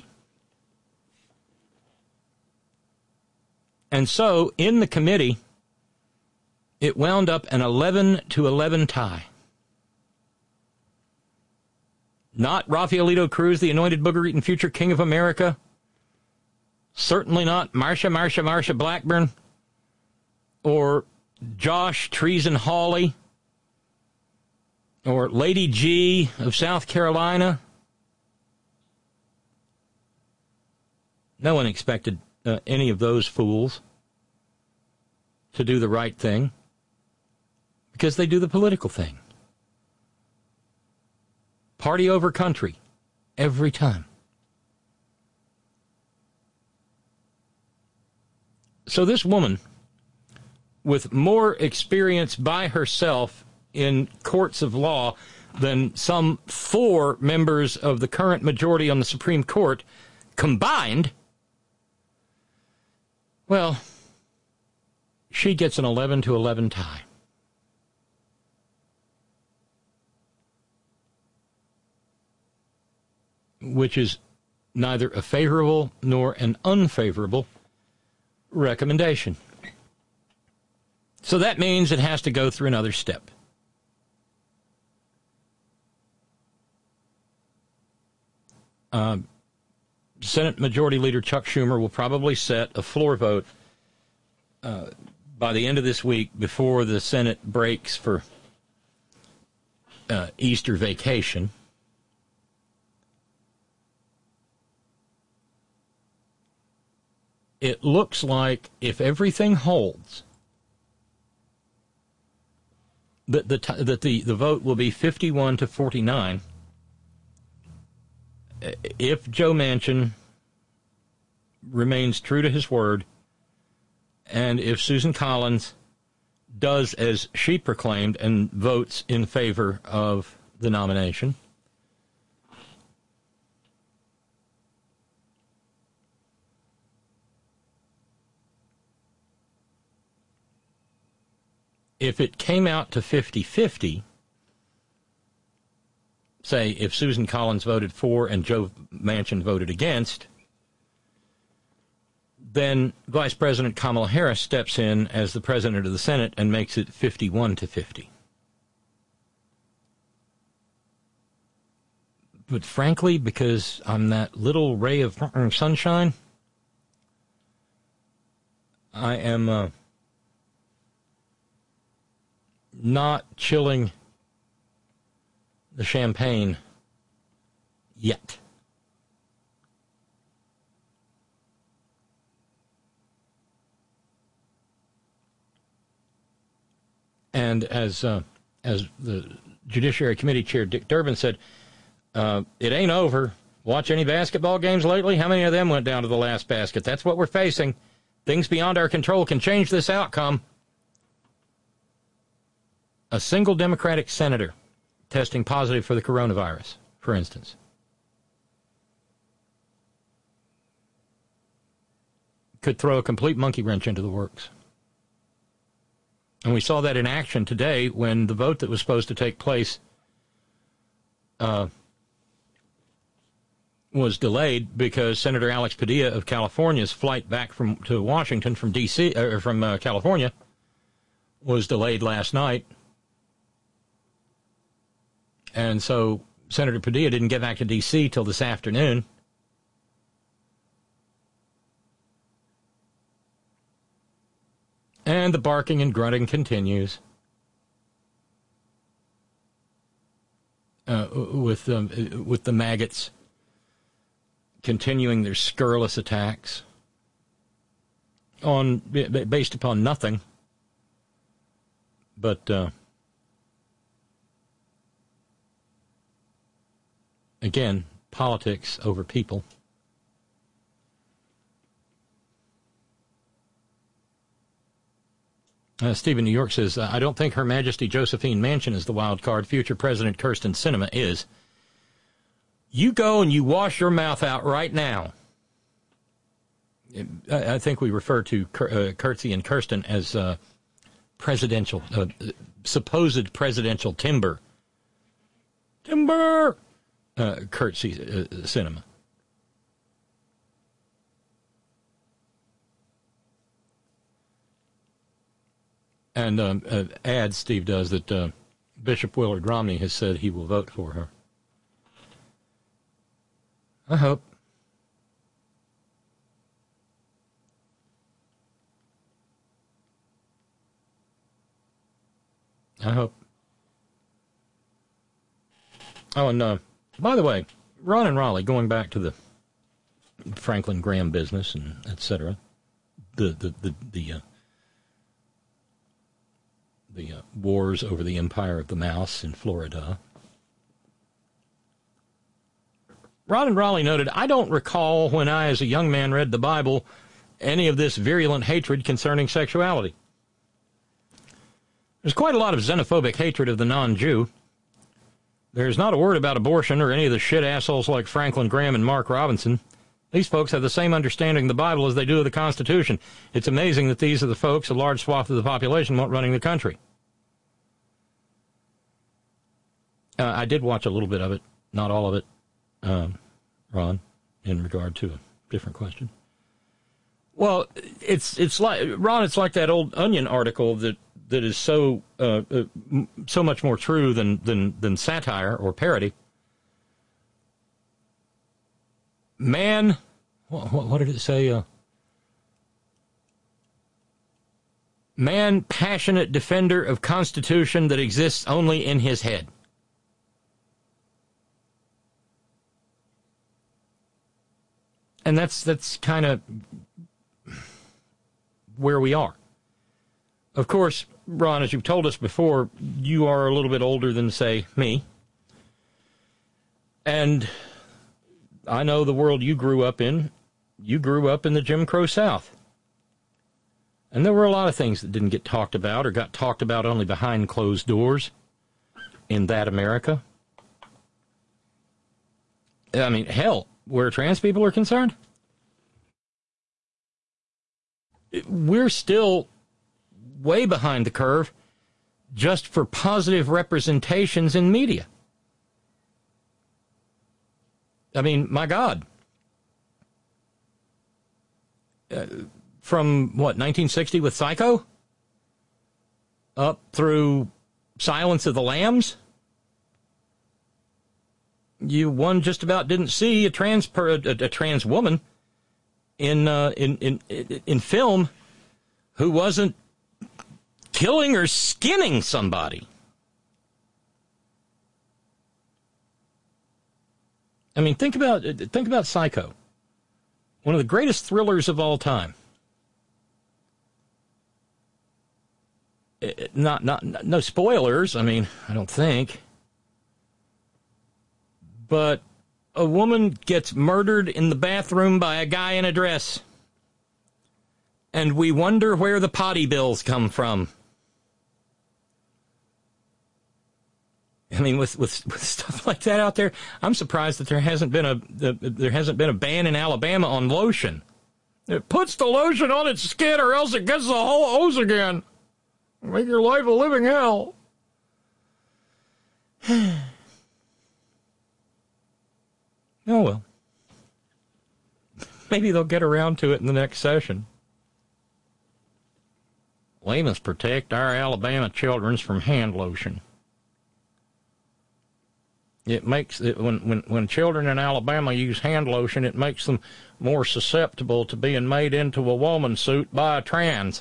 And so, in the committee, it wound up an 11-11 tie. Not Rafaelito Cruz, the anointed booger-eating future king of America. Certainly not Marsha Blackburn or Josh Treason Hawley or Lady G of South Carolina. No one expected any of those fools to do the right thing because they do the political thing. Party over country every time. So this woman, with more experience by herself in courts of law than some 4 members of the current majority on the Supreme Court combined, well, she gets an 11-11 tie. Which is neither a favorable nor an unfavorable recommendation. So that means it has to go through another step. Senate Majority Leader Chuck Schumer will probably set a floor vote by the end of this week before the Senate breaks for Easter vacation. It looks like if everything holds, that the vote will be 51-49 if Joe Manchin remains true to his word, and if Susan Collins does as she proclaimed and votes in favor of the nomination. If it came out to 50-50, say if Susan Collins voted for and Joe Manchin voted against, then Vice President Kamala Harris steps in as the President of the Senate and makes it 51-50. But frankly, because I'm that little ray of sunshine, I am not chilling the champagne yet. And as the Judiciary Committee Chair Dick Durbin said, it ain't over. Watch any basketball games lately? How many of them went down to the last basket? That's what we're facing. Things beyond our control can change this outcome. A single Democratic senator testing positive for the coronavirus, for instance. Could throw a complete monkey wrench into the works. And we saw that in action today when the vote that was supposed to take place was delayed because Senator Alex Padilla of California's flight back to Washington from D.C. From California was delayed last night. And so Senator Padilla didn't get back to D.C. till this afternoon. And the barking and grunting continues. with the maggots continuing their scurrilous attacks based upon nothing but again, politics over people. Stephen New York says, I don't think Her Majesty Josephine Manchin is the wild card. Future President Kyrsten Sinema is. You go and you wash your mouth out right now. I think we refer to Kurtzy and Kirsten as presidential, supposed presidential timber. Timber! Kurtzy Sinema. And adds, Steve does, that Bishop Willard Romney has said he will vote for her. I hope. I hope. Oh, and by the way, Ron and Raleigh, going back to the Franklin Graham business and et cetera, the wars over the Empire of the Mouse in Florida. Ron and Raleigh noted, I don't recall when I, as a young man, read the Bible, any of this virulent hatred concerning sexuality. There's quite a lot of xenophobic hatred of the non-Jew. There's not a word about abortion or any of the shit assholes like Franklin Graham and Mark Robinson. These folks have the same understanding of the Bible as they do of the Constitution. It's amazing that these are the folks, a large swath of the population, running the country. I did watch a little bit of it, not all of it, Ron, in regard to a different question. Well, it's like, Ron, it's like that old Onion article that is so much more true than satire or parody. Man, what did it say? Man, passionate defender of Constitution that exists only in his head. And that's kind of where we are. Of course, Ron, as you've told us before, you are a little bit older than, say, me. And I know the world you grew up in. You grew up in the Jim Crow South. And there were a lot of things that didn't get talked about or got talked about only behind closed doors in that America. I mean, hell, where trans people are concerned, we're still way behind the curve just for positive representations in media. I mean, my God. From, 1960 with Psycho? Up through Silence of the Lambs? One just about didn't see a trans woman in film who wasn't killing or skinning somebody. I mean, think about Psycho, one of the greatest thrillers of all time. No spoilers. I mean, I don't think. But a woman gets murdered in the bathroom by a guy in a dress. And we wonder where the potty bills come from. I mean, with stuff like that out there, I'm surprised that there hasn't been a ban in Alabama on lotion. It puts the lotion on its skin or else it gets the whole hose again. Make your life a living hell. Oh, well. Maybe they'll get around to it in the next session. We must protect our Alabama children from hand lotion. It makes it when children in Alabama use hand lotion, it makes them more susceptible to being made into a woman suit by a trans.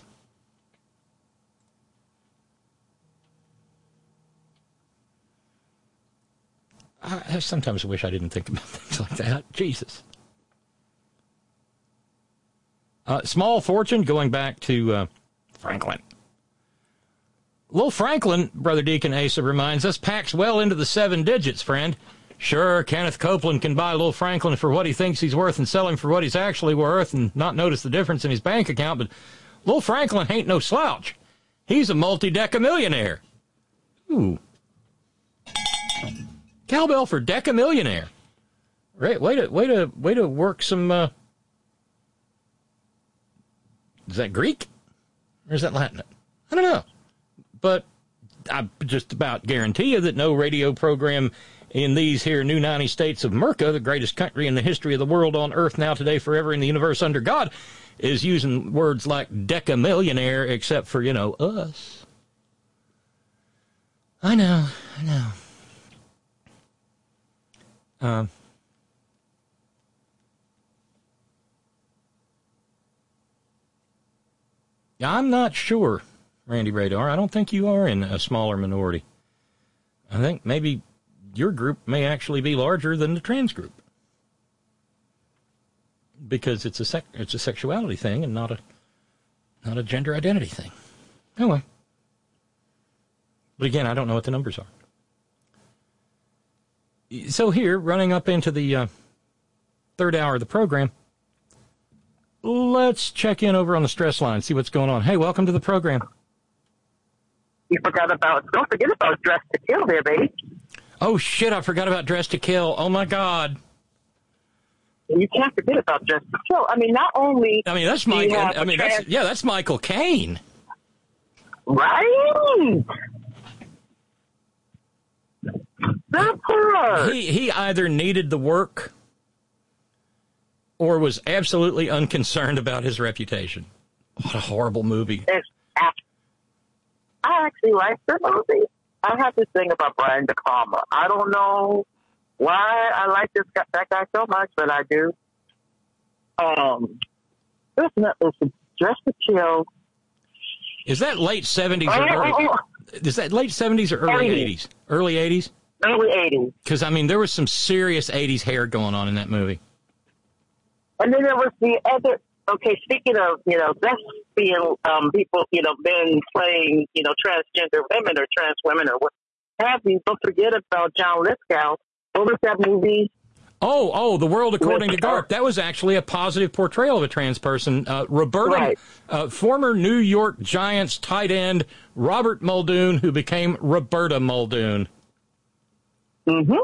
I sometimes wish I didn't think about things like that. Jesus. Small fortune, going back to Franklin. Lil Franklin, Brother Deacon Asa reminds us, packs well into the 7 digits, friend. Sure, Kenneth Copeland can buy Lil Franklin for what he thinks he's worth and sell him for what he's actually worth and not notice the difference in his bank account, but Lil Franklin ain't no slouch. He's a multi-decamillionaire. Ooh. Cowbell for decamillionaire. Right, way to work some, is that Greek? Or is that Latin? I don't know. But I just about guarantee you that no radio program in these here new 90 states of America, the greatest country in the history of the world on earth now, today, forever, in the universe under God, is using words like decamillionaire, except for, us. I know. I'm not sure, Randy Radar. I don't think you are in a smaller minority. I think maybe your group may actually be larger than the trans group, because it's a sexuality thing and not a gender identity thing. Anyway, but again, I don't know what the numbers are. So here, running up into the third hour of the program, let's check in over on the stress line, see what's going on. Hey, welcome to the program. Don't forget about Dress to Kill there, baby. Oh, shit, I forgot about Dress to Kill. Oh, my God. You can't forget about Dress to Kill. I mean, not only... that's Michael... that's Michael Caine. Right. That's her. He either needed the work or was absolutely unconcerned about his reputation. What a horrible movie. I actually like the movie. I have this thing about Brian De Palma. I don't know why I like that guy so much, but I do. It's Dress to Kill. Is that late 70s or early? Is that late 70s or early 80s? Early 80s? Early 80s. Because, there was some serious 80s hair going on in that movie. And then there was the other... Okay, speaking of, that's being people, men playing, transgender women or trans women or what have you. Don't forget about John Lithgow. What was that movie? Oh, The World According to Garp. That was actually a positive portrayal of a trans person. Roberta, former New York Giants tight end Robert Muldoon, who became Roberta Muldoon. Mm-hmm.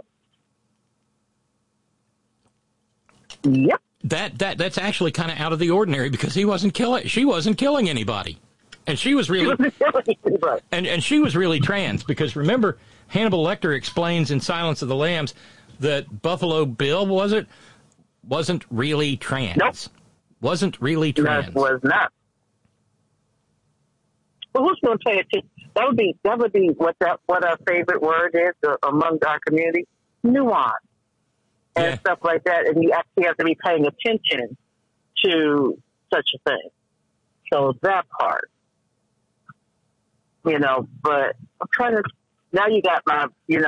Yep. That's actually kind of out of the ordinary, because she wasn't killing anybody. And she was really and she was really trans, because remember, Hannibal Lecter explains in Silence of the Lambs that Buffalo Bill wasn't really trans. Nope. Wasn't really trans. That was not. Well, who's going to pay attention? That would be what our favorite word is among our community. Nuance. And stuff like that, and you actually have to be paying attention to such a thing. So that part, but I'm trying to, now you got my,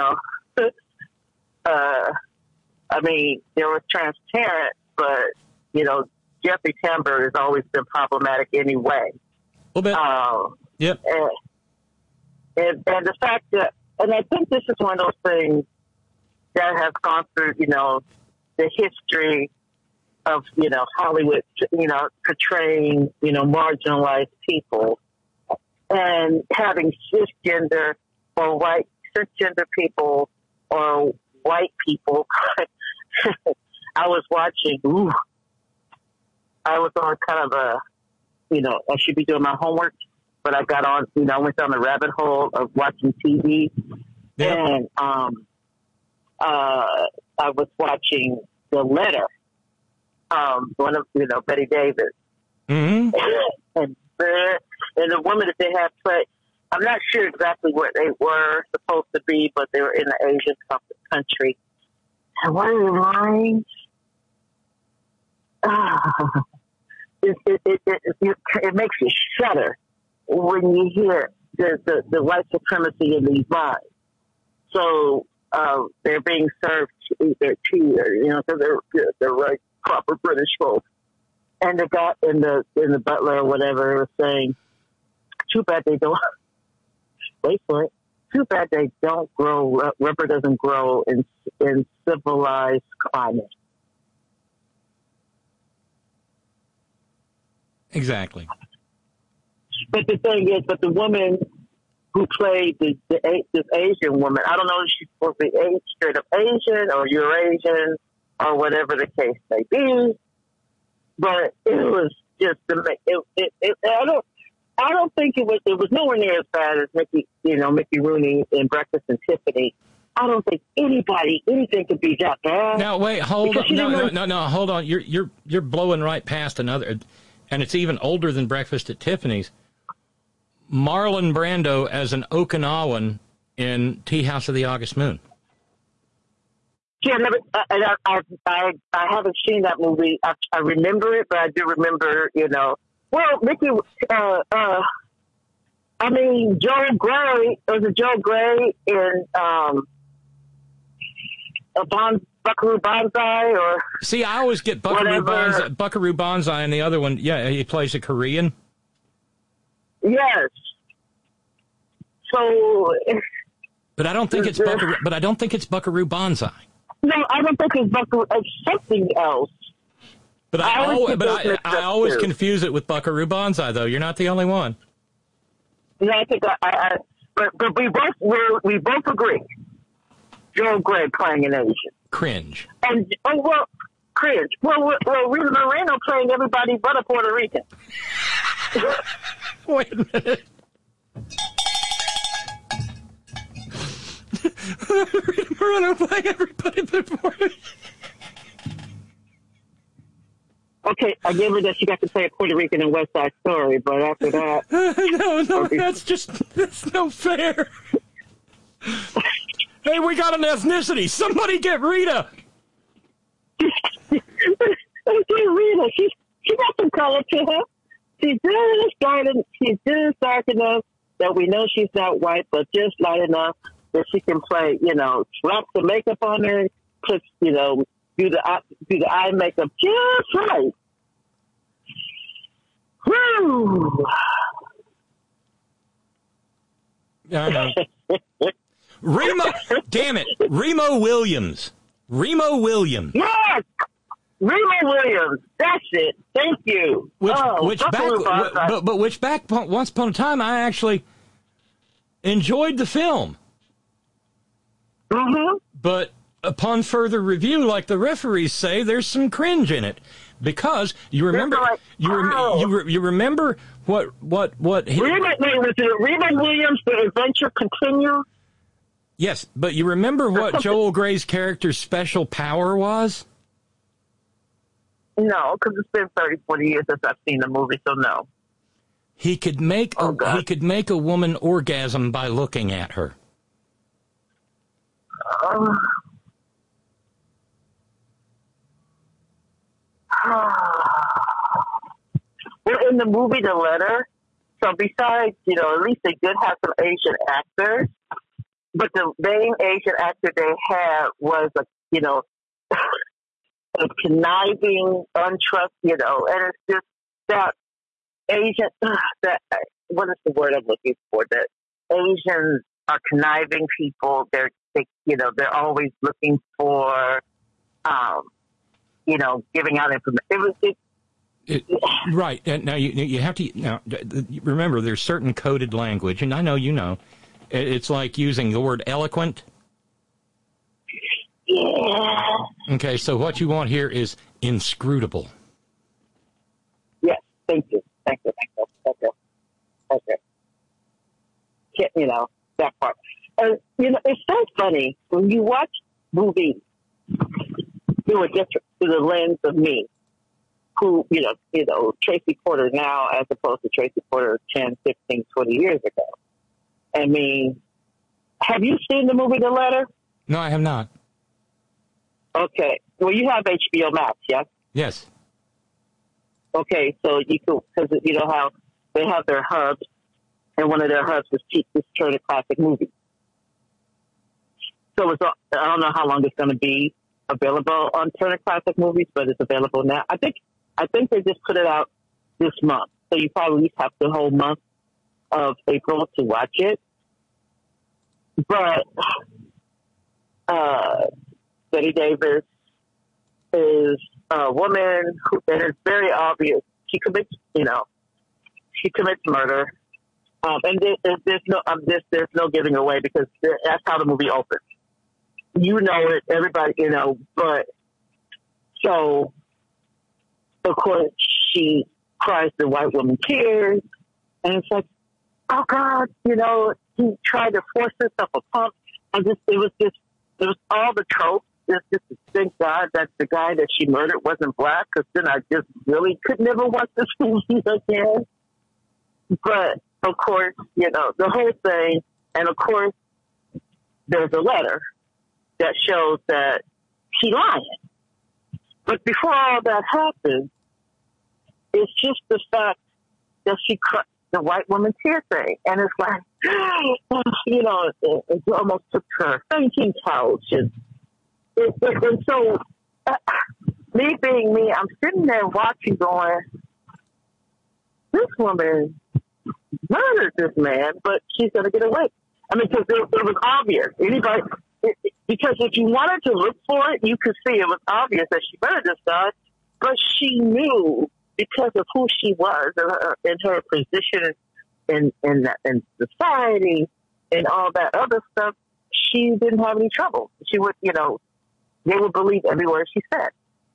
there was Transparent, but, Jeffrey Tambor has always been problematic anyway. A little bit. Yep. And the fact that, and I think this is one of those things that has gone through, the history of, Hollywood, portraying, marginalized people, and having cisgender people or white people. I was watching, I was on kind of I should be doing my homework, but I got on, I went down the rabbit hole of watching TV, and, I was watching The Letter, one of, Betty Davis. Mm-hmm. and the woman that they had played, I'm not sure exactly what they were supposed to be, but they were in the Asian country. And one of the lines, it makes you shudder when you hear the white supremacy in these lines. So, they're being served their tea, you know, because they're right proper British folks. And the guy in the butler or whatever was saying, "Too bad they don't." Wait for it. Too bad they don't grow. Rubber doesn't grow in civilized climate. Exactly. But the thing is, but the woman who played this Asian woman, I don't know if she's supposed to be straight up Asian or Eurasian or whatever the case may be, but it was just I don't think it was nowhere near as bad as Mickey Rooney in Breakfast and Tiffany. I don't think anything could be that bad. Now wait, hold on. No, hold on. You're blowing right past another, and it's even older than Breakfast at Tiffany's. Marlon Brando as an Okinawan in Tea House of the August Moon. Yeah, I haven't seen that movie. I remember it, but I do remember, you know. Well, Mickey, Joel Grey, was it Joel Grey in Buckaroo Banzai or? See, I always get Buckaroo Banzai, and the other one, yeah, he plays a Korean. Yes. So. But I don't think it's Buckaroo Banzai. No, I don't think it's Buckaroo. It's something else. But I always confuse it with Buckaroo Banzai, though. You're not the only one. No, I think but we both agree. Joel Grey playing an Asian. Cringe. And cringe. Well, Rita Moreno playing everybody but a Puerto Rican. Wait a minute. Rita Moreno playing everybody but Puerto Rican. Okay, I give her that she got to play a Puerto Rican in West Side Story, but after that... No, that's no fair. Hey, we got an ethnicity. Somebody get Rita. Rita. She got some color to her. She's just dark enough that we know she's not white, but just light enough that she can play, you know, slap the makeup on her, put, you know, do the eye makeup just right. Woo! I know. Damn it, Remo Williams. Yes! Remo Williams. That's it. Thank you. Once upon a time, I actually enjoyed the film. Mm-hmm. But upon further review, like the referees say, there's some cringe in it because you remember you remember what was it Remo Williams? The Adventure Continue. Yes, but you remember what Joel Grey's character's special power was? No, because it's been 30, 40 years since I've seen the movie, so no. He could make a woman orgasm by looking at her. Well, in the movie The Letter, so besides, you know, at least they did have some Asian actors, but the main Asian actor they had was a conniving, you know, and it's just that Asian, what is the word I'm looking for? That Asians are conniving people. They're always looking for, you know, giving out information. Right. Now you have to remember there's certain coded language, and I know you know. It's like using the word eloquent. Yeah. Okay, so what you want here is inscrutable. Yes, thank you. Okay. You know, that part. You know, it's so funny when you watch movies through the lens of me, who, you know, Tracy Porter now as opposed to Tracy Porter 10, 15, 20 years ago. I mean, have you seen the movie The Letter? No, I have not. Okay. Well, you have HBO Max, yes? Yes. Okay, so you could, because you know how they have their hubs, and one of their hubs is Turner Classic Movies. So I don't know how long it's going to be available on Turner Classic Movies, but it's available now. I think they just put it out this month, so you probably have the whole month of April to watch it. But Betty Davis is a woman who, and it's very obvious, she commits murder. And there's no giving away, because that's how the movie opens. You know it, everybody, but so, of course, she cries the white woman tears, and it's like, oh God, he tried to force herself a pump, and it was all the tropes. Just thank God that the guy that she murdered wasn't black, because then I just really could never watch this movie again. But, of course, the whole thing, and of course, there's a letter that shows that she's lying. But before all that happens, it's just the fact that she cried the white woman tear thing. And it's like, it almost took her fainting couch. And so, me being me, I'm sitting there watching going, this woman murdered this man, but she's going to get away. I mean, because it was obvious. Because if you wanted to look for it, you could see it was obvious that she murdered this guy, but she knew, because of who she was and her position in society and all that other stuff, she didn't have any trouble. She would, they would believe every word she said.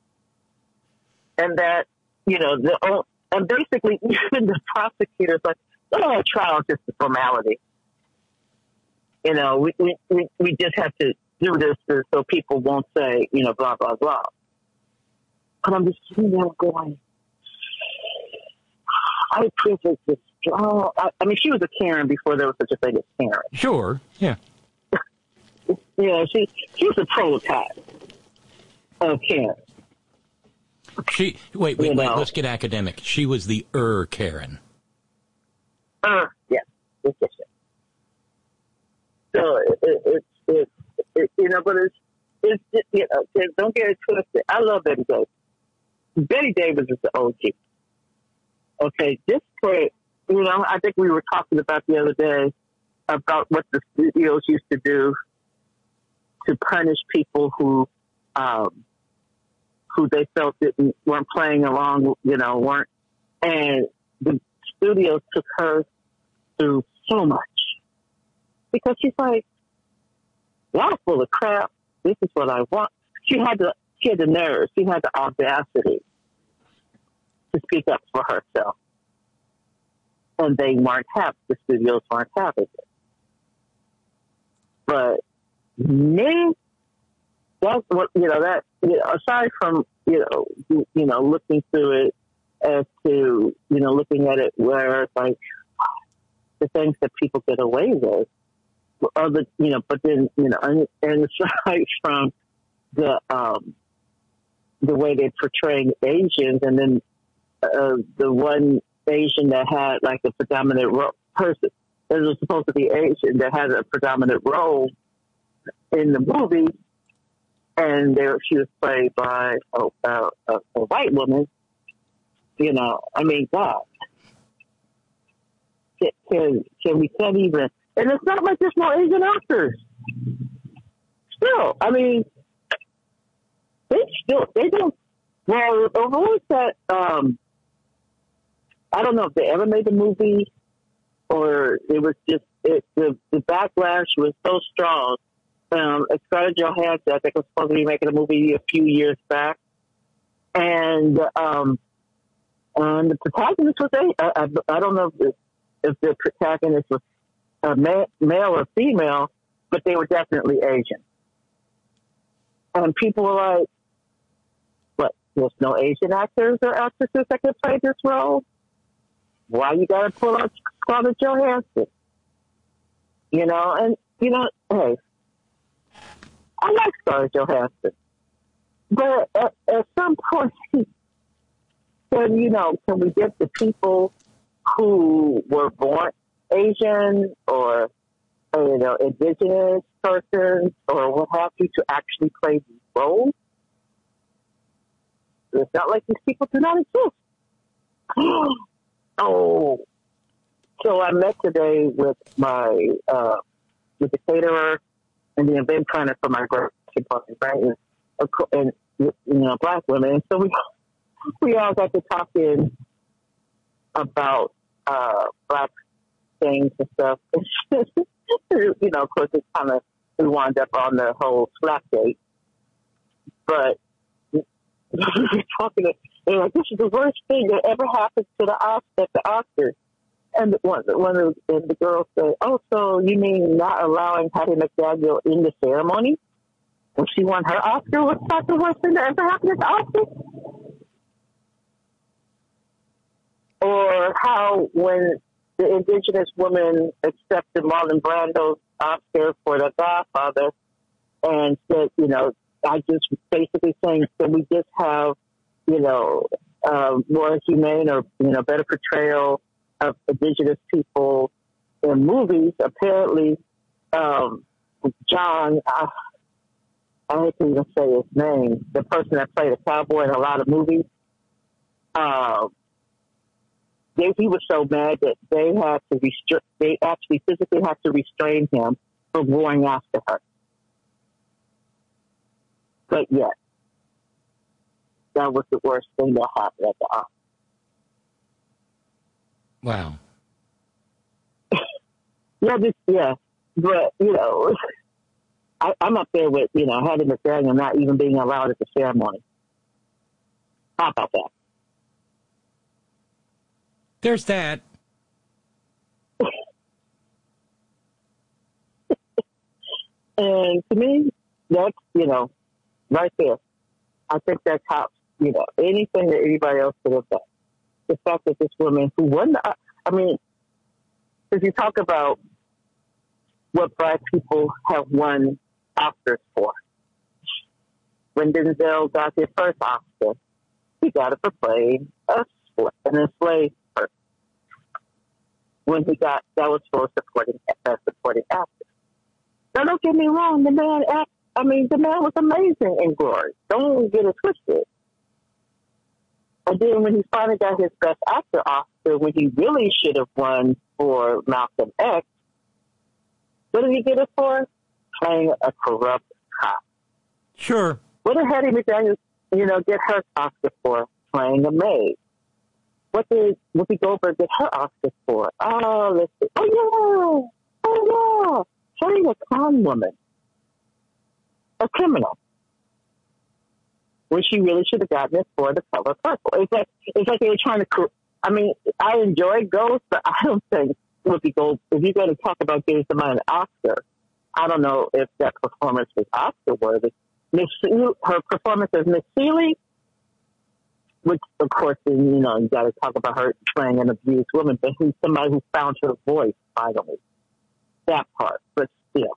And that, and basically even the prosecutors like, oh, trial is just a formality. We just have to do this so people won't say, blah, blah, blah. But I'm just sitting there going, I privilege is strong. I mean, she was a Karen before there was such a thing as Karen. Sure, yeah. She's a prototype of Karen. Wait, let's get academic. She was the Karen. Yes. So but it's don't get it twisted. I love Betty Davis. Betty Davis is the OG. Okay, just for, I think we were talking about the other day about what the studios used to do to punish people who they felt weren't playing along, weren't, and the studios took her through so much. Because she's like, y'all full of crap. This is what I want. She had the nerve. She had the audacity to speak up for herself. And they weren't happy. The studios weren't happy with it. But me, that's what, aside from, looking through it as to, looking at it where it's like the things that people get away with, other, but then, and aside from the way they portray Asians, and then the one Asian that had like a predominant person that was supposed to be Asian that had a predominant role in the movie, and she was played by a white woman. I mean, God, can we can't even. And it's not like there's no Asian actors. Still, I mean, they don't. Well, what was that? I don't know if they ever made the movie, or it was just the backlash was so strong. Scarlett Johansson, I think, was supposed to be making a movie a few years back, and the protagonist was I don't know if the protagonist was a male or female, but they were definitely Asian. And people were like, what, there's no Asian actors or actresses that can play this role? Why you gotta pull out Scarlett Johansson? And, hey, I like Scarlett Johansson. But at some point, can we get the people who were born Asian or indigenous persons or what have you to actually play these roles. It's not like these people do not exist. Oh, so I met today with my with the caterer and the event planner for my graduation party, right? And Black women. And so we all got to talking about Black things and stuff. Of course, it's kind of, we wound up on the whole slap date. But we're talking, they're like, this is the worst thing that ever happened to the Oscars. And one of the girls said, oh, so you mean not allowing Hattie McDaniel in the ceremony when she won her Oscar? Was that the worst thing that ever happened at the Oscars? Or how when the indigenous woman accepted Marlon Brando's Oscar for The Godfather and said, I just basically saying, can we just have, more humane or, better portrayal of indigenous people in movies? Apparently, John, I hate to even say his name, the person that played a cowboy in a lot of movies, he was so mad that they actually physically had to restrain him from going after her. But yet, that was the worst thing that happened at the Oscars. Wow. But, I'm up there with, Hattie McDaniel not even being allowed at the ceremony. How about that? There's that. And to me, that's, right there. I think that tops, anything that anybody else could have done. The fact that this woman who won, if you talk about what Black people have won Oscars for, when Denzel got his first Oscar, he got it for playing an enslaved person. When that was for supporting actor. Now, don't get me wrong, the man was amazing in Glory. Don't get it twisted. And then when he finally got his Best Actor Oscar, when he really should have won for Malcolm X, what did he get it for? Playing a corrupt cop. Sure. What did Hattie McDaniel, get her Oscar for? Playing a maid. What did Whoopi Goldberg get her Oscar for? Oh, let's see. Oh, yeah. Playing a con woman. A criminal. When she really should have gotten it for The Color Purple. It's like they were trying to. I enjoy Ghost, but I don't think Whoopi Goldberg. If you're going to talk about giving somebody an Oscar, I don't know if that performance was Oscar worthy. Her performance as Miss Seeley, which of course, you got to talk about her playing an abused woman, but who's somebody who found her voice finally. That part, but still.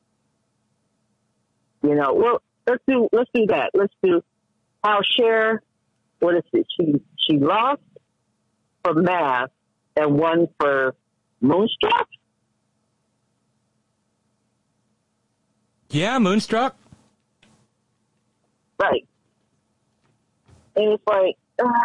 Well, let's do that. Let's do how Cher, what is it? She lost for Mask and won for Moonstruck? Yeah, Moonstruck. Right. And it's like,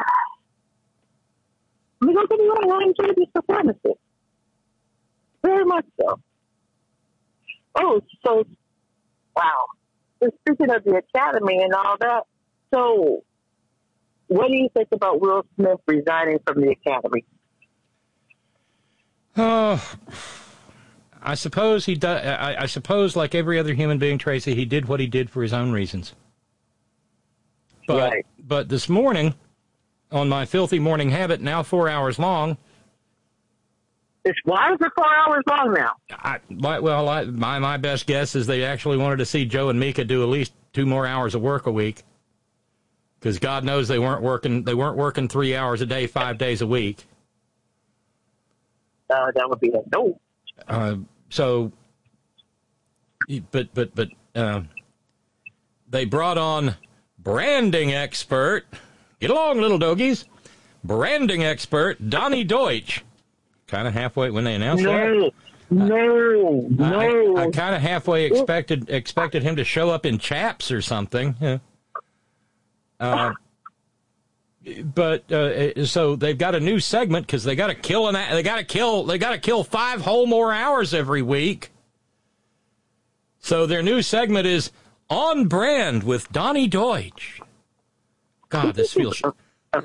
don't get me wrong, I enjoy these performances. Very much so. Oh, so, wow. Speaking of the Academy and all that, so what do you think about Will Smith resigning from the Academy? Oh, I suppose he does. I suppose, like every other human being, Tracy, he did what he did for his own reasons. But this morning, on my filthy morning habit, now 4 hours long. Why is it 4 hours long now? My best guess is they actually wanted to see Joe and Mika do at least 2 more hours of work a week, because God knows they weren't working 3 hours a day, 5 days a week. That would be a no. But they brought on branding expert. Get along, little doggies. Branding expert Donnie Deutsch. Kind of halfway when they announced that. No. I kind of halfway expected him to show up in chaps or something. Yeah. But so they've got a new segment because they got to kill they got to kill 5 whole more hours every week. So their new segment is On Brand with Donnie Deutsch. God, this feels so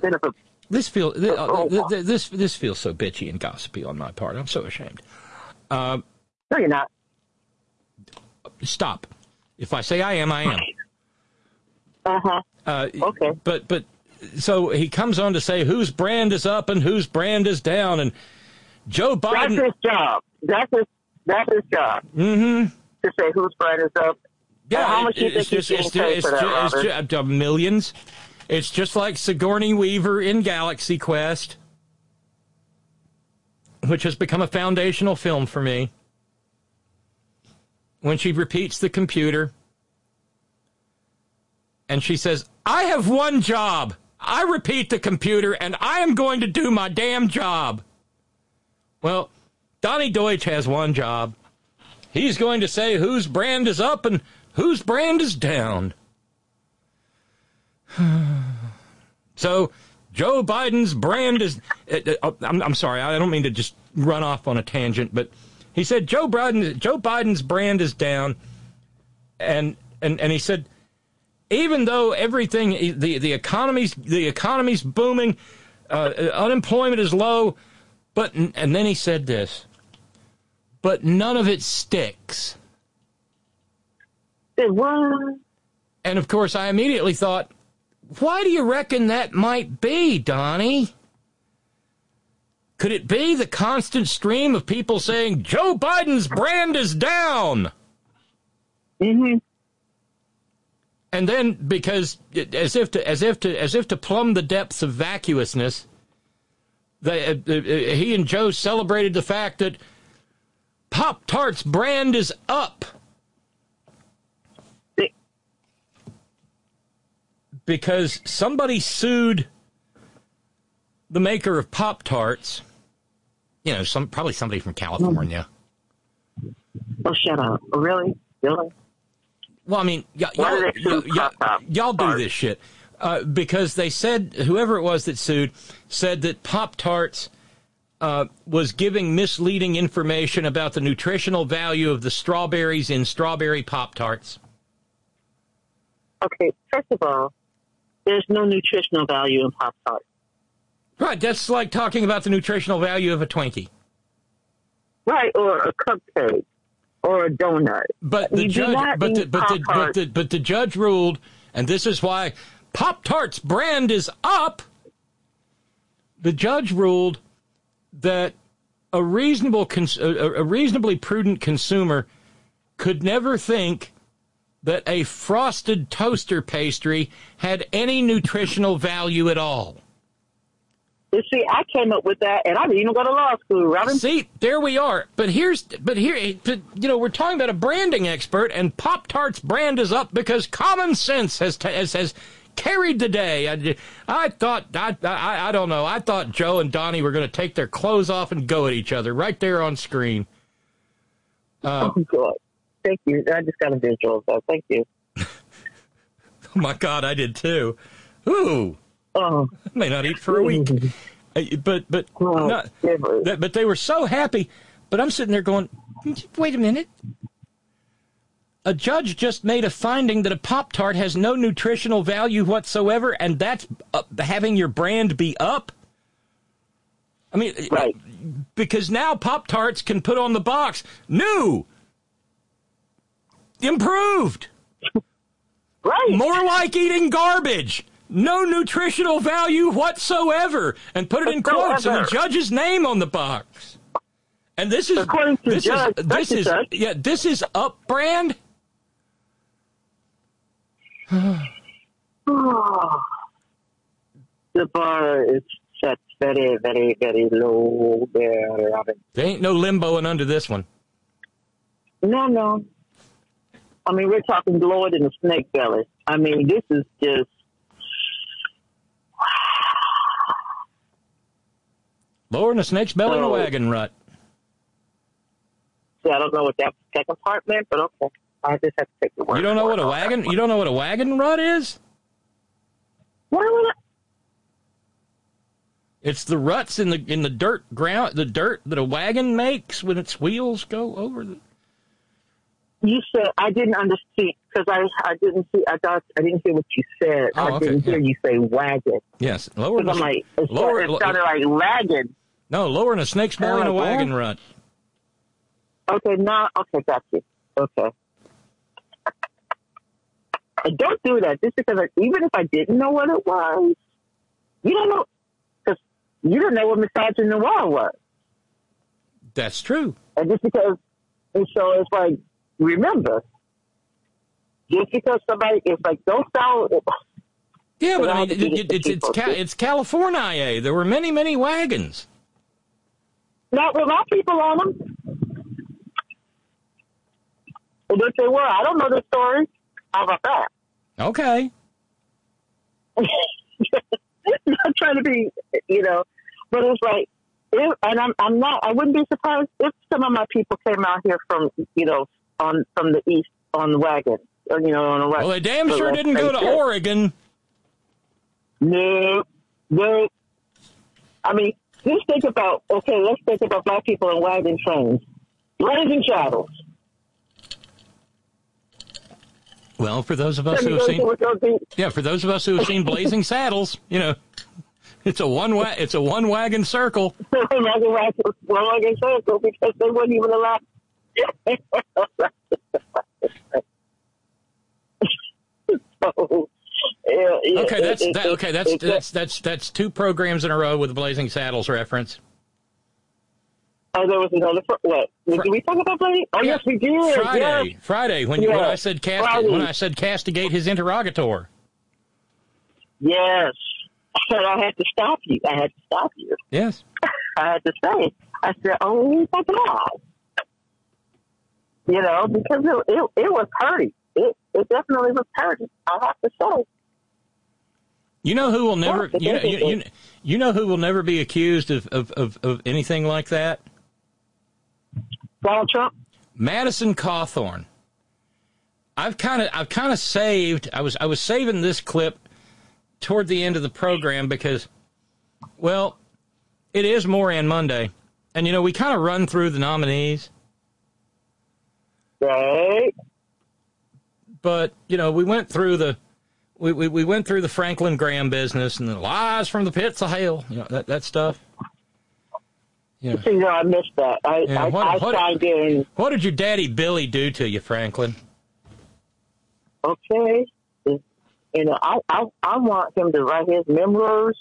bitchy and gossipy on my part. I'm so ashamed. No, you're not. Stop. If I say I am, I am. Okay. But so he comes on to say whose brand is up and whose brand is down, and Joe Biden. That's his job. That's his job. Mm-hmm. To say whose brand is up. Yeah, how much do you think he's getting paid for that, Robert? Millions. It's just like Sigourney Weaver in Galaxy Quest, which has become a foundational film for me. When she repeats the computer, and she says, I have one job. I repeat the computer, and I am going to do my damn job. Well, Donnie Deutsch has one job. He's going to say whose brand is up and whose brand is down. So, Joe Biden's brand is... I'm sorry, I don't mean to just run off on a tangent, but he said Joe Biden's brand is down, and he said, even though everything, the economy's booming, unemployment is low, and then he said this, but none of it sticks. What? And of course, I immediately thought, why do you reckon that might be, Donnie? Could it be the constant stream of people saying Joe Biden's brand is down? Mm-hmm. And then, because as if to plumb the depths of vacuousness, he and Joe celebrated the fact that Pop-Tart's brand is up. Because somebody sued the maker of Pop-Tarts. You know, probably somebody from California. Oh, shut up. Really? Really? Well, I mean, y'all do this shit. Because they said, whoever it was that sued, said that Pop-Tarts was giving misleading information about the nutritional value of the strawberries in strawberry Pop-Tarts. Okay, first of all, there's no nutritional value in Pop-Tarts. Right, that's like talking about the nutritional value of a Twinkie. Right, or a cupcake. Or a donut. But the judge ruled, and this is why Pop-Tart's brand is up. The judge ruled that a reasonably prudent consumer could never think that a frosted toaster pastry had any nutritional value at all. You see, I came up with that, and I didn't even go to law school, Robin. See, there we are. But here, we're talking about a branding expert, and Pop-Tart's brand is up because common sense has carried the day. I thought Joe and Donnie were going to take their clothes off and go at each other right there on screen. Oh, God. Thank you. I just got a visual of that. Thank you. Oh, my God, I did too. Ooh. Oh. I may not eat for a week. But they were so happy. But I'm sitting there going, wait a minute. A judge just made a finding that a Pop-Tart has no nutritional value whatsoever, and that's having your brand be up? I mean, right. Because now Pop-Tarts can put on the box, new, improved, right. More like eating garbage. No nutritional value whatsoever, and put it in quotes and the judge's name on the box. And this is this is up brand. The bar is set very, very, very low there, Robin. There ain't no limboing under this one. No. I mean, we're talking lower than the snake belly. I mean, this is just. Lower than a snake's belly in a wagon rut. I don't know what that second part meant, but okay. I just have to take the word. You don't know what a wagon? You don't know what a wagon rut is? Why would I? It's the ruts in the dirt ground, the dirt that a wagon makes when its wheels go over the. You said I didn't understand because I didn't see. I didn't hear what you said. Oh, I didn't hear you say wagon. Yes, lower. I'm like, it sounded like wagon. No, lower in a snake's belly in a wagon rut. Okay, okay, got you. Okay. And don't do that just because even if I didn't know what it was, you don't know, because you didn't know what misogynoir was. That's true. And just because, and so it's like, remember, just because somebody, it's like, don't sound. Yeah, but I mean, it's California. There were many, many wagons. Not with my people on them. And if they were, I don't know the story. How about that? Okay. Not trying to be, but it's like, and I'm not. I wouldn't be surprised if some of my people came out here from, from the east on the wagon, or, on the west. Well, they damn sure didn't go to Oregon. No. I mean, just think about. Okay, let's think about black people in wagon trains, blazing saddles. Well, for those of us who have seen, for those of us who have seen Blazing Saddles, it's a one wagon circle. One wagon circle because they wouldn't even allow. That's two programs in a row with the Blazing Saddles reference. Oh, there was another. What did we talk about? Blazing? Oh, yes, we did. Friday. When I said castigate his interrogator. Yes, I had to stop you. Yes, I had to say. I said, "Oh my God," because it was hurting. It definitely was hurting. I have to say. You know who will never you know who will never be accused of anything like that? Donald Trump? Madison Cawthorn. I've kind of saved. I was saving this clip toward the end of the program because, well, it is Moran Monday, and we kind of run through the nominees. Right. But we went through the we went through the Franklin Graham business and the lies from the pits of hell. That stuff. Yeah. See, I missed that. I signed in. What did your daddy Billy do to you, Franklin? Okay. I want him to write his memoirs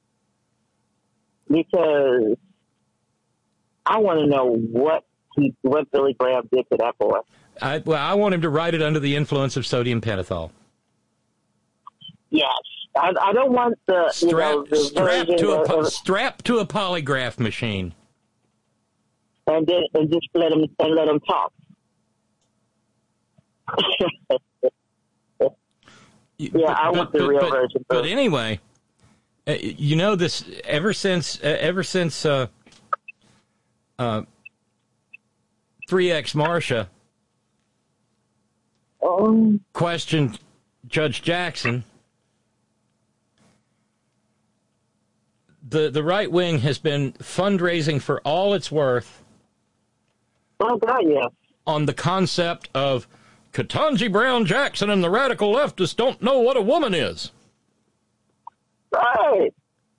because I want to know what Billy Graham did to that boy. I want him to write it under the influence of sodium pentothal. Yes. I don't want the strap to a polygraph machine. And just let him talk. I want the real version. But anyway, this ever since 3X Marcia questioned Judge Jackson. The right wing has been fundraising for all it's worth. Oh, God, yeah. On the concept of Ketanji Brown Jackson and the radical leftists don't know what a woman is. Right.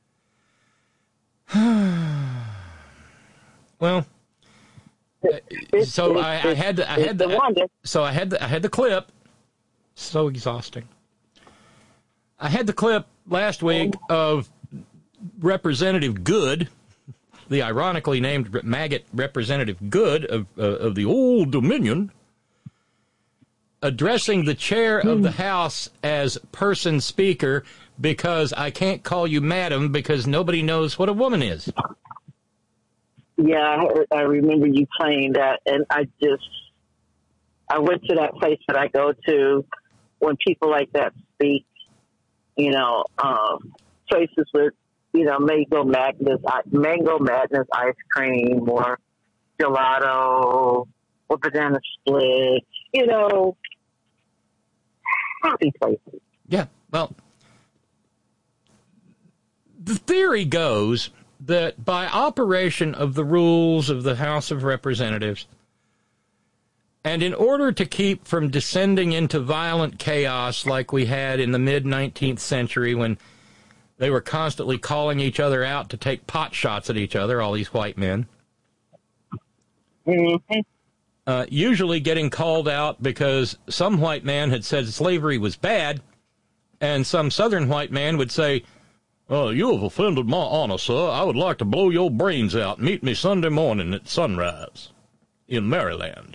Well, so I had the clip. So exhausting. I had the clip last week of Representative Good, the ironically named maggot Representative Good of the Old Dominion, addressing the chair of the House as person speaker because I can't call you madam because nobody knows what a woman is. Yeah, I remember you playing that, and I went to that place that I go to when people like that speak, places with, Mango Madness ice cream or gelato or Banana Split, happy places. Yeah, well, the theory goes that by operation of the rules of the House of Representatives, and in order to keep from descending into violent chaos like we had in the mid-19th century when they were constantly calling each other out to take pot shots at each other, all these white men, usually getting called out because some white man had said slavery was bad, and some southern white man would say, you have offended my honor, sir. I would like to blow your brains out. Meet me Sunday morning at sunrise in Maryland.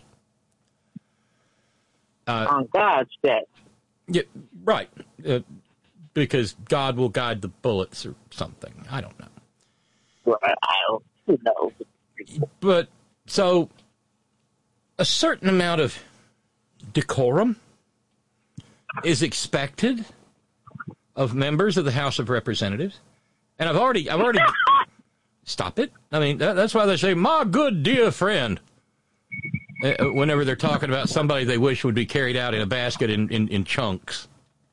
On God's day. Yeah, right. Because God will guide the bullets or something. I don't know. Well, who knows? But, so, a certain amount of decorum is expected of members of the House of Representatives. And I've already stop it. I mean, that's why they say, my good dear friend, whenever they're talking about somebody they wish would be carried out in a basket in chunks.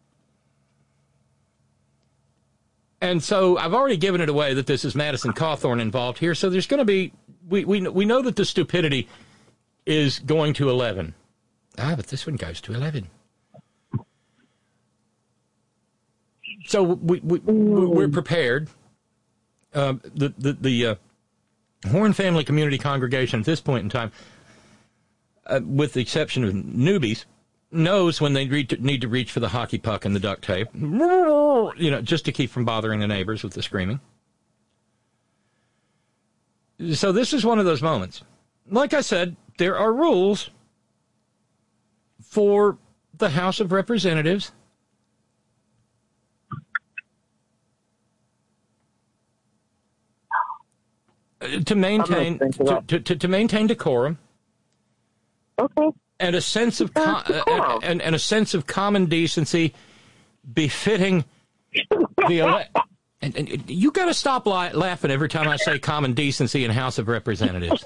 And so I've already given it away that this is Madison Cawthorn involved here. So there's going to be, we know that the stupidity is going to 11. But this one goes to 11. So we're prepared. The Horn Family Community Congregation at this point in time, with the exception of newbies, knows when they need to reach for the hockey puck and the duct tape, just to keep from bothering the neighbors with the screaming. So this is one of those moments. Like I said, there are rules for the House of Representatives to maintain to maintain decorum. Okay. And a sense of and a sense of common decency befitting the and you got to stop laughing every time I say common decency in House of Representatives.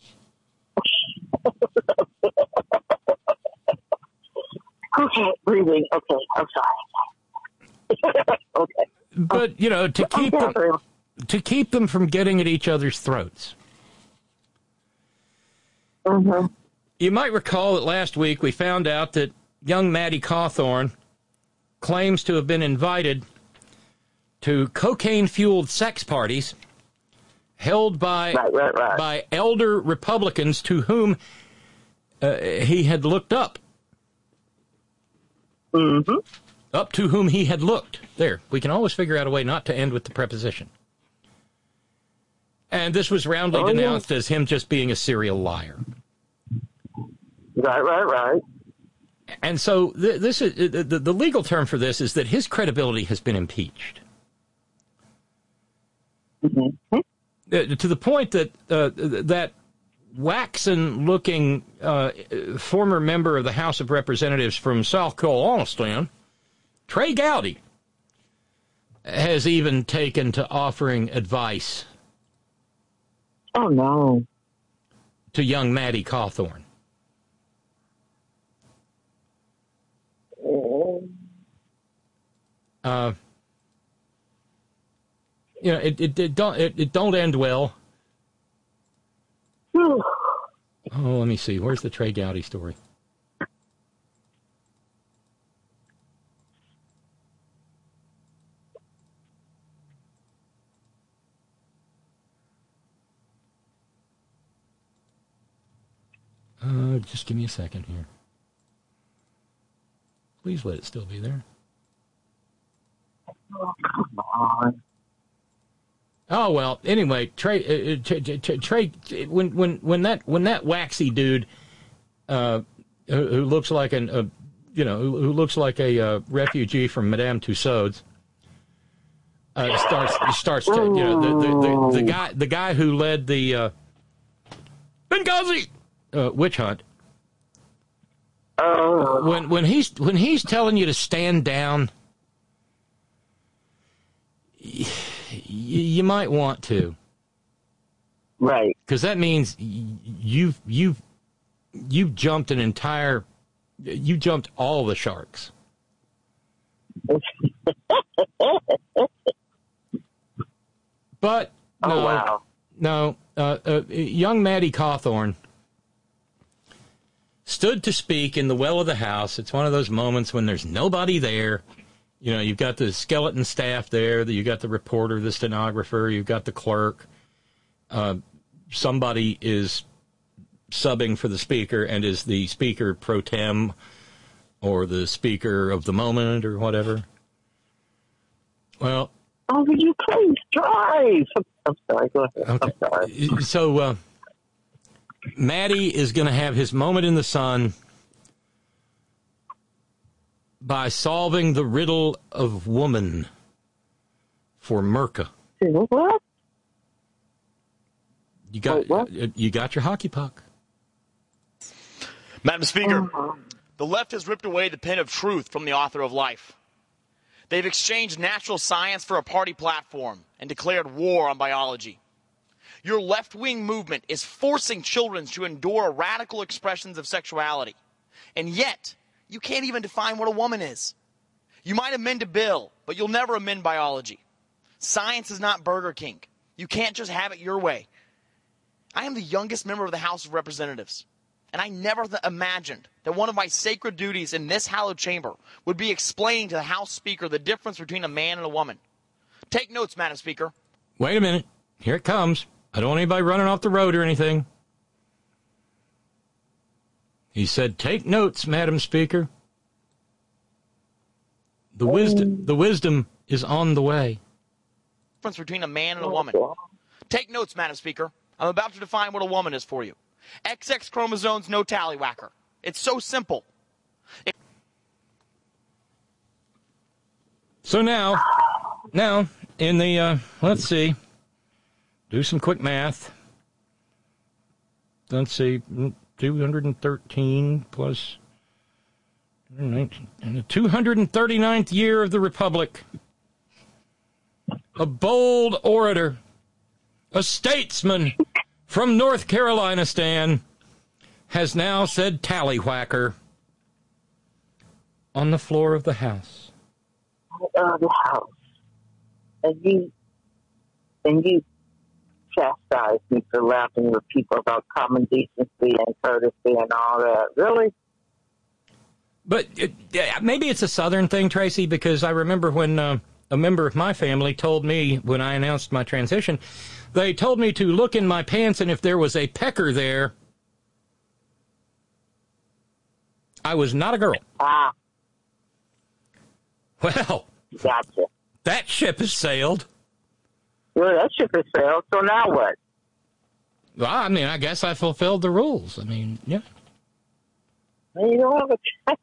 Okay, breathing. Okay, I'm sorry. Okay. But to keep them from getting at each other's throats. Mm-hmm. You might recall that last week we found out that young Maddie Cawthorn claims to have been invited to cocaine-fueled sex parties held by by elder Republicans to whom he had looked up. Mm-hmm. Up to whom he had looked. There, we can always figure out a way not to end with the preposition. And this was roundly denounced as him just being a serial liar. Right. And so this is the legal term for this is that his credibility has been impeached. Mm-hmm. To the point that that waxen-looking former member of the House of Representatives from South Carolina, Trey Gowdy, has even taken to offering advice. Oh, no. To young Maddie Cawthorn. It don't end well. Oh, let me see. Where's the Trey Gowdy story? Just give me a second here. Please let it still be there. Oh, come on. Oh well. Anyway, Trey, when that waxy dude, who looks like who looks like a refugee from Madame Tussauds, starts to, the guy who led the Benghazi witch hunt. When he's telling you to stand down, you might want to, right? Because that means you've you jumped all the sharks. But no, young Maddie Cawthorn stood to speak in the well of the House. It's one of those moments when there's nobody there. You know, you've got the skeleton staff there. You've got the reporter, the stenographer. You've got the clerk. Somebody is subbing for the speaker and is the speaker pro tem or the speaker of the moment or whatever. Well, would you please drive? I'm sorry, go ahead. Okay. I'm sorry. So, Maddie is going to have his moment in the sun by solving the riddle of woman for Merca. What? You got your hockey puck. Madam Speaker, the left has ripped away the pen of truth from the author of life. They've exchanged natural science for a party platform and declared war on biology. Your left-wing movement is forcing children to endure radical expressions of sexuality. And yet, you can't even define what a woman is. You might amend a bill, but you'll never amend biology. Science is not Burger King. You can't just have it your way. I am the youngest member of the House of Representatives, and I never imagined that one of my sacred duties in this hallowed chamber would be explaining to the House Speaker the difference between a man and a woman. Take notes, Madam Speaker. Wait a minute. Here it comes. I don't want anybody running off the road or anything. He said, take notes, Madam Speaker. The wisdom is on the way. Difference between a man and a woman. Take notes, Madam Speaker. I'm about to define what a woman is for you. XX chromosomes, no tallywhacker. It's so simple. So now, in the, let's see, do some quick math. Let's see, 213 plus 19, and the 239th year of the Republic. A bold orator, a statesman from North Carolina, Stan, has now said tallywhacker on the floor of the House. The House. And you chastise me for laughing with people about common decency and courtesy and all that. Really? But maybe it's a Southern thing, Tracy, because I remember when a member of my family told me when I announced my transition, they told me to look in my pants, and if there was a pecker there, I was not a girl. Ah. Well, gotcha. That ship has sailed. Well, that ship has sailed, so now what? Well, I mean, I guess I fulfilled the rules. I mean, yeah. You don't have a...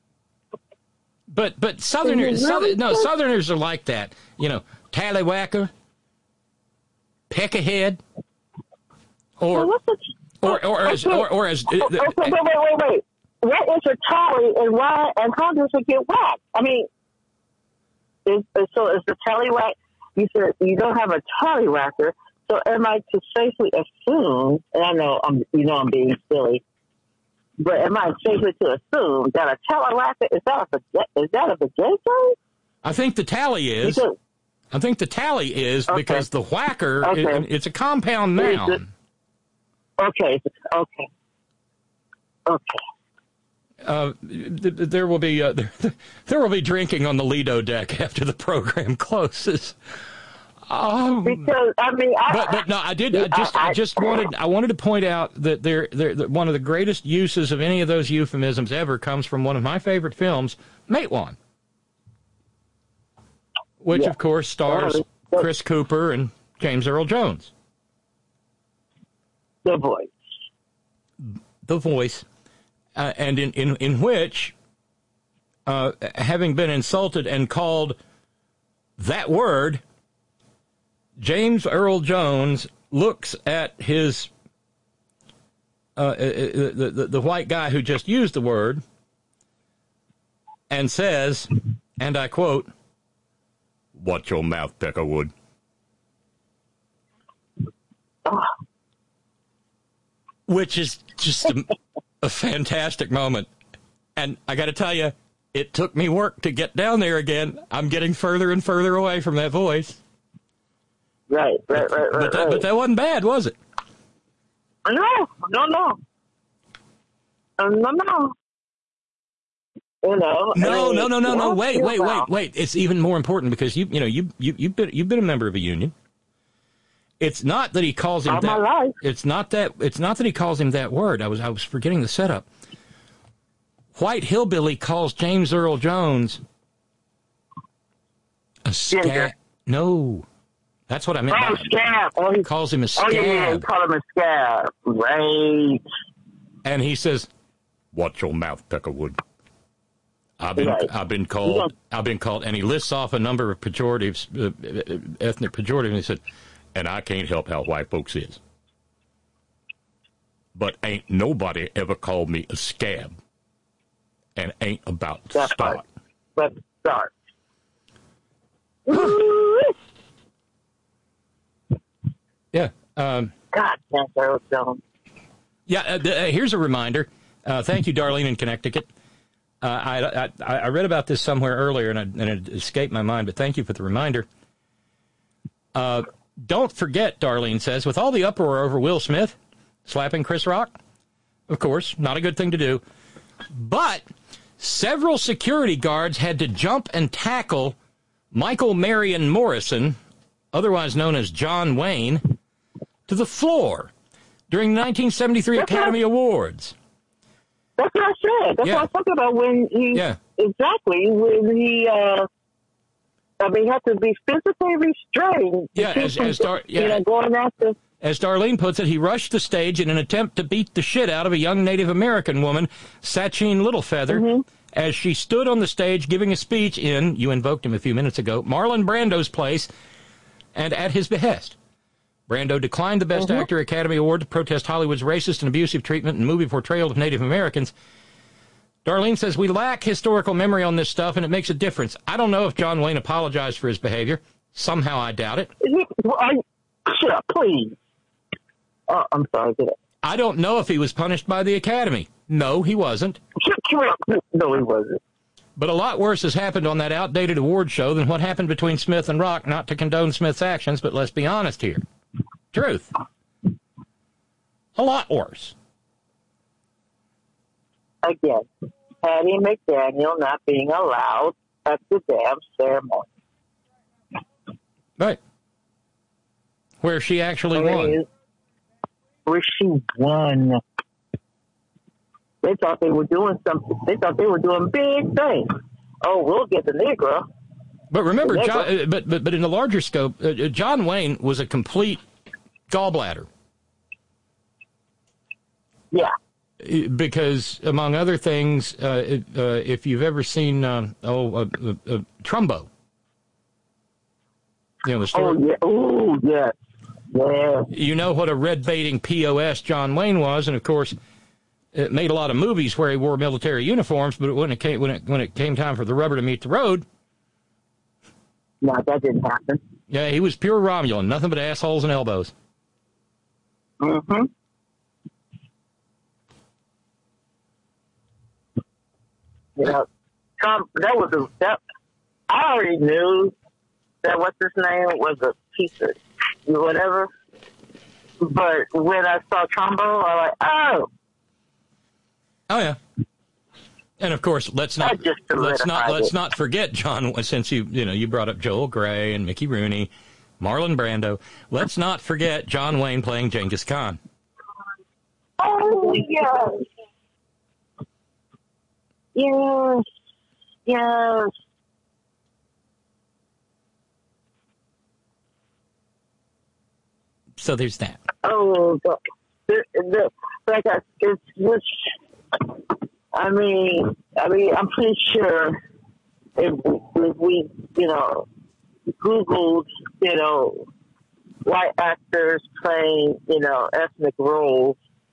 But Southerners, Southerners are like that. You know, tallywhacker, peck-ahead, or as. Wait. What is a tally and why and how does it get whacked? I mean, is the tallywhack? You said you don't have a tallywhacker, so am I to safely assume? And I know I'm being silly. But am I safely to assume that a tallywhacker is that a vajayjay? I think the tally is. Because the whacker, it's a compound noun. Okay. There will be drinking on the Lido deck after the program closes. Because I mean, I wanted to point out that one of the greatest uses of any of those euphemisms ever comes from one of my favorite films, Matewan, which of course stars Chris Cooper and James Earl Jones. The voice, and in which, having been insulted and called that word, James Earl Jones looks at his the white guy who just used the word and says, and I quote, "Watch your mouth, Peckerwood." Which is just a fantastic moment. And I got to tell you, it took me work to get down there again. I'm getting further and further away from that voice. Right. But that wasn't bad, was it? No. You know. No. Wait. It's even more important because you've been a member of a union. It's not that he calls him that. It's not that he calls him that word. I was forgetting the setup. White hillbilly calls James Earl Jones a scab. No, that's what I meant. Scab. He calls him a scab. Yeah, he called him a scab. Right. And he says, "Watch your mouth, Peckerwood." I've been called, and he lists off a number of pejoratives, ethnic pejoratives, and he said, and I can't help how white folks is. But ain't nobody ever called me a scab, and ain't about to start. Let's start. Yeah. God, that's Earl Jones. Yeah, here's a reminder. Thank you, Darlene in Connecticut. I read about this somewhere earlier, and it escaped my mind, but thank you for the reminder. Don't forget, Darlene says, with all the uproar over Will Smith slapping Chris Rock, of course, not a good thing to do, but several security guards had to jump and tackle Michael Marion Morrison, otherwise known as John Wayne, to the floor during the 1973 Academy Awards. That's what I said. That's what I was talking about when he, exactly, when he, had to be physically restrained. Going after. As Darlene puts it, he rushed the stage in an attempt to beat the shit out of a young Native American woman, Sachin Littlefeather, as she stood on the stage giving a speech in, you invoked him a few minutes ago, Marlon Brando's place, and at his behest. Brando declined the Best Actor Academy Award to protest Hollywood's racist and abusive treatment and movie portrayal of Native Americans. Darlene says, we lack historical memory on this stuff, and it makes a difference. I don't know if John Wayne apologized for his behavior. Somehow I doubt it. Shut up, please. I'm sorry. I don't know if he was punished by the Academy. No, he wasn't. No, he wasn't. But a lot worse has happened on that outdated award show than what happened between Smith and Rock, not to condone Smith's actions, but let's be honest here. Truth. A lot worse. Again, Hattie McDaniel not being allowed at the damn ceremony. Right. Where she actually won. Where she won. They thought they were doing something. They thought they were doing big things. Oh, we'll get the Negro. But remember, John, but in the larger scope, John Wayne was a complete gallbladder. Yeah. Because, among other things, if you've ever seen, Trumbo. You know the story? Oh, yeah. Oh, yeah. Yeah. You know what a red-baiting POS John Wayne was, and, of course, it made a lot of movies where he wore military uniforms, but when it came time for the rubber to meet the road... No, that didn't happen. Yeah, he was pure Romulan, nothing but assholes and elbows. Mm-hmm. You know, Trump, I already knew that what's his name was a piece of whatever. But when I saw Trumbo, I was like, oh. Oh, yeah. And of course, let's not forget John. Since you brought up Joel Grey and Mickey Rooney, Marlon Brando. Let's not forget John Wayne playing Genghis Khan. Oh yes, yes. So there's that. Oh, I'm pretty sure if we, Googled, white actors playing, ethnic roles,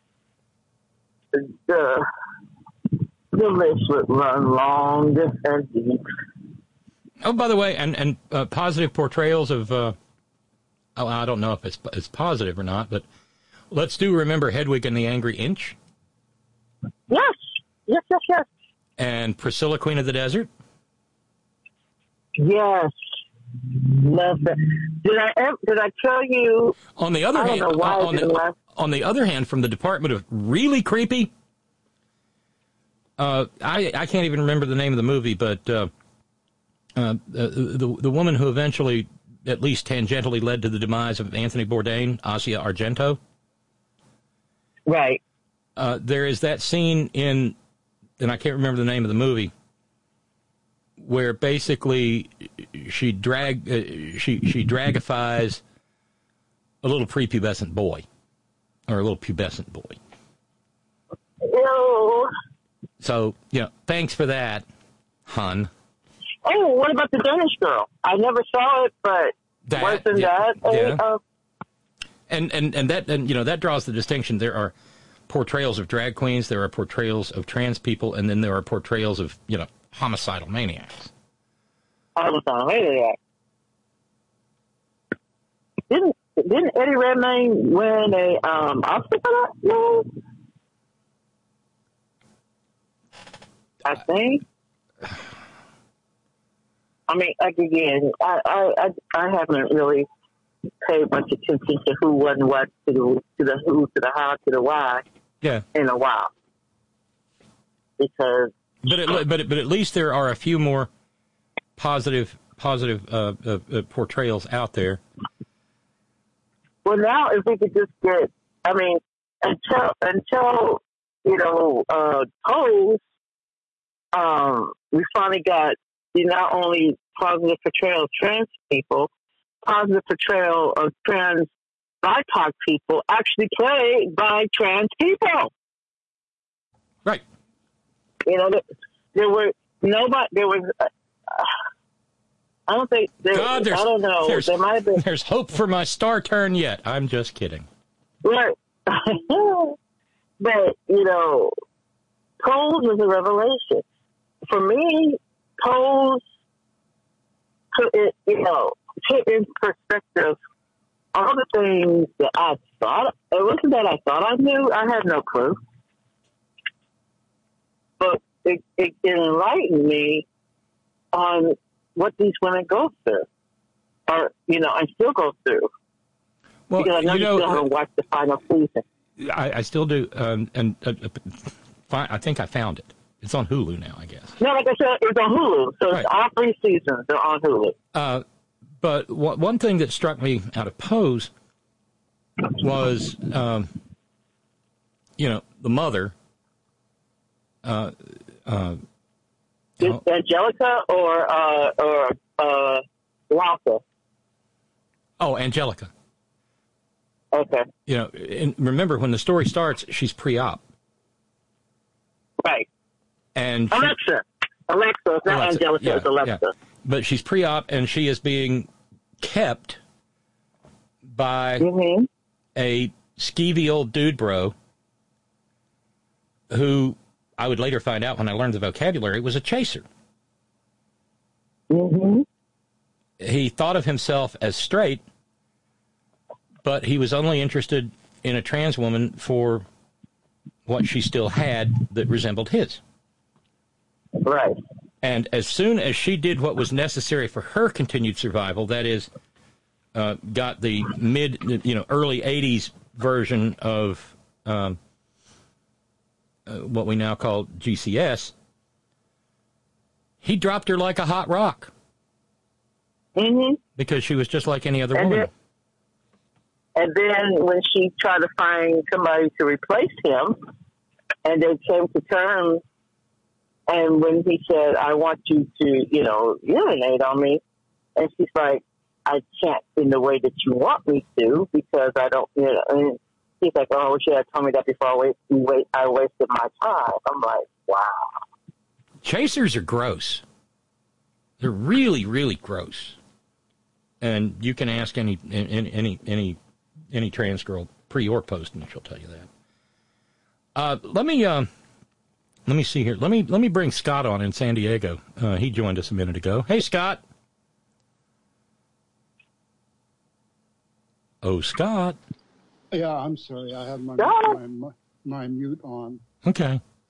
the list would run long and deep. Oh, by the way, and positive portrayals of, I don't know if it's positive or not, but let's do remember Hedwig and the Angry Inch. Yes. And Priscilla, Queen of the Desert? Yes. Love that. Did I tell you? On the other hand, on the other hand, from the Department of Really Creepy, I can't even remember the name of the movie, but the woman who eventually, at least tangentially, led to the demise of Anthony Bourdain, Asia Argento. Right. There is that scene in, and I can't remember the name of the movie, where basically she dragifies a little prepubescent boy, or a little pubescent boy. Ew. So, thanks for that, hun. Oh, what about the Danish girl? I never saw it, but wasn't that? And that draws the distinction. There are portrayals of drag queens, there are portrayals of trans people, and then there are portrayals of, homicidal maniacs. Homicidal maniacs. Didn't Eddie Redmayne win a Oscar for that? No. I think. I mean, again, I haven't really paid much attention to who won what, to the who, to the how, to the why. Yeah. In a while. Because. But at least there are a few more positive portrayals out there. Well, now if we could just get, I mean, until Pose, we finally got not only positive portrayal of trans people, positive portrayal of trans BIPOC people actually played by trans people. Right. There was. I don't think. I don't know. There might have been. There's hope for my star turn yet. I'm just kidding. Right. But Pose was a revelation for me. Pose put it, put in perspective all the things that I thought. It wasn't that I thought I knew. I had no clue. But it enlightened me on what these women go through, or I still go through. Well, because I know you still haven't watched the final season. I still do, and I think I found it. It's on Hulu now, I guess. No, like I said, it's on Hulu, so right. It's all 3 seasons. They're on Hulu. But one thing that struck me out of Pose was, the mother. Is Angelica or Wonka? Oh, Angelica. Okay. And remember, when the story starts, she's pre-op. Right. And Alexa. It's not Angelica, it's Alexa. Yeah. But she's pre-op, and she is being kept by a skeevy old dude bro who I would later find out when I learned the vocabulary was a chaser. Mm-hmm. He thought of himself as straight, but he was only interested in a trans woman for what she still had that resembled his. Right. And as soon as she did what was necessary for her continued survival, that is, got the early 80s version of what we now call GCS, he dropped her like a hot rock. Mm-hmm. Because she was just like any other woman. And then when she tried to find somebody to replace him, and they came to terms, and when he said, I want you to, urinate on me, and she's like, I can't in the way that you want me to, because I don't, and he's like, oh, she had told me that before I wasted my time. I'm like, wow. Chasers are gross. They're really, really gross. And you can ask any trans girl, pre or post, and she'll tell you that. Let me see here. Let me bring Scott on in San Diego. He joined us a minute ago. Hey, Scott. Oh, Scott. Yeah, I'm sorry. I have my mute on. Okay.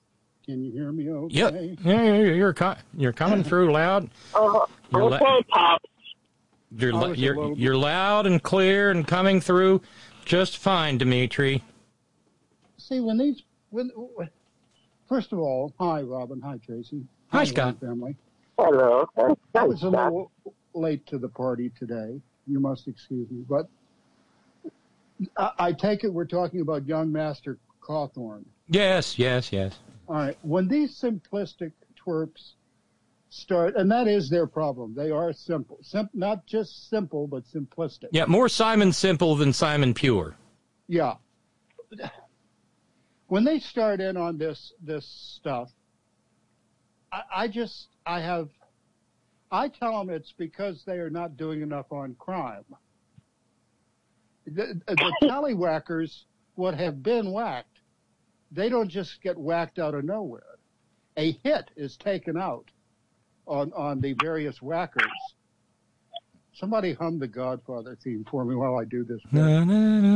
Can you hear me okay? Yep. Yeah, you're coming through loud. Okay, Pops. You're loud and clear and coming through just fine, Dimitri. See, first of all, hi, Robin. Hi, Tracy. Hi, Scott. Family. Hello. I was a little late to the party today. You must excuse me, but I take it we're talking about young Master Cawthorn. Yes. All right. When these simplistic twerps start, and that is their problem, they are simple. Not just simple, but simplistic. Yeah, more Simon Simple than Simon Pure. Yeah. When they start in on this stuff, I tell them it's because they are not doing enough on crime. The tallywhackers would have been whacked. They don't just get whacked out of nowhere. A hit is taken out on the various whackers. Somebody hum the Godfather theme for me while I do this. And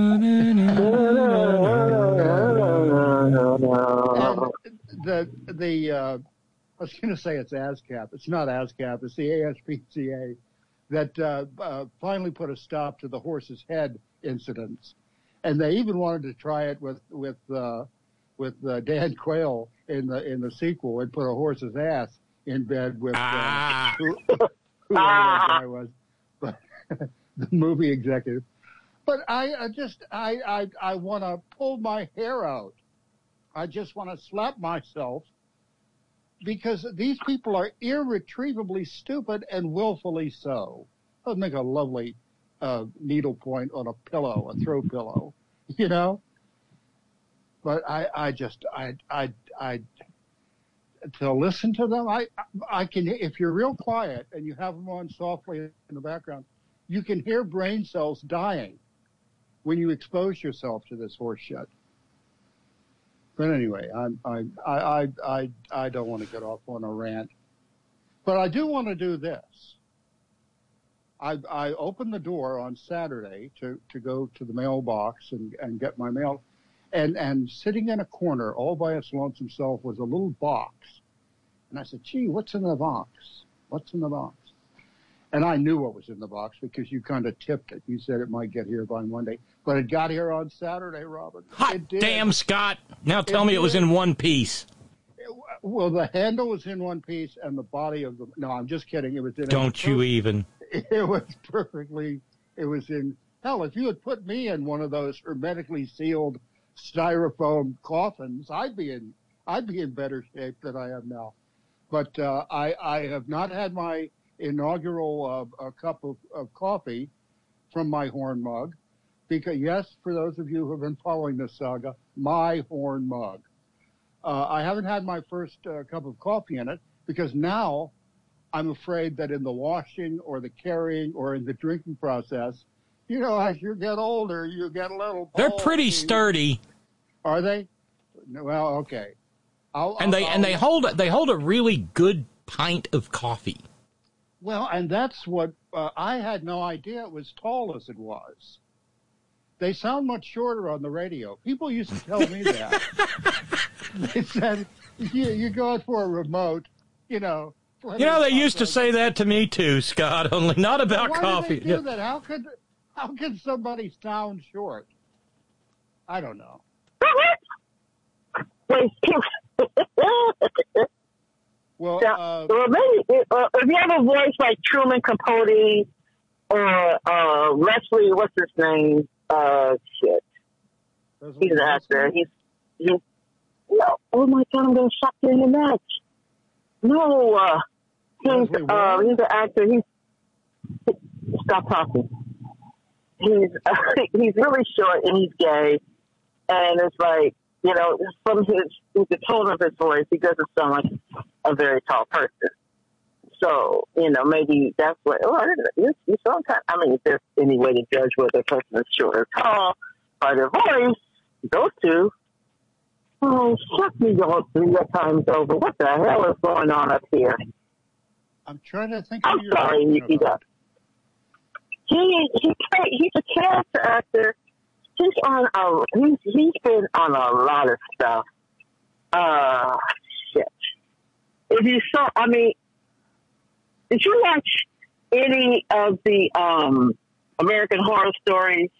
I was going to say it's ASCAP. It's not ASCAP. It's the ASPCA that finally put a stop to the horse's head incidents, and they even wanted to try it with Dan Quayle in the sequel and put a horse's ass in bed with whoever that guy was, but the movie executive. But I want to pull my hair out. I just want to slap myself because these people are irretrievably stupid and willfully so. I'll make a lovely needle point on a pillow, a throw pillow, you know. But I to listen to them, I can, if you're real quiet and you have them on softly in the background, you can hear brain cells dying when you expose yourself to this horse shit. But anyway, I don't want to get off on a rant, but I do want to do this. I opened the door on Saturday to go to the mailbox and get my mail. And sitting in a corner all by its lonesome self was a little box. And I said, gee, what's in the box? What's in the box? And I knew what was in the box because you kind of tipped it. You said it might get here by Monday. But it got here on Saturday, Robert. Hot damn, Scott. Now tell me it was in one piece. Well, the handle was in one piece and the body of the... No, I'm just kidding. It was in... Don't you even. It was perfectly... It was in... Hell, if you had put me in one of those hermetically sealed styrofoam coffins, I'd be in better shape than I am now. But I have not had my inaugural cup of coffee from my horn mug, because yes, for those of you who have been following this saga, my horn mug. I haven't had my first cup of coffee in it because now I'm afraid that in the washing or the carrying or in the drinking process, you know, as you get older, you get a little... They're pretty sturdy. Are they? Well, okay. They hold a really good pint of coffee. Well, and that's what I had no idea it was tall as it was. They sound much shorter on the radio. People used to tell me that. They said, you go out for a remote, you know. You know, they used to say that to me too, Scott, only not about coffee. Why do they do that? How could somebody sound short? I don't know. Well, maybe if you have a voice like Truman Capote or Leslie, what's his name? Shit. He's an actor. No. Oh my God, I'm going to shock you in the match. No, he's an actor. Stop talking. He's really short and he's gay, and it's like, you know, from the tone of his voice, he doesn't sound like a very tall person. So, you know, maybe that's what. Oh, you sometimes. I mean, if there's any way to judge whether a person is short or tall by their voice, those two. Oh, shut me all 3 times over. What the hell is going on up here? I'm trying to think. I'm sorry, Nikki. He's a character actor. He's been on a lot of stuff. if you saw, I mean, did you watch any of the American Horror Stories?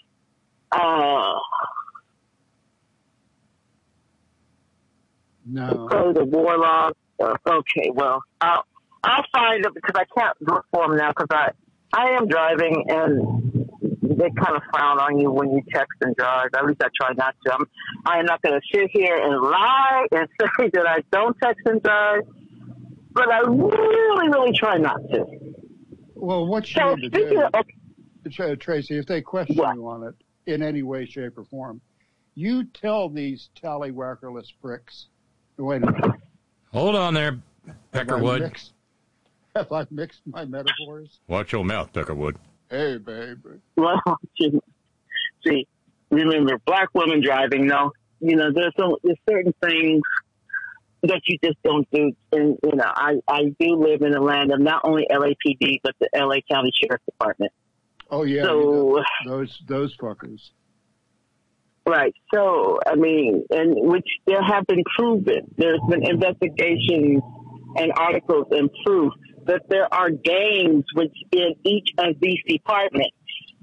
No. Code of Warlock. Okay, well, I'll find it because I can't look for them now because I am driving and they kind of frown on you when you text and drive. At least I try not to. I am not going to sit here and lie and say that I don't text and drive, but I really, really try not to. Well, what you need to do, Tracy, if they question you on it in any way, shape, or form, you tell these tallywhackerless pricks. Wait a minute. Hold on there, Peckerwood. Have I mixed my metaphors? Watch your mouth, Peckerwood. Hey, baby. Well, see, remember, black women driving, no. You know, there's certain things that you just don't do. And, you know, I do live in the land of not only LAPD, but the LA County Sheriff's Department. Oh, yeah. So, those fuckers. Right. So, I mean, and which there have been proven. There's been investigations and articles and proof that there are gangs within each of these departments.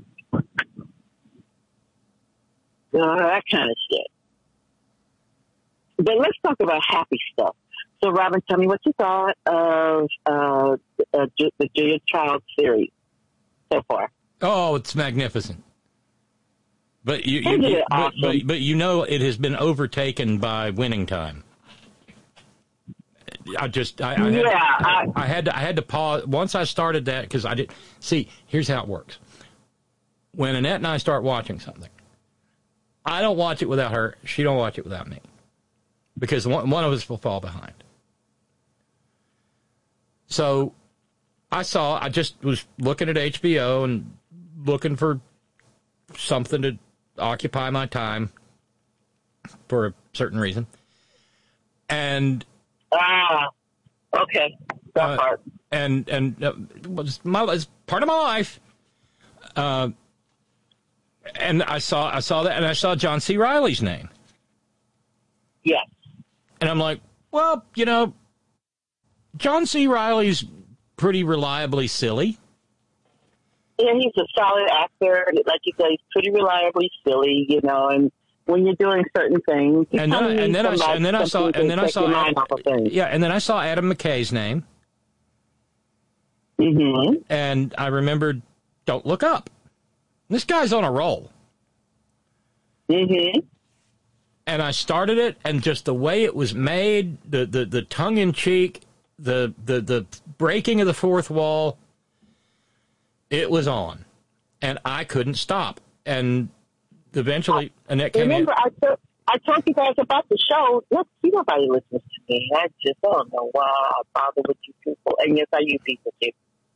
That kind of shit. But let's talk about happy stuff. So, Robin, tell me what you thought of the Julia Child series so far. Oh, it's magnificent. But awesome? but you know it has been overtaken by Winning Time. I had to pause once I started that because I did see. Here's how it works. When Annette and I start watching something, I don't watch it without her. She don't watch it without me because one of us will fall behind. So I just was looking at HBO and looking for something to occupy my time for a certain reason. And okay, that part. And was part of my life. And I saw that, and I saw John C. Reilly's name. Yes. And I'm like, well, you know, John C. Reilly's pretty reliably silly. Yeah, he's a solid actor. Like you said, he's pretty reliably silly, you know, and when you're doing certain things. And then I saw Adam McKay's name. Mm-hmm. And I remembered Don't Look Up. This guy's on a roll. Mm-hmm. And I started it, and just the way it was made, the tongue-in-cheek, the breaking of the fourth wall, it was on. And I couldn't stop. And eventually, Annette came in. Remember, I told you guys about the show. Look, nobody listens to me. I just don't know why I bother with you people. And yes, I use people too.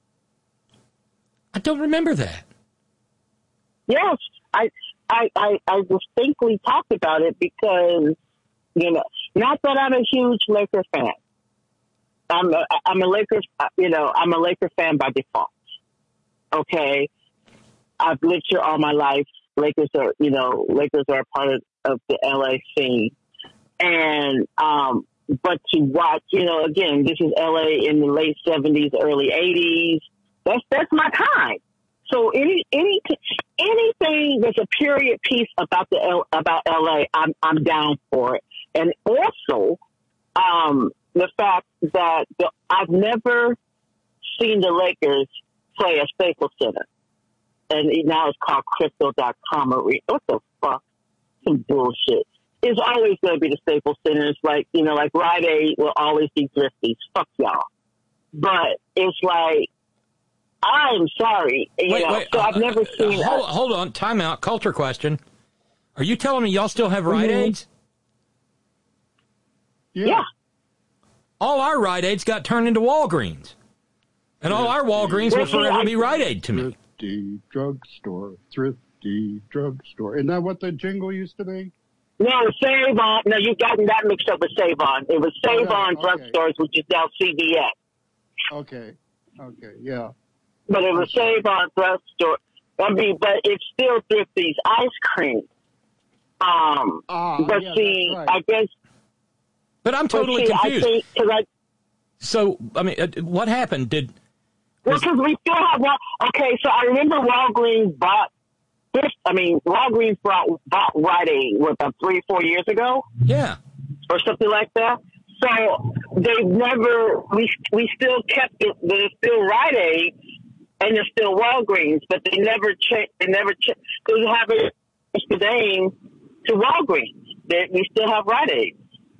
I don't remember that. Yes, I distinctly talked about it because, you know, not that I'm a huge Laker fan. I'm a Lakers, you know, I'm a Laker fan by default. Okay, I've lived here all my life. Lakers are a part of the LA scene, and but to watch, you know, again, this is LA in the late 70s, early 80s. That's my time. So anything that's a period piece about LA, I'm down for it. And also, the fact that I've never seen the Lakers play at Staples Center. And now it's called Crypto.com Arena. What the fuck? Some bullshit. It's always going to be the Staples Center. It's like, you know, like Rite Aid will always be thrifties. Fuck y'all. But it's like, I'm sorry. Wait, so I've never seen... Hold on. Time out. Culture question. Are you telling me y'all still have Rite Aids? Yeah. All our Rite Aids got turned into Walgreens. And all our Walgreens will forever be Rite Aid to me. Thrifty drugstore. Isn't that what the jingle used to be? No, Save-On. No, you've gotten that mixed up with Save-On. It was Save-On drugstores, which is now CVS. Okay, yeah. But it was Save-On drugstore. I mean, but it's still Thrifty's ice cream. But yeah, see, right. I guess... But I'm totally confused. So, I mean, what happened? Well, because we still have one. Okay, so I remember Walgreens bought this. I mean, Walgreens bought Rite Aid, about 3 or 4 years ago? Yeah. Or something like that. So they've never, we still kept it, there's still Rite Aid and there's still Walgreens, but they never checked, they haven't changed the name to Walgreens. We still have Rite Aid.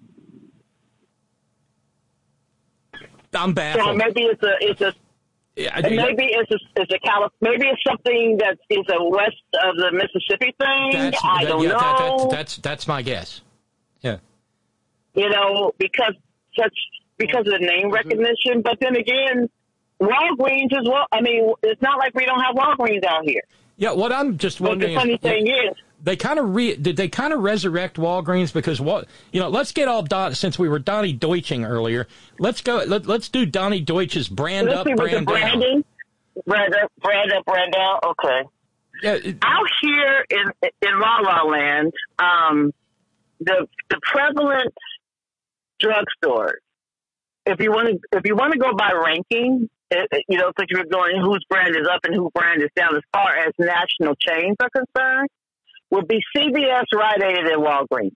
I'm baffled. So maybe maybe it's something that is a west of the Mississippi thing. I don't know. That's my guess. Yeah. You know, because of the name recognition. But then again, Walgreens as well. I mean, it's not like we don't have Walgreens out here. Yeah, what I'm just wondering is, they kind of did they kind of resurrect Walgreens because let's get all since we were Donnie Deutsching earlier. Let's do Donnie Deutsch's brand up, brand down. Brand up, brand down. Okay. Yeah, out here in La La Land, the prevalent drugstores. If you want to go by ranking, if you're going whose brand is up and whose brand is down as far as national chains are concerned, would be CVS, Rite Aid, and Walgreens.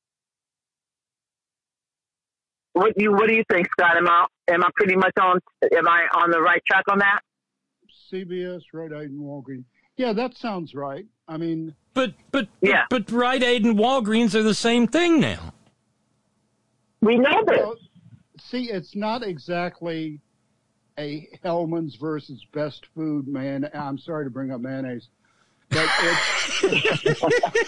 What do you think, Scott? Am I pretty much on the right track on that? CVS, Rite Aid, and Walgreens. Yeah, that sounds right. I mean, but Rite Aid and Walgreens are the same thing now. We know this. Well, see, it's not exactly a Hellman's versus Best Food, man. I'm sorry to bring up mayonnaise, but it's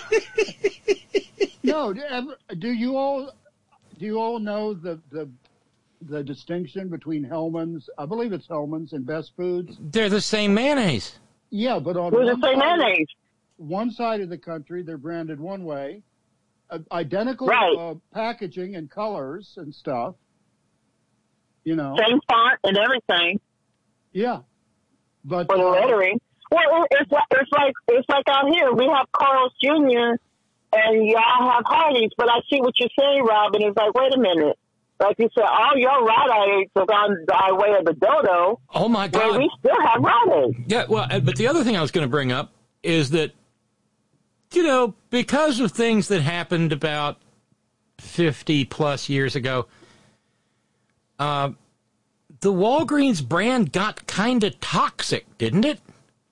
no. Do you all know the distinction between Hellman's? I believe it's Hellman's and Best Foods. They're the same mayonnaise. Yeah, but on one side of the country, they're branded one way. Identical packaging and colors and stuff, same font and everything. Yeah, but for the lettering. Well, it's like out here we have Carl's Jr. and y'all have Hardee's. But I see what you're saying, Robin. It's like, wait a minute. Like you said, all your Rite Aids have gone by way of the dodo. Oh my God! We still have Rite Aids. Yeah, well, but the other thing I was going to bring up is that, because of things that happened about 50 plus years ago, the Walgreens brand got kind of toxic, didn't it?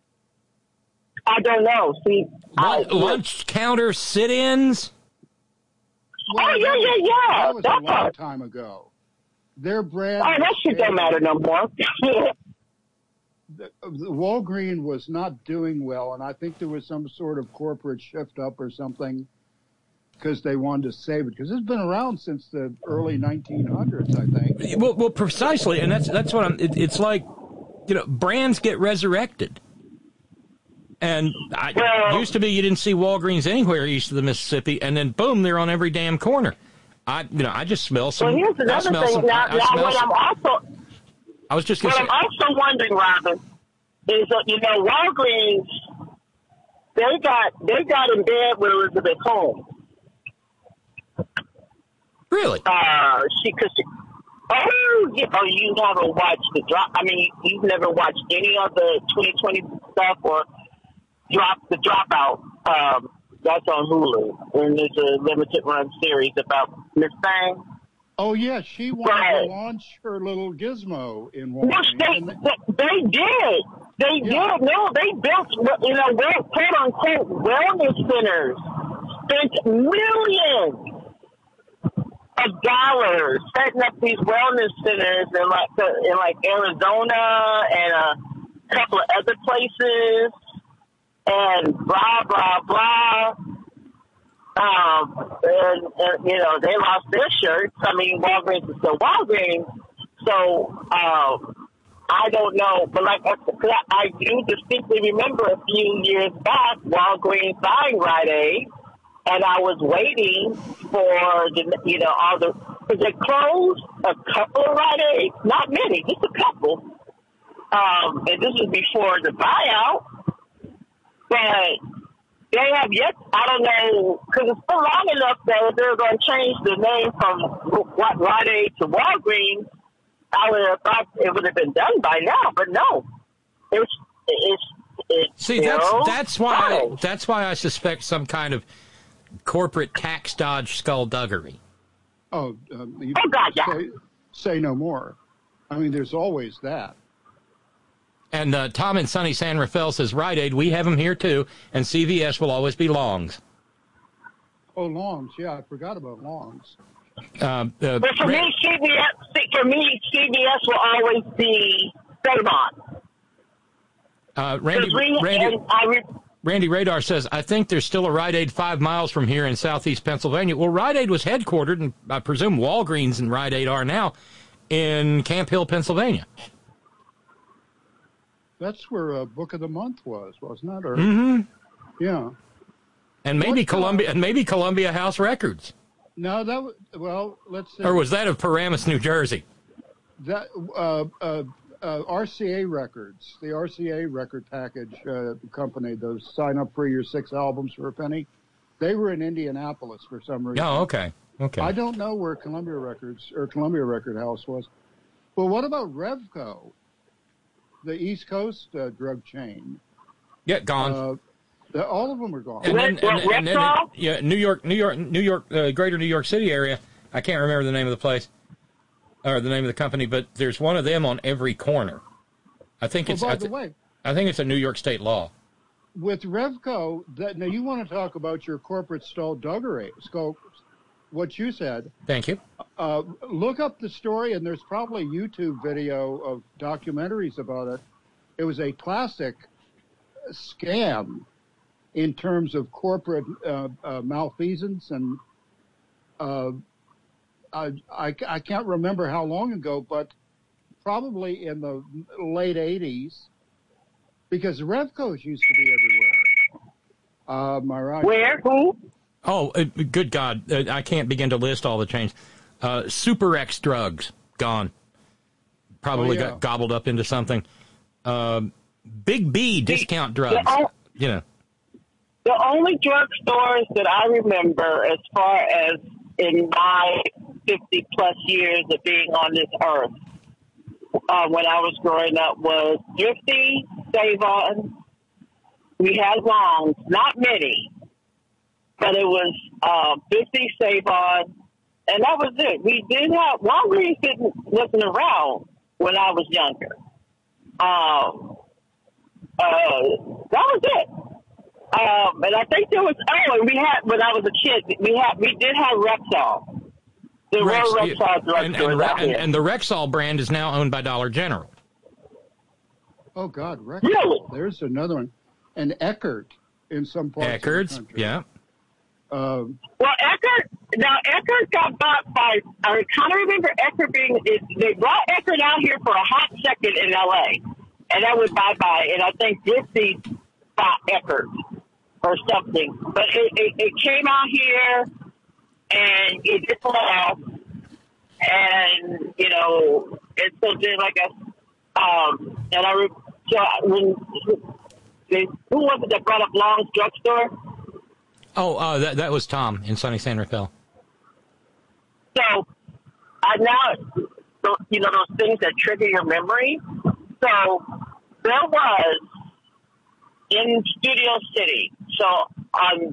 I don't know. See, lunch counter sit-ins. Well, yeah. That was a long time ago. Their brand. Oh, that shit don't matter no more. The Walgreens was not doing well, and I think there was some sort of corporate shift up or something because they wanted to save it. Because it's been around since the early 1900s, I think. Well, precisely, and that's what it's like. Brands get resurrected, and used to be you didn't see Walgreens anywhere east of the Mississippi, and then boom, they're on every damn corner. I just smell some. Well, here's another thing. I was just going to say. What I'm also wondering, Robin, is that Walgreens, they got in bed with Elizabeth Holmes. Really? You haven't watched the drop. I mean, you've never watched any of the 2020 stuff or the Dropout. That's on Hulu, and there's a limited run series about Miss Thang. Oh, yeah, she wanted to launch her little gizmo in Walgreens. They did. They did. No, they built, quote-unquote, wellness centers. Spent millions of dollars setting up these wellness centers in like Arizona and a couple of other places, and blah, blah, blah. And they lost their shirts. I mean, Walgreens is still Walgreens. So, I don't know. But I do distinctly remember a few years back, Walgreens buying Rite Aid. And I was waiting for because they closed a couple of Rite Aids. Not many, just a couple. And this was before the buyout. But they have yet, I don't know, because it's been long enough that they're going to change the name from Rite Aid to Walgreens. I would have thought it would have been done by now, but no. It's See, that's why I suspect some kind of corporate tax dodge skullduggery. Oh, God, yeah. Say no more. I mean, there's always that. And Tom in sunny San Rafael says, Rite Aid, we have them here too, and CVS will always be Longs. Oh, Longs, yeah, I forgot about Longs. But for me, CVS will always be Save-On. Randy Radar says, I think there's still a Rite Aid 5 miles from here in southeast Pennsylvania. Well, Rite Aid was headquartered, and I presume Walgreens and Rite Aid are now, in Camp Hill, Pennsylvania. That's where Book of the Month was, wasn't it? Or, yeah. And maybe Columbia House Records. No, that was, well, let's see. Or was that of Paramus, New Jersey? That RCA Records, the RCA record package company, those sign up for your 6 albums for a penny. They were in Indianapolis for some reason. Oh, okay. I don't know where Columbia Records or Columbia Record House was. Well, what about Revco, the East Coast drug chain? Yeah, gone. All of them are gone. And then, New York, greater New York City area. I can't remember the name of the place or the name of the company, but there's one of them on every corner. I think it's. By the way, I think it's a New York State law. With Revco, now you want to talk about your corporate skullduggery. What you said. Thank you. Look up the story, and there's probably a YouTube video of documentaries about it. It was a classic scam in terms of corporate malfeasance, and I can't remember how long ago, but probably in the late 80s, because Revcos used to be everywhere. Am I right? Where? Who? Oh, good God. I can't begin to list all the chains. Super X Drugs, gone. Probably got gobbled up into something. Big B Discount Drugs, The only drugstores that I remember as far as in my 50-plus years of being on this earth when I was growing up was Thrifty, Save-On. We had Longs, not many. But it was 50 Save-On, and that was it. We did have Walgreens wasn't around when I was younger. That was it. And I think there was and we had when I was a kid we did have Rexall. There were Rexall drugstores out here. And the Rexall brand is now owned by Dollar General. Oh God, Rexall. Really? There's another one, and Eckert in some parts of the country. Yeah. Well, Eckert got bought by, I kind of remember Eckert they brought Eckert out here for a hot second in L.A., and that was bye-bye, and I think Dixie bought Eckert or something. But it came out here, and it just left, and, it's so then, like who was it that brought up Long's Drugstore? Oh, that was Tom in sunny San Rafael. So, now, those things that trigger your memory. So, there was in Studio City, so on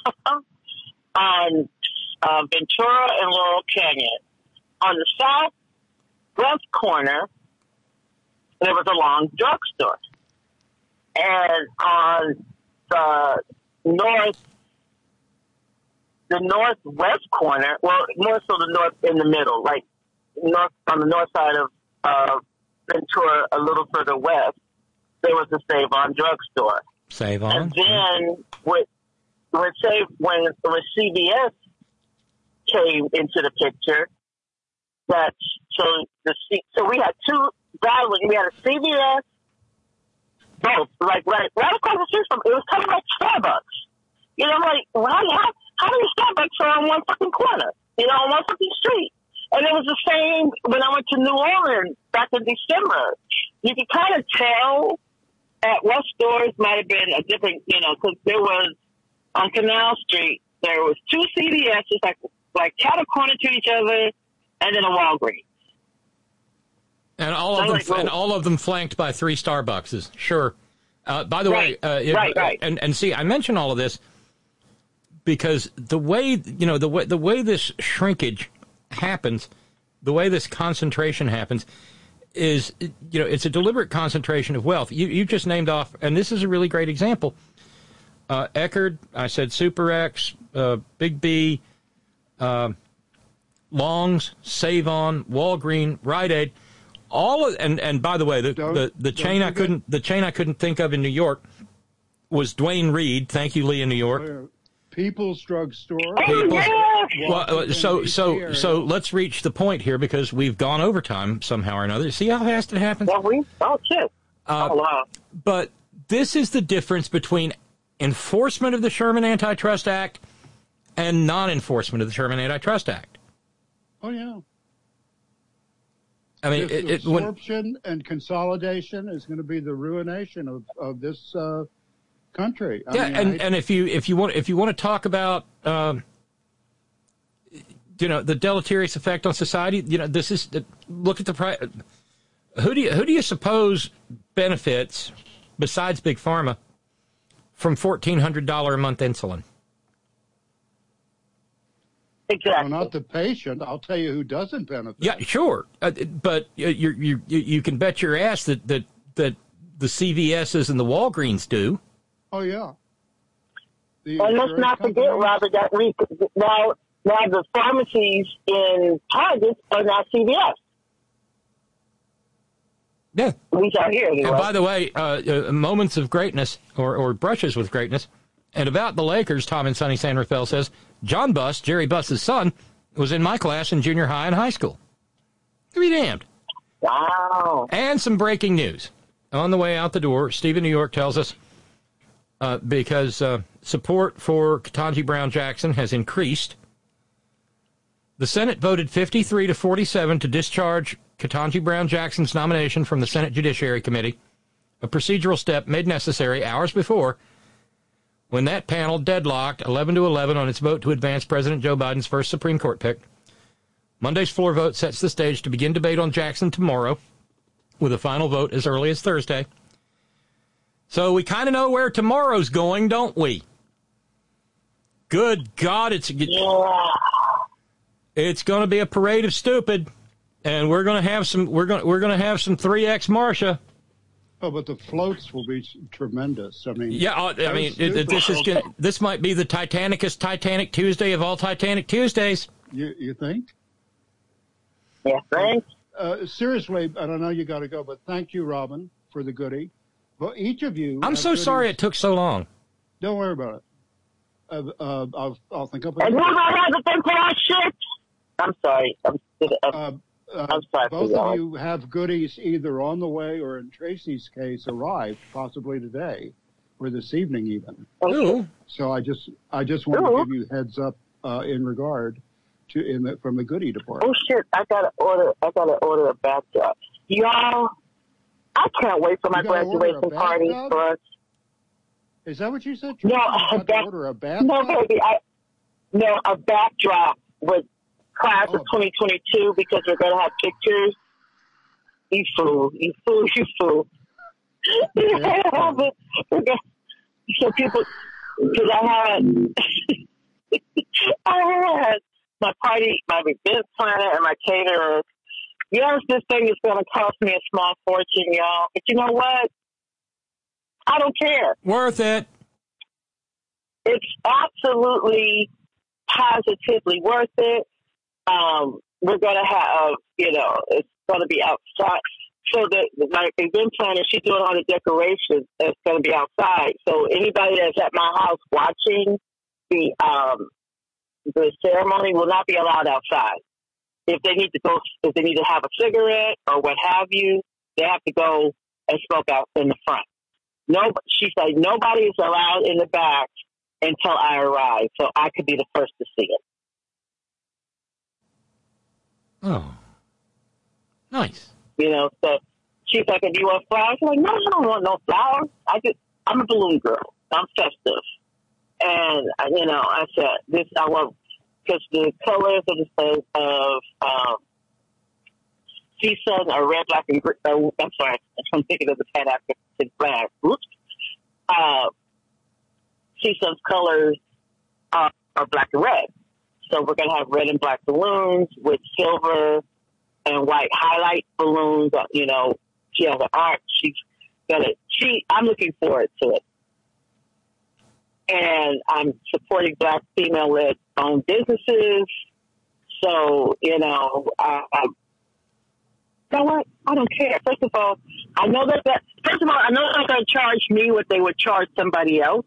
Ventura and Laurel Canyon, on the southwest corner, there was a Long drugstore. And on the northwest corner, well, more so the north in the middle, like on the north side of Ventura, a little further west, there was a Save-On drugstore. Save-On? And then when CVS came into the picture, so we had two battling. We had a CVS, both right across the street from it. Was kind of like Starbucks. Like how many Starbucks are on one fucking corner? On one fucking street. And it was the same when I went to New Orleans back in December. You could kind of tell at what stores might have been a different, because there was on Canal Street, there was two CVS's like cat a corner to each other, and then a Walgreens. And all of them flanked by 3 Starbuckses. Sure. By the way, right. And see, I mention all of this because the way this shrinkage happens, the way this concentration happens, is it's a deliberate concentration of wealth. You just named off, and this is a really great example. Eckerd, I said Super X, Big B, Longs, Save-On, Walgreen, Rite Aid. And by the way, the chain I couldn't think of in New York was Duane Reade. Thank you, Lee, in New York. People's Drugstore. Well, so let's reach the point here because we've gone overtime somehow or another. See how fast it happens? But this is the difference between enforcement of the Sherman Antitrust Act and non-enforcement of the Sherman Antitrust Act. Oh, yeah. I mean, absorption and consolidation is going to be the ruination of this country. And if you want to talk about the deleterious effect on society, this is look at the who do you suppose benefits besides Big Pharma from $1,400 a month insulin? Exactly. Well, not the patient. I'll tell you who doesn't benefit. Yeah, sure, but you can bet your ass that the CVSs and the Walgreens do. Oh yeah. And let's not forget, Robert, that now the pharmacies in Target are now CVS. Yeah. We are here anyway. And by the way, moments of greatness or brushes with greatness. And about the Lakers, Tom and Sunny San Rafael says, John Buss, Jerry Buss's son, was in my class in junior high and high school. Be damned. Wow. And some breaking news. On the way out the door, Steve in New York tells us, because support for Ketanji Brown Jackson has increased, the Senate voted 53 to 47 to discharge Ketanji Brown Jackson's nomination from the Senate Judiciary Committee, a procedural step made necessary hours before when that panel deadlocked 11-11 on its vote to advance President Joe Biden's first Supreme Court pick. Monday's floor vote sets the stage to begin debate on Jackson tomorrow, with a final vote as early as Thursday. So we kind of know where tomorrow's going, don't we? Good God, it's going to be a parade of stupid, and we're going to have some 3X Marcia. Oh, but the floats will be tremendous. I mean, yeah, this might be the Titanicest Titanic Tuesday of all Titanic Tuesdays. You think? Yeah, thanks. Seriously, I don't know you got to go, but thank you, Robin, for the goodie. Well, each of you. I'm so sorry it took so long. Don't worry about it. I'll think up. And I'm sorry. I'm sorry. Both of you have goodies either on the way or, in Tracy's case, arrived possibly today or this evening even. Okay. So I just want to give you heads up in regard to from the goodie department. Oh shit! I gotta order a backdrop. Y'all, I can't wait for my graduation party for us. Is that what you said? No, order a backdrop. No, baby. A backdrop with class of 2022 because we're gonna have pictures. You fool. So people, because I had my party, my event planner, and my caterer. Yes, this thing is going to cost me a small fortune, y'all. But you know what? I don't care. Worth it. It's absolutely, positively worth it. We're going to have, it's going to be outside. So my event planner, she's doing all the decorations. It's going to be outside. So anybody that's at my house watching the ceremony will not be allowed outside. If they need to have a cigarette or what have you, they have to go and smoke out in the front. She's like, nobody is allowed in the back until I arrive, so I could be the first to see it. Oh, nice. So she's like, do you want flowers? I'm like, no, I don't want no flowers. I'm a balloon girl. I'm festive. And, I said, because the colors of CSUN are red, black, and green. I'm sorry, I'm thinking of the Pan-African flag. Oops. CSUN's colors are black and red. So we're going to have red and black balloons with silver and white highlight balloons. You know, she has an art. I'm looking forward to it. And I'm supporting black female-led owned businesses. So, you know, you know what? I don't care. First of all, I know that first of all, I know they're not going to charge me what they would charge somebody else.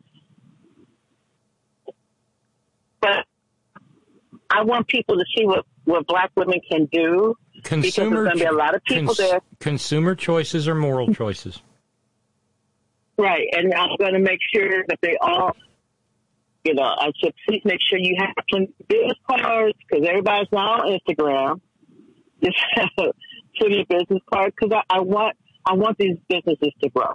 But I want people to see what black women can do. Because there's going to be a lot of people there. Consumer choices are moral choices. Right. And I'm going to make sure that they all, you know, I said, please make sure you have some business cards, because everybody's now on Instagram. Just have your business card, because I want these businesses to grow.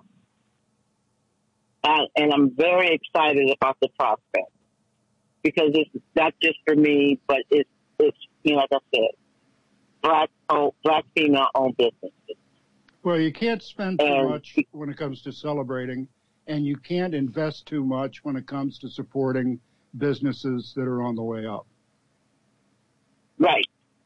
And I'm very excited about the prospect, because it's not just for me, but it's you know, like I said, black female-owned businesses. Well, you can't spend too much when it comes to celebrating, and you can't invest too much when it comes to supporting businesses that are on the way up. Right.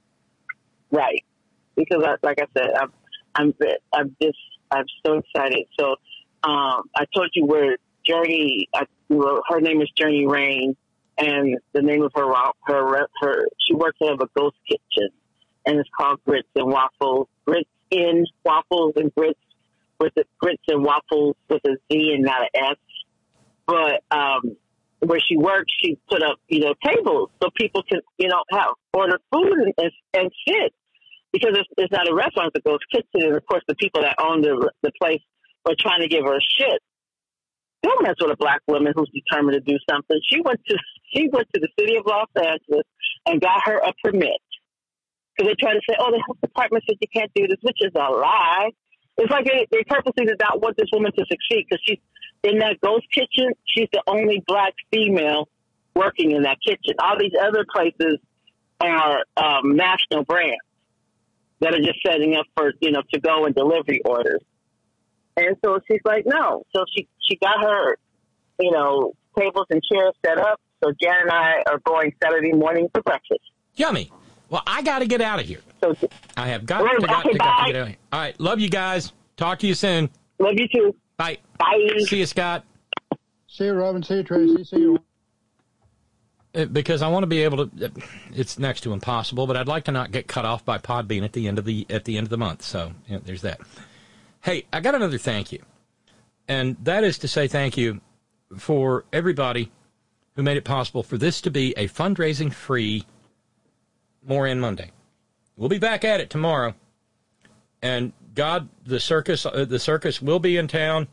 Because, like I said, I'm so excited. So, I told you where Journey. Her name is Journey Rain, and the name of her she works out of a ghost kitchen, and it's called Grits and Waffles. Grits in waffles and grits with the grits and waffles with a Z and not an S. But where she works, she put up, you know, tables so people can, you know, order food and sit, because it's not a restaurant, it's a ghost kitchen. And of course, the people that own the place were trying to give her shit. Don't mess with a black woman who's determined to do something. She went to the city of Los Angeles and got her a permit. Because they try to say, oh, the health department said you can't do this, which is a lie. It's like they purposely did not want this woman to succeed, because she's in that ghost kitchen. She's the only black female working in that kitchen. All these other places are national brands that are just setting up for, you know, to-go and delivery orders. And so she's like, no. So she got her, you know, tables and chairs set up. So Jan and I are going Saturday morning for breakfast. Yummy. Well, I got to get out of here. I have got to get out of here. All right. Love you guys. Talk to you soon. Love you too. Bye. Bye. See you, Scott. See you, Robin. See you, Tracy. See you. Because I want to be able to. It's next to impossible, but I'd like to not get cut off by Podbean at the end of the month. So you know, there's that. Hey, I got another thank you, and that is to say thank you for everybody who made it possible for this to be a fundraising-free More In Monday. We'll be back at it tomorrow, and God, the circus will be in town,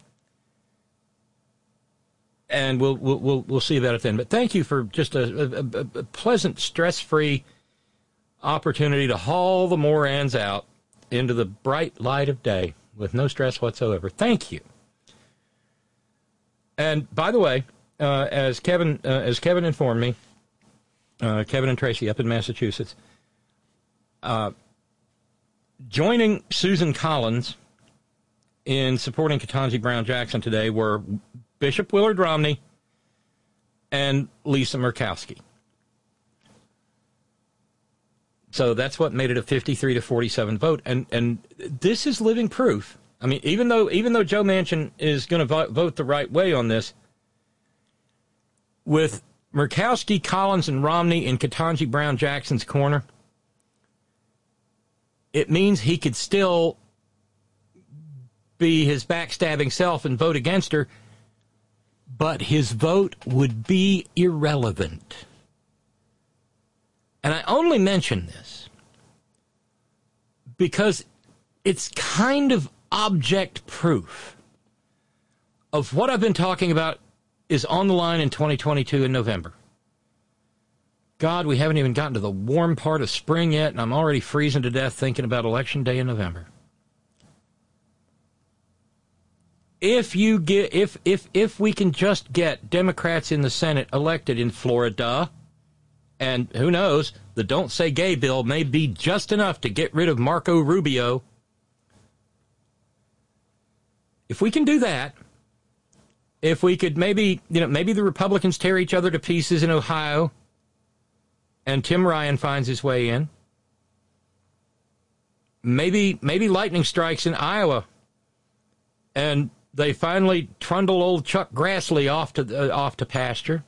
and we'll see about it then. But thank you for just a pleasant, stress-free opportunity to haul the Morans out into the bright light of day with no stress whatsoever. Thank you. And by the way, as Kevin informed me, Kevin and Tracy up in Massachusetts, joining Susan Collins in supporting Ketanji Brown Jackson today were Bishop Willard Romney and Lisa Murkowski. So that's what made it a 53-47 vote, and this is living proof. I mean, even though Joe Manchin is going to vote the right way on this, with Murkowski, Collins, and Romney in Ketanji Brown Jackson's corner, it means he could still be his backstabbing self and vote against her, but his vote would be irrelevant. And I only mention this because it's kind of object proof of what I've been talking about is on the line in 2022 in November. God, we haven't even gotten to the warm part of spring yet, and I'm already freezing to death thinking about Election Day in November. If we can just get Democrats in the Senate elected in Florida, And who knows, the Don't Say Gay bill may be just enough to get rid of Marco Rubio. If we can do that, if we could maybe the Republicans tear each other to pieces in Ohio and Tim Ryan finds his way in. Maybe lightning strikes in Iowa and they finally trundle old Chuck Grassley off to pasture.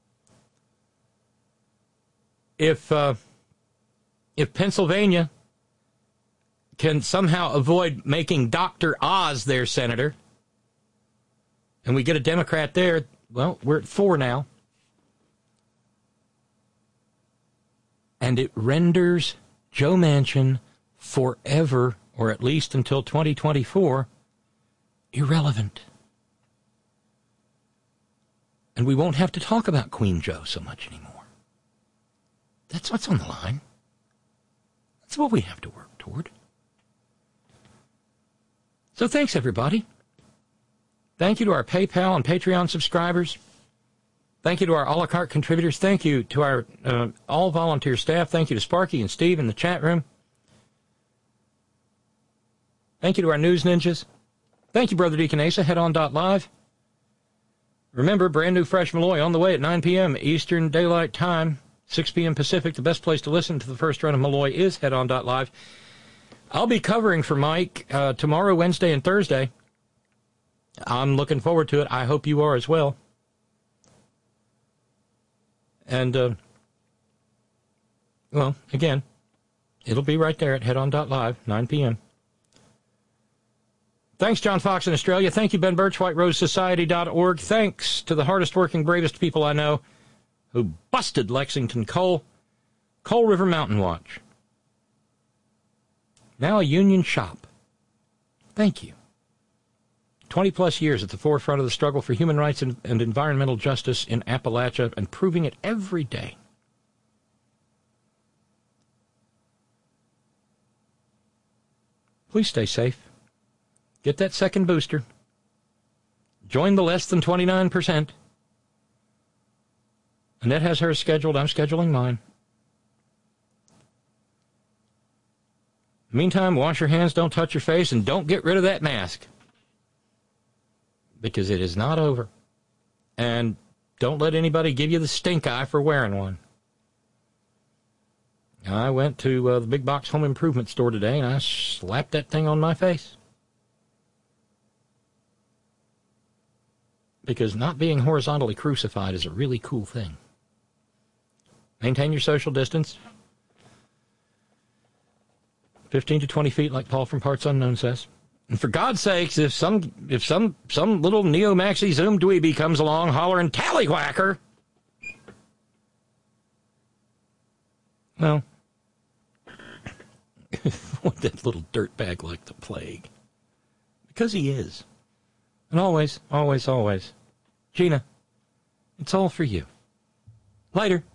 If Pennsylvania can somehow avoid making Dr. Oz their senator, and we get a Democrat there, well, we're at 4 now. And it renders Joe Manchin forever, or at least until 2024, irrelevant. And we won't have to talk about Queen Joe so much anymore. That's what's on the line. That's what we have to work toward. So thanks, everybody. Thank you to our PayPal and Patreon subscribers. Thank you to our a la carte contributors. Thank you to our all-volunteer staff. Thank you to Sparky and Steve in the chat room. Thank you to our news ninjas. Thank you, Brother Deacon Asa. Headon.live. Remember, brand new Fresh Malloy on the way at 9 p.m. Eastern Daylight Time, 6 p.m. Pacific. The best place to listen to the first run of Malloy is Headon.live. I'll be covering for Mike tomorrow, Wednesday, and Thursday. I'm looking forward to it. I hope you are as well. And, well, again, it'll be right there at headon.live, 9 p.m. Thanks, John Fox in Australia. Thank you, Ben Birch, WhiteRoseSociety.org. Thanks to the hardest working, bravest people I know who busted Lexington coal. Coal River Mountain Watch. Now a union shop. Thank you. 20-plus years at the forefront of the struggle for human rights and environmental justice in Appalachia, and proving it every day. Please stay safe. Get that second booster. Join the less than 29%. Annette has hers scheduled. I'm scheduling mine. Meantime, wash your hands, don't touch your face, and don't get rid of that mask. Because it is not over. And don't let anybody give you the stink eye for wearing one. I went to the big box home improvement store today, and I slapped that thing on my face. Because not being horizontally crucified is a really cool thing. Maintain your social distance. 15 to 20 feet, like Paul from Parts Unknown says. And for God's sakes, if some little neo-maxi Zoom dweeby comes along hollering tallywhacker, well, what that little dirtbag like the plague. Because he is. And always, always, always, Gina, it's all for you. Later.